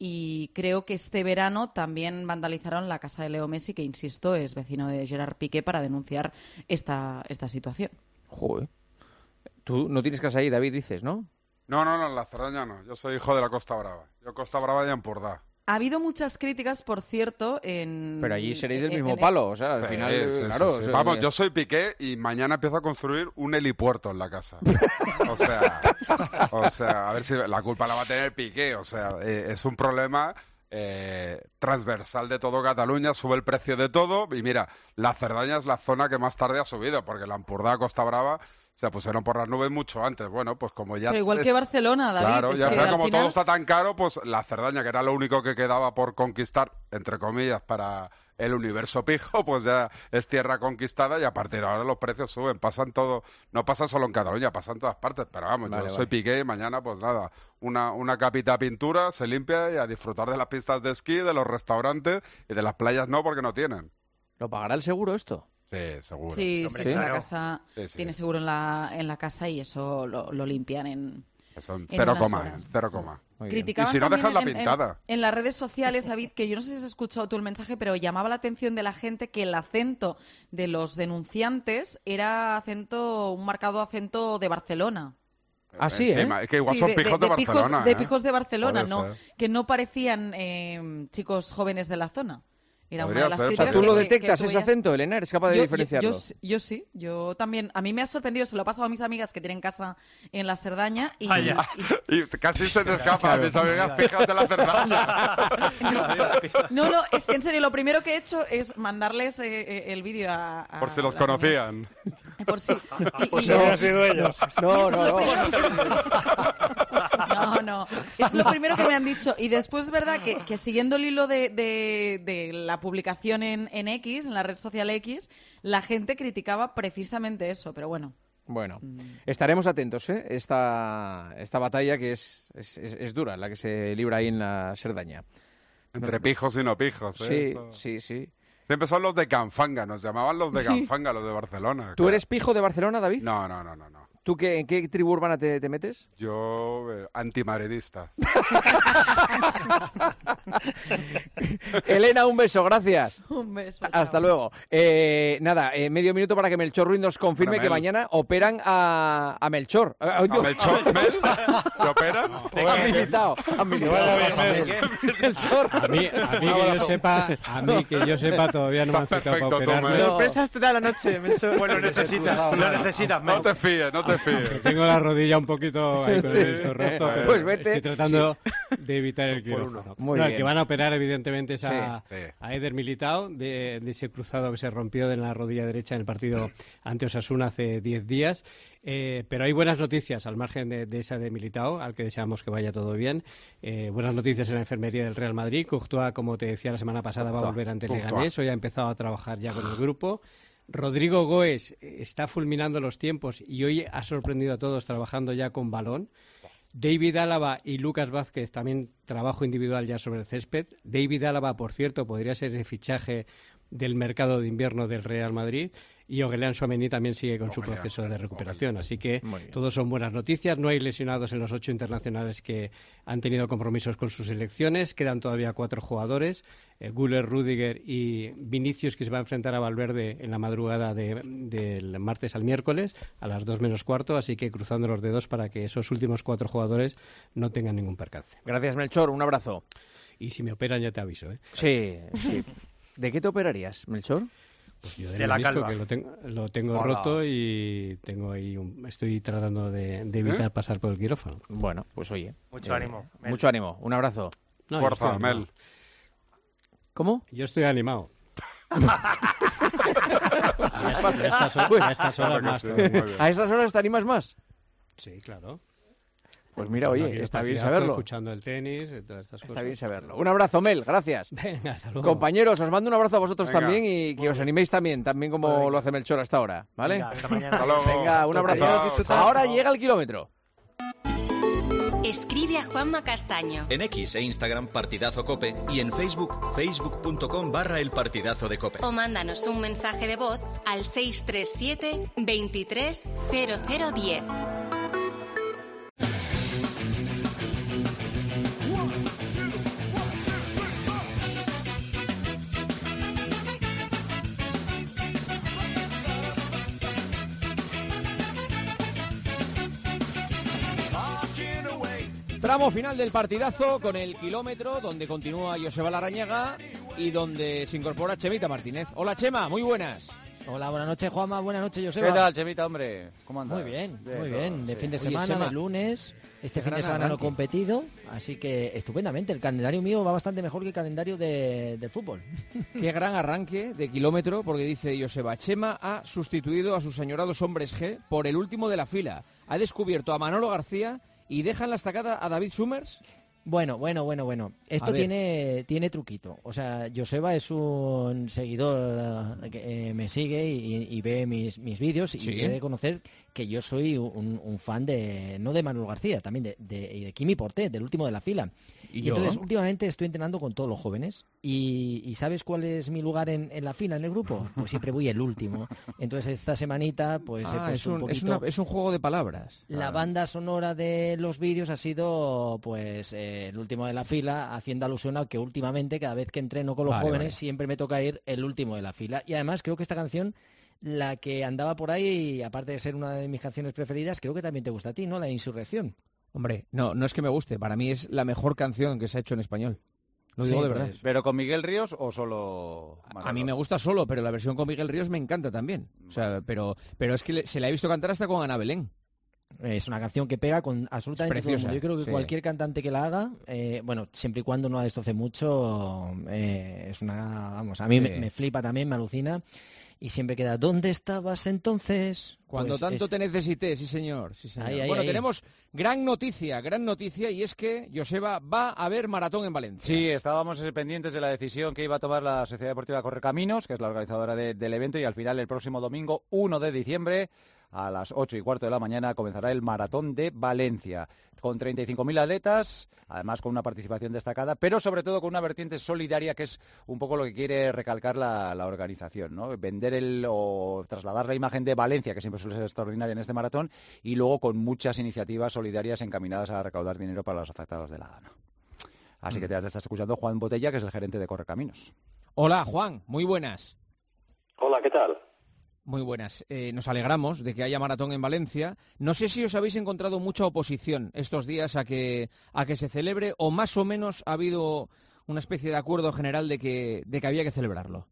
y creo que este verano también vandalizaron la casa de Leo Messi, que, insisto, es vecino de Gerard Piqué, para denunciar esta, esta situación. Joder. Tú no tienes casa ahí, David, dices, ¿no? No, no, no, en la Cerdaña no. Yo soy hijo de la Costa Brava. Yo Costa Brava y Empordà. Ha habido muchas críticas, por cierto, en... Pero allí seréis del en- mismo en- palo, o sea, al Sí, final, sí, sí, claro. sí. o sea, Vamos, que- yo soy Piqué y mañana empiezo a construir un helipuerto en la casa. O sea, o sea, a ver si la culpa la va a tener Piqué. O sea, eh, es un problema eh, transversal de todo Cataluña, sube el precio de todo. Y mira, la Cerdaña es la zona que más tarde ha subido, porque la Empordà, Costa Brava, se pusieron por las nubes mucho antes. Bueno, pues como ya... Pero igual es- que Barcelona, David. Claro, es y al que final, al como final- todo está tan caro, pues la Cerdaña, que era lo único que quedaba por conquistar, entre comillas, para el universo pijo, pues ya es tierra conquistada y a partir de ahora los precios suben. Pasan todo, no pasa solo en Cataluña, pasan en todas partes, pero vamos, Vale, yo vale. soy Piqué y mañana, pues nada, una, una capita pintura, se limpia y a disfrutar de las pistas de esquí, de los restaurantes y de las playas no, porque no tienen. ¿Lo pagará el seguro esto? Sí, seguro. Sí, sí, sí, la casa Sí, sí. tiene seguro en la, en la casa y eso lo, lo limpian en... Son en cero unas coma, horas. cero coma. Y Criticaban si no, también dejas la en- en- pintada. En, las redes sociales, David, que yo no sé si has escuchado tú el mensaje, pero llamaba la atención de la gente que el acento de los denunciantes era acento, un marcado acento de Barcelona. Ah, sí, ¿eh? Encima, es que igual Sí, son de, pijos de, de- de pijos- Barcelona. de ¿eh? pijos de Barcelona, Puede no, ser. que no parecían eh, chicos jóvenes de la zona. Era Podría una de las ser, críticas ¿Tú que- lo que- detectas que tú ese veías. acento, Elena? ¿Eres capaz de Yo- yo- diferenciarlo? Yo, sí- yo sí, yo también. A mí me ha sorprendido, se lo he pasado a mis amigas que tienen casa en la Cerdaña y, Vaya. Y casi se te escapa a mis amigas pijas de la Cerdaña. No, no, es que en serio, lo primero que he hecho es mandarles eh, eh, el vídeo a, a Por si los las amigas. conocían. Por si. y- Por y- si hubieran sido ellos. No, es no, lo no. No, no. Es lo primero que me han dicho. Y después es verdad que, que siguiendo el hilo de, de- de la publicación en, en X, en la red social X, la gente criticaba precisamente eso. Pero bueno. Bueno, Mm. estaremos atentos, ¿eh? Esta, esta batalla que es, es, es- es dura, la que se libra ahí en la Cerdaña. Entre pijos y no pijos. ¿eh? Sí, Eso. sí, sí. Siempre son los de Canfanga, nos llamaban los de Sí. Canfanga, los de Barcelona. ¿Tú eres pijo de Barcelona, David? No, no, no, no. no. ¿Tú qué, en qué tribu urbana te, te metes? Yo, eh, antimadridista. Elena, un beso, gracias. Un beso. Hasta luego. Eh, nada, eh, medio minuto para que Melchor Ruiz nos confirme Hombre, que Mel. mañana operan a, a Melchor. ¿A, ¿A Melchor? ¿Mel? ¿Te operan? Han militado. Han militado. Melchor. A mí, a mí que yo sepa, a mí que yo sepa todavía no me han Está citado para perfecto, operarme. Tomás. Sorpresas te da la noche, Melchor. Pues lo necesitas, lo necesitas, No Mel. te fíes, no te fíes. Tengo la rodilla un poquito ahí con Sí. el disco roto. pero Pues vete. Estoy tratando de evitar el quirófano. Muy No, el bien. que van a operar, evidentemente, es a, Sí, sí. a Eder Militao, de, de ese cruzado que se rompió en la rodilla derecha en el partido ante Osasuna hace diez días. Eh, pero hay buenas noticias al margen de, de esa de Militao, al que deseamos que vaya todo bien. Eh, buenas noticias en la enfermería del Real Madrid. Courtois, como te decía la semana pasada, va a volver ante el Courtois. Leganés. Hoy ha empezado a trabajar ya con el grupo. Rodrigo Goes está fulminando los tiempos y hoy ha sorprendido a todos trabajando ya con balón. David Álava y Lucas Vázquez también trabajo individual ya sobre el césped. David Álava, por cierto, podría ser el fichaje del mercado de invierno del Real Madrid. Y Aurélien Tchouameni también sigue con su Ojalá, proceso de recuperación. Así que Muy bien. todos son buenas noticias. No hay lesionados en los ocho internacionales que han tenido compromisos con sus selecciones. Quedan todavía cuatro jugadores. Eh, Güler, Rüdiger y Vinicius, que se va a enfrentar a Valverde en la madrugada de- del martes al miércoles a las dos menos cuarto. Así que cruzando los dedos para que esos últimos cuatro jugadores no tengan ningún percance. Gracias, Melchor. Un abrazo. Y si me operan ya te aviso, ¿eh? Sí, sí. ¿De qué te operarías, Melchor? Pues yo del De la menisco, calva. que lo tengo, lo tengo Hola. roto y tengo ahí un- estoy tratando de, de evitar pasar por el quirófano. Bueno, pues oye. Mucho ánimo, Mel. Mucho ánimo. Un abrazo. No, yo Fuerza, estoy Mel. animado. ¿Cómo? Yo estoy animado. a, esta- a estas horas, a estas horas Claro que más sí, todavía. muy bien. ¿A estas horas te animas más? Sí, claro. Pues mira, Aquí oye, el está bien partidazo, saberlo. Escuchando el tenis y todas estas Está cosas. bien saberlo. Un abrazo, Mel. Gracias. Venga, hasta luego. Compañeros, os mando un abrazo a vosotros Venga. también y que os animéis también, también como lo hace Melchor hasta ahora, ¿vale? Venga, hasta mañana. Hasta luego. Venga, un abrazo. Chao, chao. Ahora llega el kilómetro. Escribe a Juanma Castaño. En X e Instagram Partidazo Cope y en Facebook facebook.com barra el partidazo de Cope. O mándanos un mensaje de voz al seis tres siete, veintitrés, cero cero diez. Talking Tramo final del partidazo con el kilómetro donde continúa Joseba Larrañaga y donde se incorpora Chemita Martínez. Hola Chema, muy buenas. Hola, buenas noches Juanma, buenas noches Joseba. ¿Qué tal, Chemita, hombre? ¿Cómo andas? Muy bien, bien muy todo, bien. De sí. fin de Oye, semana, Chema, de lunes. Este qué fin de gran semana no he arranque. competido, así que estupendamente. El calendario mío va bastante mejor que el calendario de, del fútbol. Qué gran arranque de kilómetro, porque dice Joseba, Chema ha sustituido a sus añorados hombres G por el último de la fila. Ha descubierto a Manolo García y deja en la estacada a David Summers. Bueno, bueno, bueno, bueno. Esto A ver. tiene tiene truquito. O sea, Joseba es un seguidor eh, que eh, me sigue y, y ve mis, mis vídeos y Sí. debe conocer que yo soy un, un fan de, no de Manuel García, también de, de, de Kimi Porté, del último de la fila. ¿Y Y, yo? entonces últimamente estoy entrenando con todos los jóvenes y, y ¿sabes cuál es mi lugar en, en la fila, en el grupo? Pues siempre voy el último. Entonces esta semanita pues he Ah, puesto es, un, un es, poquito... una- es un juego de palabras. La banda sonora de los vídeos ha sido, pues, eh, el último de la fila, haciendo alusión a que últimamente, cada vez que entreno con los Vale, jóvenes, vale. siempre me toca ir el último de la fila. Y además creo que esta canción, la que andaba por ahí, aparte de ser una de mis canciones preferidas, creo que también te gusta a ti, ¿no? La Insurrección. Hombre, no, no es que me guste, para mí es la mejor canción que se ha hecho en español. Lo digo Sí, de verdad. pues. ¿Pero con Miguel Ríos o solo...? A mí me gusta solo, pero la versión con Miguel Ríos me encanta también. O sea, pero, pero es que le- se la he visto cantar hasta con Ana Belén. Es una canción que pega con absolutamente Es todo el preciosa, mundo. Yo creo que sí. cualquier cantante que la haga, eh, bueno, siempre y cuando no la destroce mucho, eh, es una, vamos, a mí Sí. me, me flipa también, me alucina. Y siempre queda, ¿dónde estabas entonces? Cuando Pues tanto es- te necesité, sí señor. Sí, señor. Ahí, ahí, bueno, ahí. tenemos gran noticia, gran noticia, y es que Joseba va a ver maratón en Valencia. Sí, estábamos eh, pendientes de la decisión que iba a tomar la Sociedad Deportiva Correcaminos, que es la organizadora de- del evento, y al final el próximo domingo, uno de diciembre, a las ocho y cuarto de la mañana, comenzará el Maratón de Valencia, con treinta y cinco mil atletas, además con una participación destacada, pero sobre todo con una vertiente solidaria, que es un poco lo que quiere recalcar la, la organización, ¿no? Vender el o trasladar la imagen de Valencia, que siempre suele ser extraordinaria en este maratón, y luego con muchas iniciativas solidarias encaminadas a recaudar dinero para los afectados de la Dana. Así que te estás escuchando Juan Botella, que es el gerente de Correcaminos. Hola, Juan, muy buenas. Hola, ¿qué tal? Muy buenas. Eh, nos alegramos de que haya maratón en Valencia. No sé si os habéis encontrado mucha oposición estos días a que, a que se celebre, o más o menos ha habido una especie de acuerdo general de que, de que había que celebrarlo.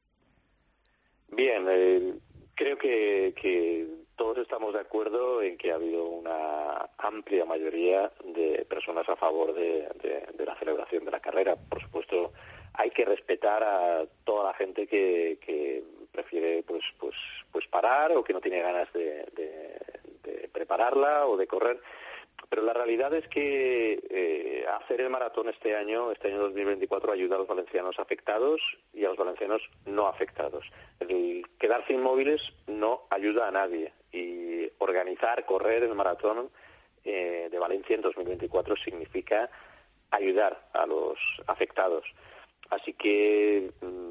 Bien, eh, creo que, que todos estamos de acuerdo en que ha habido una amplia mayoría de personas a favor de, de- de la celebración de la carrera. Por supuesto, hay que respetar a toda la gente que, que prefiere pues pues pues parar o que no tiene ganas de, de- de prepararla o de correr. Pero la realidad es que eh, hacer el maratón este año, este año dos mil veinticuatro, ayuda a los valencianos afectados y a los valencianos no afectados. El quedarse inmóviles no ayuda a nadie, y organizar, correr el maratón eh, de Valencia en dos mil veinticuatro significa ayudar a los afectados. Así que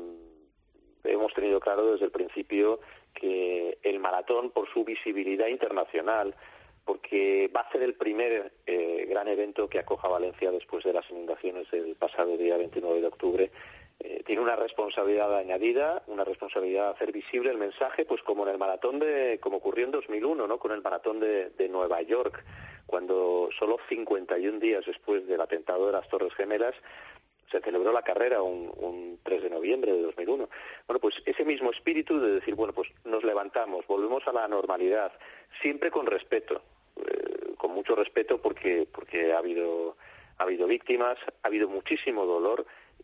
mm, hemos tenido claro desde el principio que el maratón, por su visibilidad internacional, porque va a ser el primer eh, gran evento que acoja Valencia después de las inundaciones del pasado día veintinueve de octubre, eh, tiene una responsabilidad añadida, una responsabilidad de hacer visible el mensaje, pues como en el maratón de, como ocurrió en dos mil uno, ¿no? Con el maratón de, de Nueva York, cuando solo cincuenta y un días después del atentado de las Torres Gemelas se celebró la carrera un, un tres de noviembre de dos mil uno. Bueno, pues ese mismo espíritu de decir, bueno, pues nos levantamos, volvemos a la normalidad, siempre con respeto, eh, con mucho respeto, porque porque ha habido ha habido víctimas, ha habido muchísimo dolor,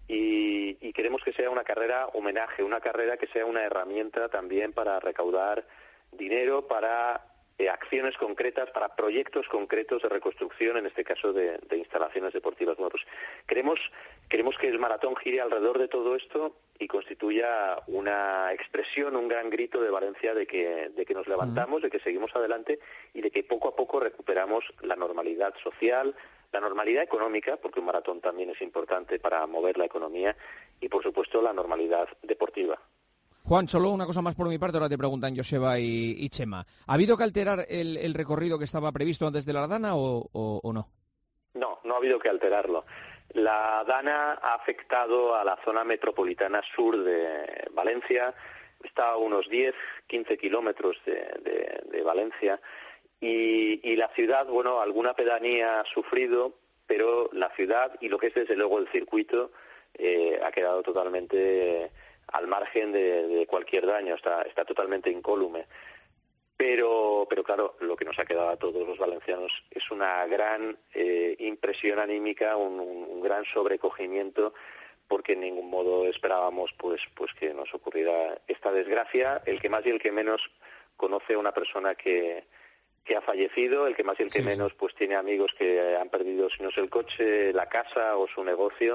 y, y queremos que sea una carrera homenaje, una carrera que sea una herramienta también para recaudar dinero para eh, acciones concretas, para proyectos concretos de reconstrucción, en este caso de, de instalaciones deportivas nuevas. Queremos, queremos que el maratón gire alrededor de todo esto y constituya una expresión, un gran grito de Valencia de que, de que nos levantamos, de que seguimos adelante y de que poco a poco recuperamos la normalidad social, la normalidad económica, porque un maratón también es importante para mover la economía, y por supuesto la normalidad deportiva. Juan, solo una cosa más por mi parte, ahora te preguntan Joseba y, y Chema. ¿Ha habido que alterar el, el recorrido que estaba previsto antes de la Dana o, o, o no? No, no ha habido que alterarlo. La Dana ha afectado a la zona metropolitana sur de Valencia, está a unos diez, quince kilómetros de, de, de Valencia, y, y la ciudad, bueno, alguna pedanía ha sufrido, pero la ciudad y lo que es desde luego el circuito eh, ha quedado totalmente al margen de, de cualquier daño, está, está totalmente incólume. Pero, pero claro, lo que nos ha quedado a todos los valencianos es una gran eh, impresión anímica, un, un, un gran sobrecogimiento, porque en ningún modo esperábamos pues, pues que nos ocurriera esta desgracia. El que más y el que menos conoce a una persona que, que ha fallecido, el que más y el que sí, menos sí. pues tiene amigos que han perdido, si no es el coche, la casa o su negocio.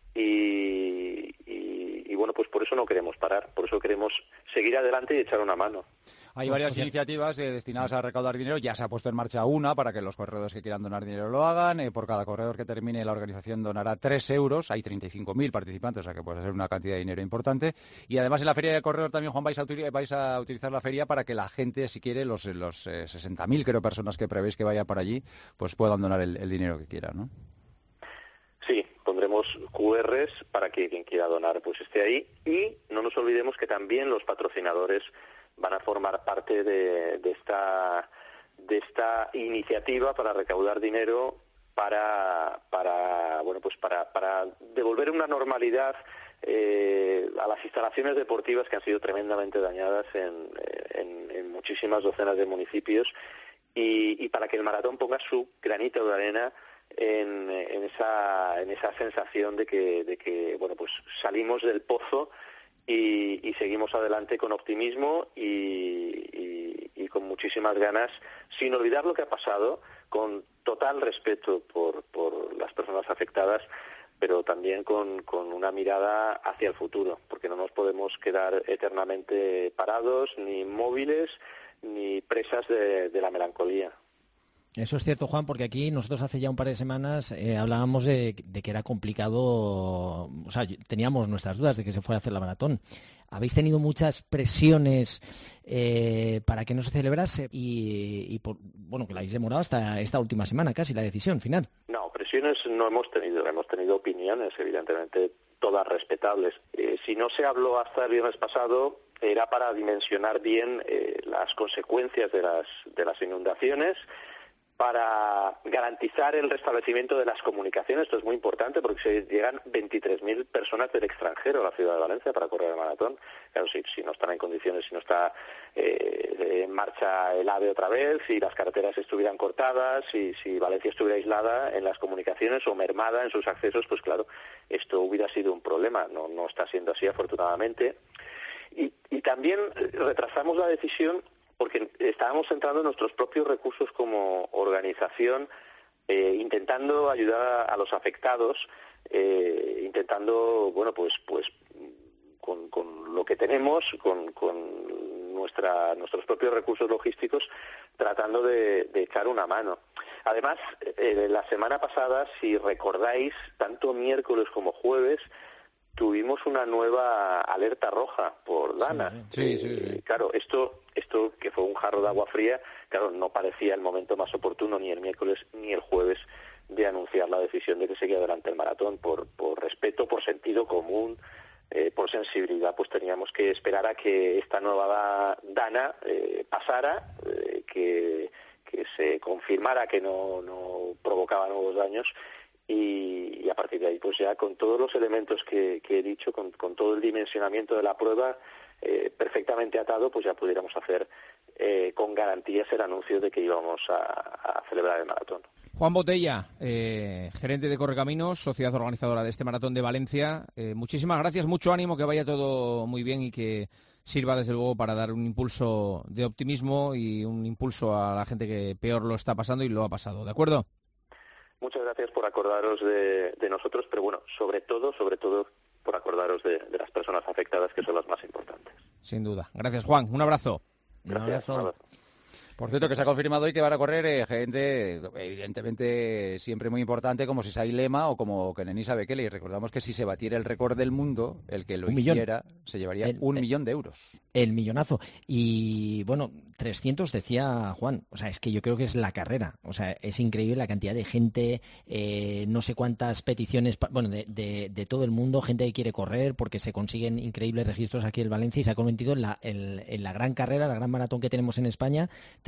Y, y, y bueno, pues por eso no queremos parar, por eso queremos seguir adelante y echar una mano. Hay varias iniciativas eh, destinadas a recaudar dinero. Ya se ha puesto en marcha una para que los corredores que quieran donar dinero lo hagan. Eh, por cada corredor que termine, la organización donará tres euros. Hay treinta y cinco mil participantes, o sea que puede ser una cantidad de dinero importante. Y además en la Feria del Corredor también, Juan, vais a, util- vais a utilizar la feria para que la gente, si quiere, los, los eh, sesenta mil creo personas que prevéis que vayan para allí, pues puedan donar el, el dinero que quieran, ¿no? Sí, pondremos cu erres para que quien quiera donar pues esté ahí. Y no nos olvidemos que también los patrocinadores van a formar parte de, de esta de esta iniciativa para recaudar dinero para para bueno pues para para devolver una normalidad eh, a las instalaciones deportivas que han sido tremendamente dañadas en, en, en muchísimas docenas de municipios y, y para que el maratón ponga su granito de arena en, en esa en esa sensación de que de que bueno pues salimos del pozo Y, y seguimos adelante con optimismo y, y, y con muchísimas ganas, sin olvidar lo que ha pasado, con total respeto por, por las personas afectadas, pero también con, con una mirada hacia el futuro, porque no nos podemos quedar eternamente parados, ni inmóviles, ni presas de, de la melancolía. Eso es cierto, Juan, porque aquí nosotros hace ya un par de semanas eh, hablábamos de, de que era complicado, o sea, teníamos nuestras dudas de que se fuera a hacer la maratón. Habéis tenido muchas presiones eh, para que no se celebrase y, y por, bueno, que la habéis demorado hasta esta última semana casi, la decisión final. No, presiones no hemos tenido, hemos tenido opiniones, evidentemente todas respetables. Eh, si no se habló hasta el viernes pasado, era para dimensionar bien eh, las consecuencias de las, de las inundaciones, para garantizar el restablecimiento de las comunicaciones. Esto es muy importante porque se llegan veintitrés mil personas del extranjero a la ciudad de Valencia para correr el maratón. Claro, si, si no están en condiciones, si no está eh, en marcha el AVE otra vez, si las carreteras estuvieran cortadas, si, si Valencia estuviera aislada en las comunicaciones o mermada en sus accesos, pues claro, esto hubiera sido un problema. No, no está siendo así, afortunadamente. Y, y también retrasamos la decisión porque estábamos centrando nuestros propios recursos como organización, eh, intentando ayudar a, a los afectados, eh, intentando, bueno, pues, pues con, con lo que tenemos, con, con nuestra, nuestros propios recursos logísticos, tratando de, de echar una mano. Además, eh, la semana pasada, si recordáis, tanto miércoles como jueves, tuvimos una nueva alerta roja por Dana. Sí, sí, sí. Eh, claro, esto, esto que fue un jarro de agua fría, claro, no parecía el momento más oportuno ni el miércoles ni el jueves de anunciar la decisión de que seguía adelante el maratón. Por, por respeto, por sentido común, eh, por sensibilidad, pues teníamos que esperar a que esta nueva Dana eh, pasara, eh, que, que se confirmara que no, no provocaba nuevos daños. Y, y a partir de ahí, pues ya con todos los elementos que, que he dicho, con, con todo el dimensionamiento de la prueba eh, perfectamente atado, pues ya pudiéramos hacer eh, con garantías el anuncio de que íbamos a, a celebrar el maratón. Juan Botella, eh, gerente de Correcaminos, sociedad organizadora de este maratón de Valencia. Eh, muchísimas gracias, mucho ánimo, que vaya todo muy bien y que sirva desde luego para dar un impulso de optimismo y un impulso a la gente que peor lo está pasando y lo ha pasado. ¿De acuerdo? Muchas gracias por acordaros de, de nosotros, pero bueno, sobre todo, sobre todo por acordaros de, de las personas afectadas, que son las más importantes. Sin duda. Gracias, Juan. Un abrazo. Gracias. Un abrazo. Un abrazo. Por cierto, que se ha confirmado hoy que van a correr eh, gente, evidentemente, siempre muy importante, como Sisai Lema o como Kenenisa Bekele. Y recordamos que si se batiera el récord del mundo, el que lo un hiciera, millón. se llevaría el, un el, millón de euros. El millonazo. Y, bueno, trescientos decía Juan. O sea, es que yo creo que es la carrera. O sea, es increíble la cantidad de gente, eh, no sé cuántas peticiones, bueno, de, de, de todo el mundo, gente que quiere correr, porque se consiguen increíbles registros aquí en Valencia y se ha convertido en la, en, en la gran carrera, la gran maratón que tenemos en España.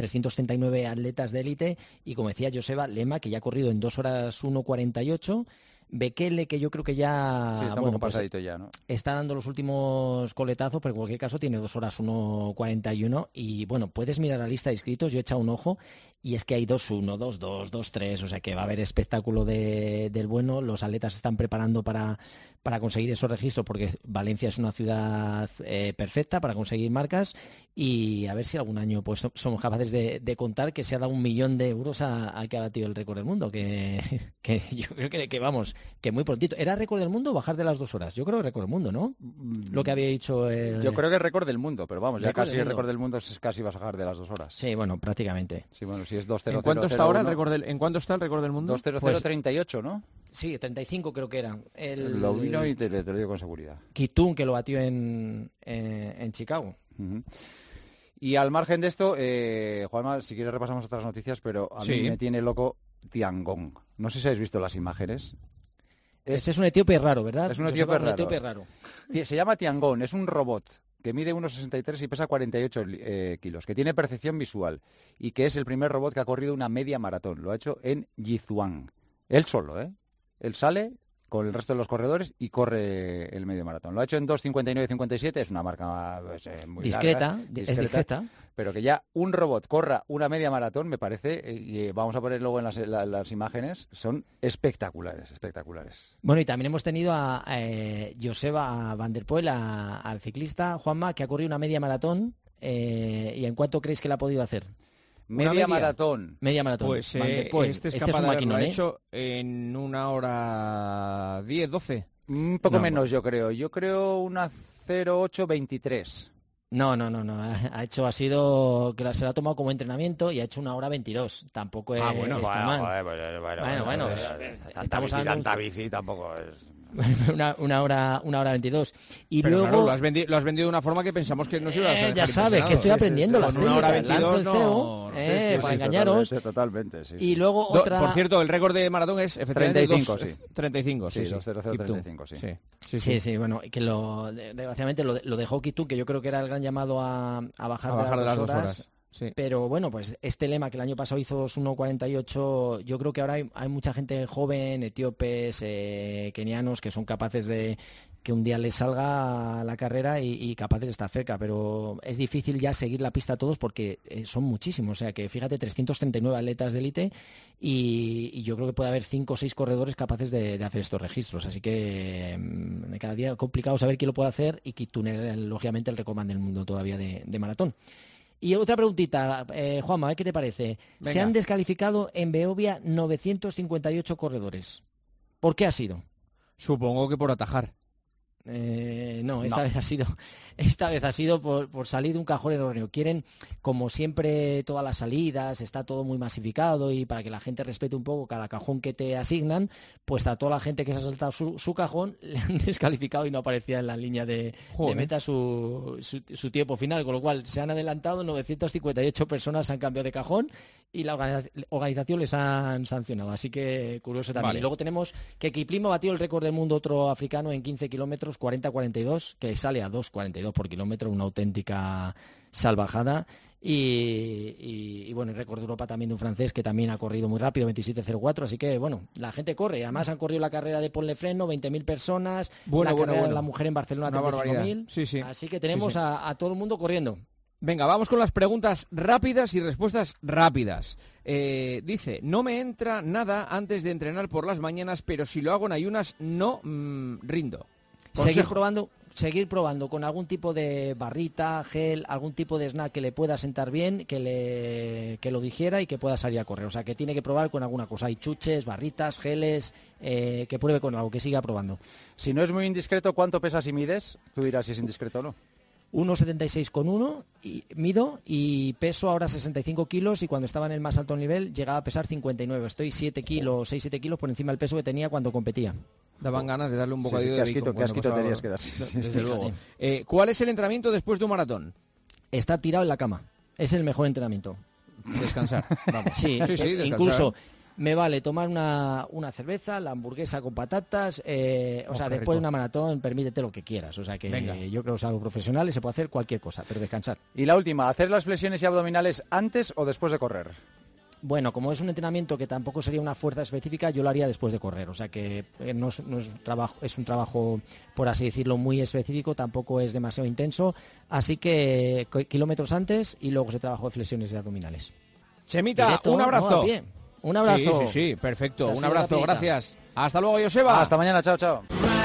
trescientos treinta y nueve atletas de élite y, como decía Joseba, Lema, que ya ha corrido en dos horas uno cuarenta y ocho, Bekele, que yo creo que ya, sí, está bueno, un poco pues, pasadito ya, ¿no? está dando los últimos coletazos, pero en cualquier caso tiene dos horas uno cuarenta y uno y bueno, puedes mirar la lista de inscritos, yo he echado un ojo y es que hay dos uno, dos dos, dos tres, o sea que va a haber espectáculo de, del bueno. Los atletas se están preparando para, para conseguir esos registros porque Valencia es una ciudad eh, perfecta para conseguir marcas y a ver si algún año pues somos capaces de, de contar que se ha dado un millón de euros a, a que ha batido el récord del mundo, que, que yo creo que, que vamos, que muy prontito. ¿Era récord del mundo bajar de las dos horas? Yo creo que récord del mundo, ¿no? Lo que había dicho el... Yo creo que es récord del mundo, pero vamos, ya récord casi del el mundo. récord del mundo es casi vas a bajar de las dos horas. Sí, bueno, prácticamente. Sí, bueno, si es dos cero cero. ¿En cuánto está ahora el récord del, ¿en cuánto está el récord del mundo? dos cero cero Pues- treinta y ocho, ¿no? Sí, treinta y cinco creo que era. El, Lo vino y te, te lo digo con seguridad. Kitun, que lo batió en, en, en Chicago. Ujú. Y al margen de esto, eh, Juanma, si quieres repasamos otras noticias, pero a Sí. mí me tiene loco Tiangong. No sé si habéis visto las imágenes. Este es un etíope raro, ¿verdad? Es un Joseba, etíope raro. etíope raro. Ti- Se llama Tiangong, es un robot que mide uno sesenta y tres y pesa cuarenta y ocho eh, kilos, que tiene percepción visual y que es el primer robot que ha corrido una media maratón. Lo ha hecho en Yizuan. Él solo, ¿eh? Él sale con el resto de los corredores y corre el medio maratón. Lo ha hecho en dos cincuenta y nueve cincuenta y siete, es una marca pues, eh, muy Discreta, larga, di- es discreta. pero que ya un robot corra una media maratón, me parece, eh, y eh, vamos a poner luego en las, la- las imágenes, son espectaculares, espectaculares. Bueno, y también hemos tenido a, a eh, Joseba Van der Poel, a- al ciclista Juanma, que ha corrido una media maratón. Eh, ¿Y en cuánto creéis que la ha podido hacer? Media, media? maratón. Media maratón. Pues Van der eh, Poel. este es Este capaz un de haberlo maquinón, ¿eh? hecho en una hora diez, doce. Un poco No, menos, yo creo. Yo creo una cero ocho veintitrés. No, no, no, no. Ha ha hecho, ha sido, que la- se lo ha tomado como entrenamiento y ha hecho una hora veintidós. Tampoco es, Ah, bueno, está mal. joder, bueno, bueno, Bueno, bueno, eh, es- tanta estamos bici, hablando de un- tanta bici tampoco es... una, una hora, una hora veintidós. Y Pero luego, claro, lo has, vendi- lo has vendido de una forma que pensamos que no se iba a Eh, dejar ya sabes impresionado. que estoy aprendiendo las Con una hora técnicas, lanzo veintidós el C E O, no... eh, sí, para sí, engañaros. Totalmente, totalmente, sí. Y luego Do- otra... Por cierto, el récord de maratón es efectivamente treinta y cinco, dos- sí. treinta y cinco, sí, Sí, sí. dos cero cero Keep treinta y to. cinco, sí. Sí, Sí, sí, sí. sí, bueno, que lo, de- desgraciadamente lo, de- lo dejó Kitun, que yo creo que era el gran llamado a, a bajar, A bajar de las dos horas. horas. Sí. Pero bueno, pues este lema que el año pasado hizo dos uno cuarenta y ocho, yo creo que ahora hay, hay mucha gente joven, etíopes, eh, kenianos, que son capaces de que un día les salga la carrera y, y capaces de estar cerca, pero es difícil ya seguir la pista a todos porque eh, son muchísimos, o sea que fíjate, trescientos treinta y nueve atletas de élite y, y yo creo que puede haber cinco o seis corredores capaces de, de hacer estos registros, así que mm, cada día complicado saber quién lo puede hacer y Kitun era, lógicamente, el recordman del mundo todavía de, de maratón. Y otra preguntita, eh, Juanma, a ver qué te parece. Venga. Se han descalificado en Beovia novecientos cincuenta y ocho corredores. ¿Por qué ha sido? Supongo que por atajar. Eh, no, esta No. vez ha sido, esta vez ha sido por, por salir de un cajón erróneo. Quieren, como siempre, todas las salidas, está todo muy masificado y para que la gente respete un poco cada cajón que te asignan, pues a toda la gente que se ha saltado su, su cajón le han descalificado y no aparecía en la línea de, de Joder. meta su, su, su tiempo final, con lo cual se han adelantado novecientas cincuenta y ocho personas, han cambiado de cajón y la organiza- organización les han sancionado. Así que curioso también. Vale. Y luego tenemos que Kiplimo batió el récord del mundo, otro africano, en quince kilómetros, cuarenta cuarenta y dos, que sale a dos cuarenta y dos por kilómetro, una auténtica salvajada. Y, y- y, bueno, el récord de Europa también de un francés que también ha corrido muy rápido, veintisiete cero cuatro, así que bueno, la gente corre. Además han corrido la carrera de Ponle Freno, veinte mil personas, Bueno, la bueno, carrera de bueno. la mujer en Barcelona, Una treinta y cinco barbaridad. mil. Sí, sí. Así que tenemos Sí, sí. A, a todo el mundo corriendo. Venga, vamos con las preguntas rápidas y respuestas rápidas. Eh, dice, no me entra nada antes de entrenar por las mañanas, pero si lo hago en ayunas no mm, rindo. Seguir Consejo. probando, seguir probando con algún tipo de barrita, gel, algún tipo de snack que le pueda sentar bien, que le que lo digiera y que pueda salir a correr. O sea, que tiene que probar con alguna cosa. Hay chuches, barritas, geles, eh, que pruebe con algo, que siga probando. Si no es muy indiscreto, ¿cuánto pesas y mides? Tú dirás si es indiscreto o no. uno setenta y seis coma uno y mido y peso ahora sesenta y cinco kilos y cuando estaba en el más alto nivel llegaba a pesar cincuenta y nueve. Estoy siete kilos, seis siete kilos por encima del peso que tenía cuando competía. Daban ganas de darle un Sí, bocadillo qué de asquito, bacon qué cuando asquito pasaba- tenías que dar, sí, sí, Desde sí. luego. Fíjate. Eh, ¿Cuál es el entrenamiento después de un maratón? Estar tirado en la cama. Es el mejor entrenamiento. Descansar. Vamos. Sí, sí, sí, eh, descansar. incluso me vale tomar una, una cerveza, la hamburguesa con patatas, eh, o Oh, sea, qué después rico. de una maratón, permítete lo que quieras. O sea, que Venga. eh, yo creo que es algo profesional y se puede hacer cualquier cosa, pero descansar. Y la última, ¿hacer las flexiones y abdominales antes o después de correr? Bueno, como es un entrenamiento que tampoco sería una fuerza específica, yo lo haría después de correr. O sea que eh, no, es, no es un trabajo, es un trabajo, por así decirlo, muy específico, tampoco es demasiado intenso. Así que co- kilómetros antes y luego se trabajo de flexiones y abdominales. Chemita, Directo, un no, abrazo. a pie. Un abrazo. Sí, sí, sí, perfecto. Te ha Un sido abrazo, rapidita. gracias. Hasta luego, Joseba. Hasta mañana, chao, chao.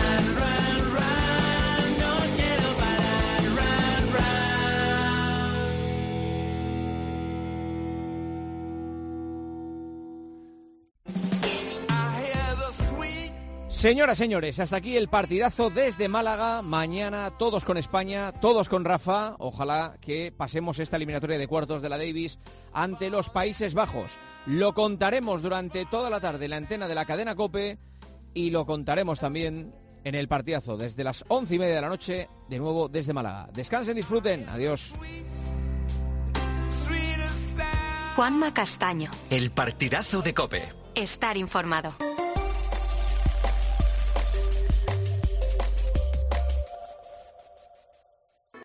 Señoras, señores, hasta aquí el partidazo desde Málaga. Mañana todos con España, todos con Rafa. Ojalá que pasemos esta eliminatoria de cuartos de la Davis ante los Países Bajos. Lo contaremos durante toda la tarde en la antena de la cadena COPE y lo contaremos también en el partidazo desde las once y media de la noche, de nuevo desde Málaga. Descansen, disfruten. Adiós. Juanma Castaño. El partidazo de COPE. Estar informado.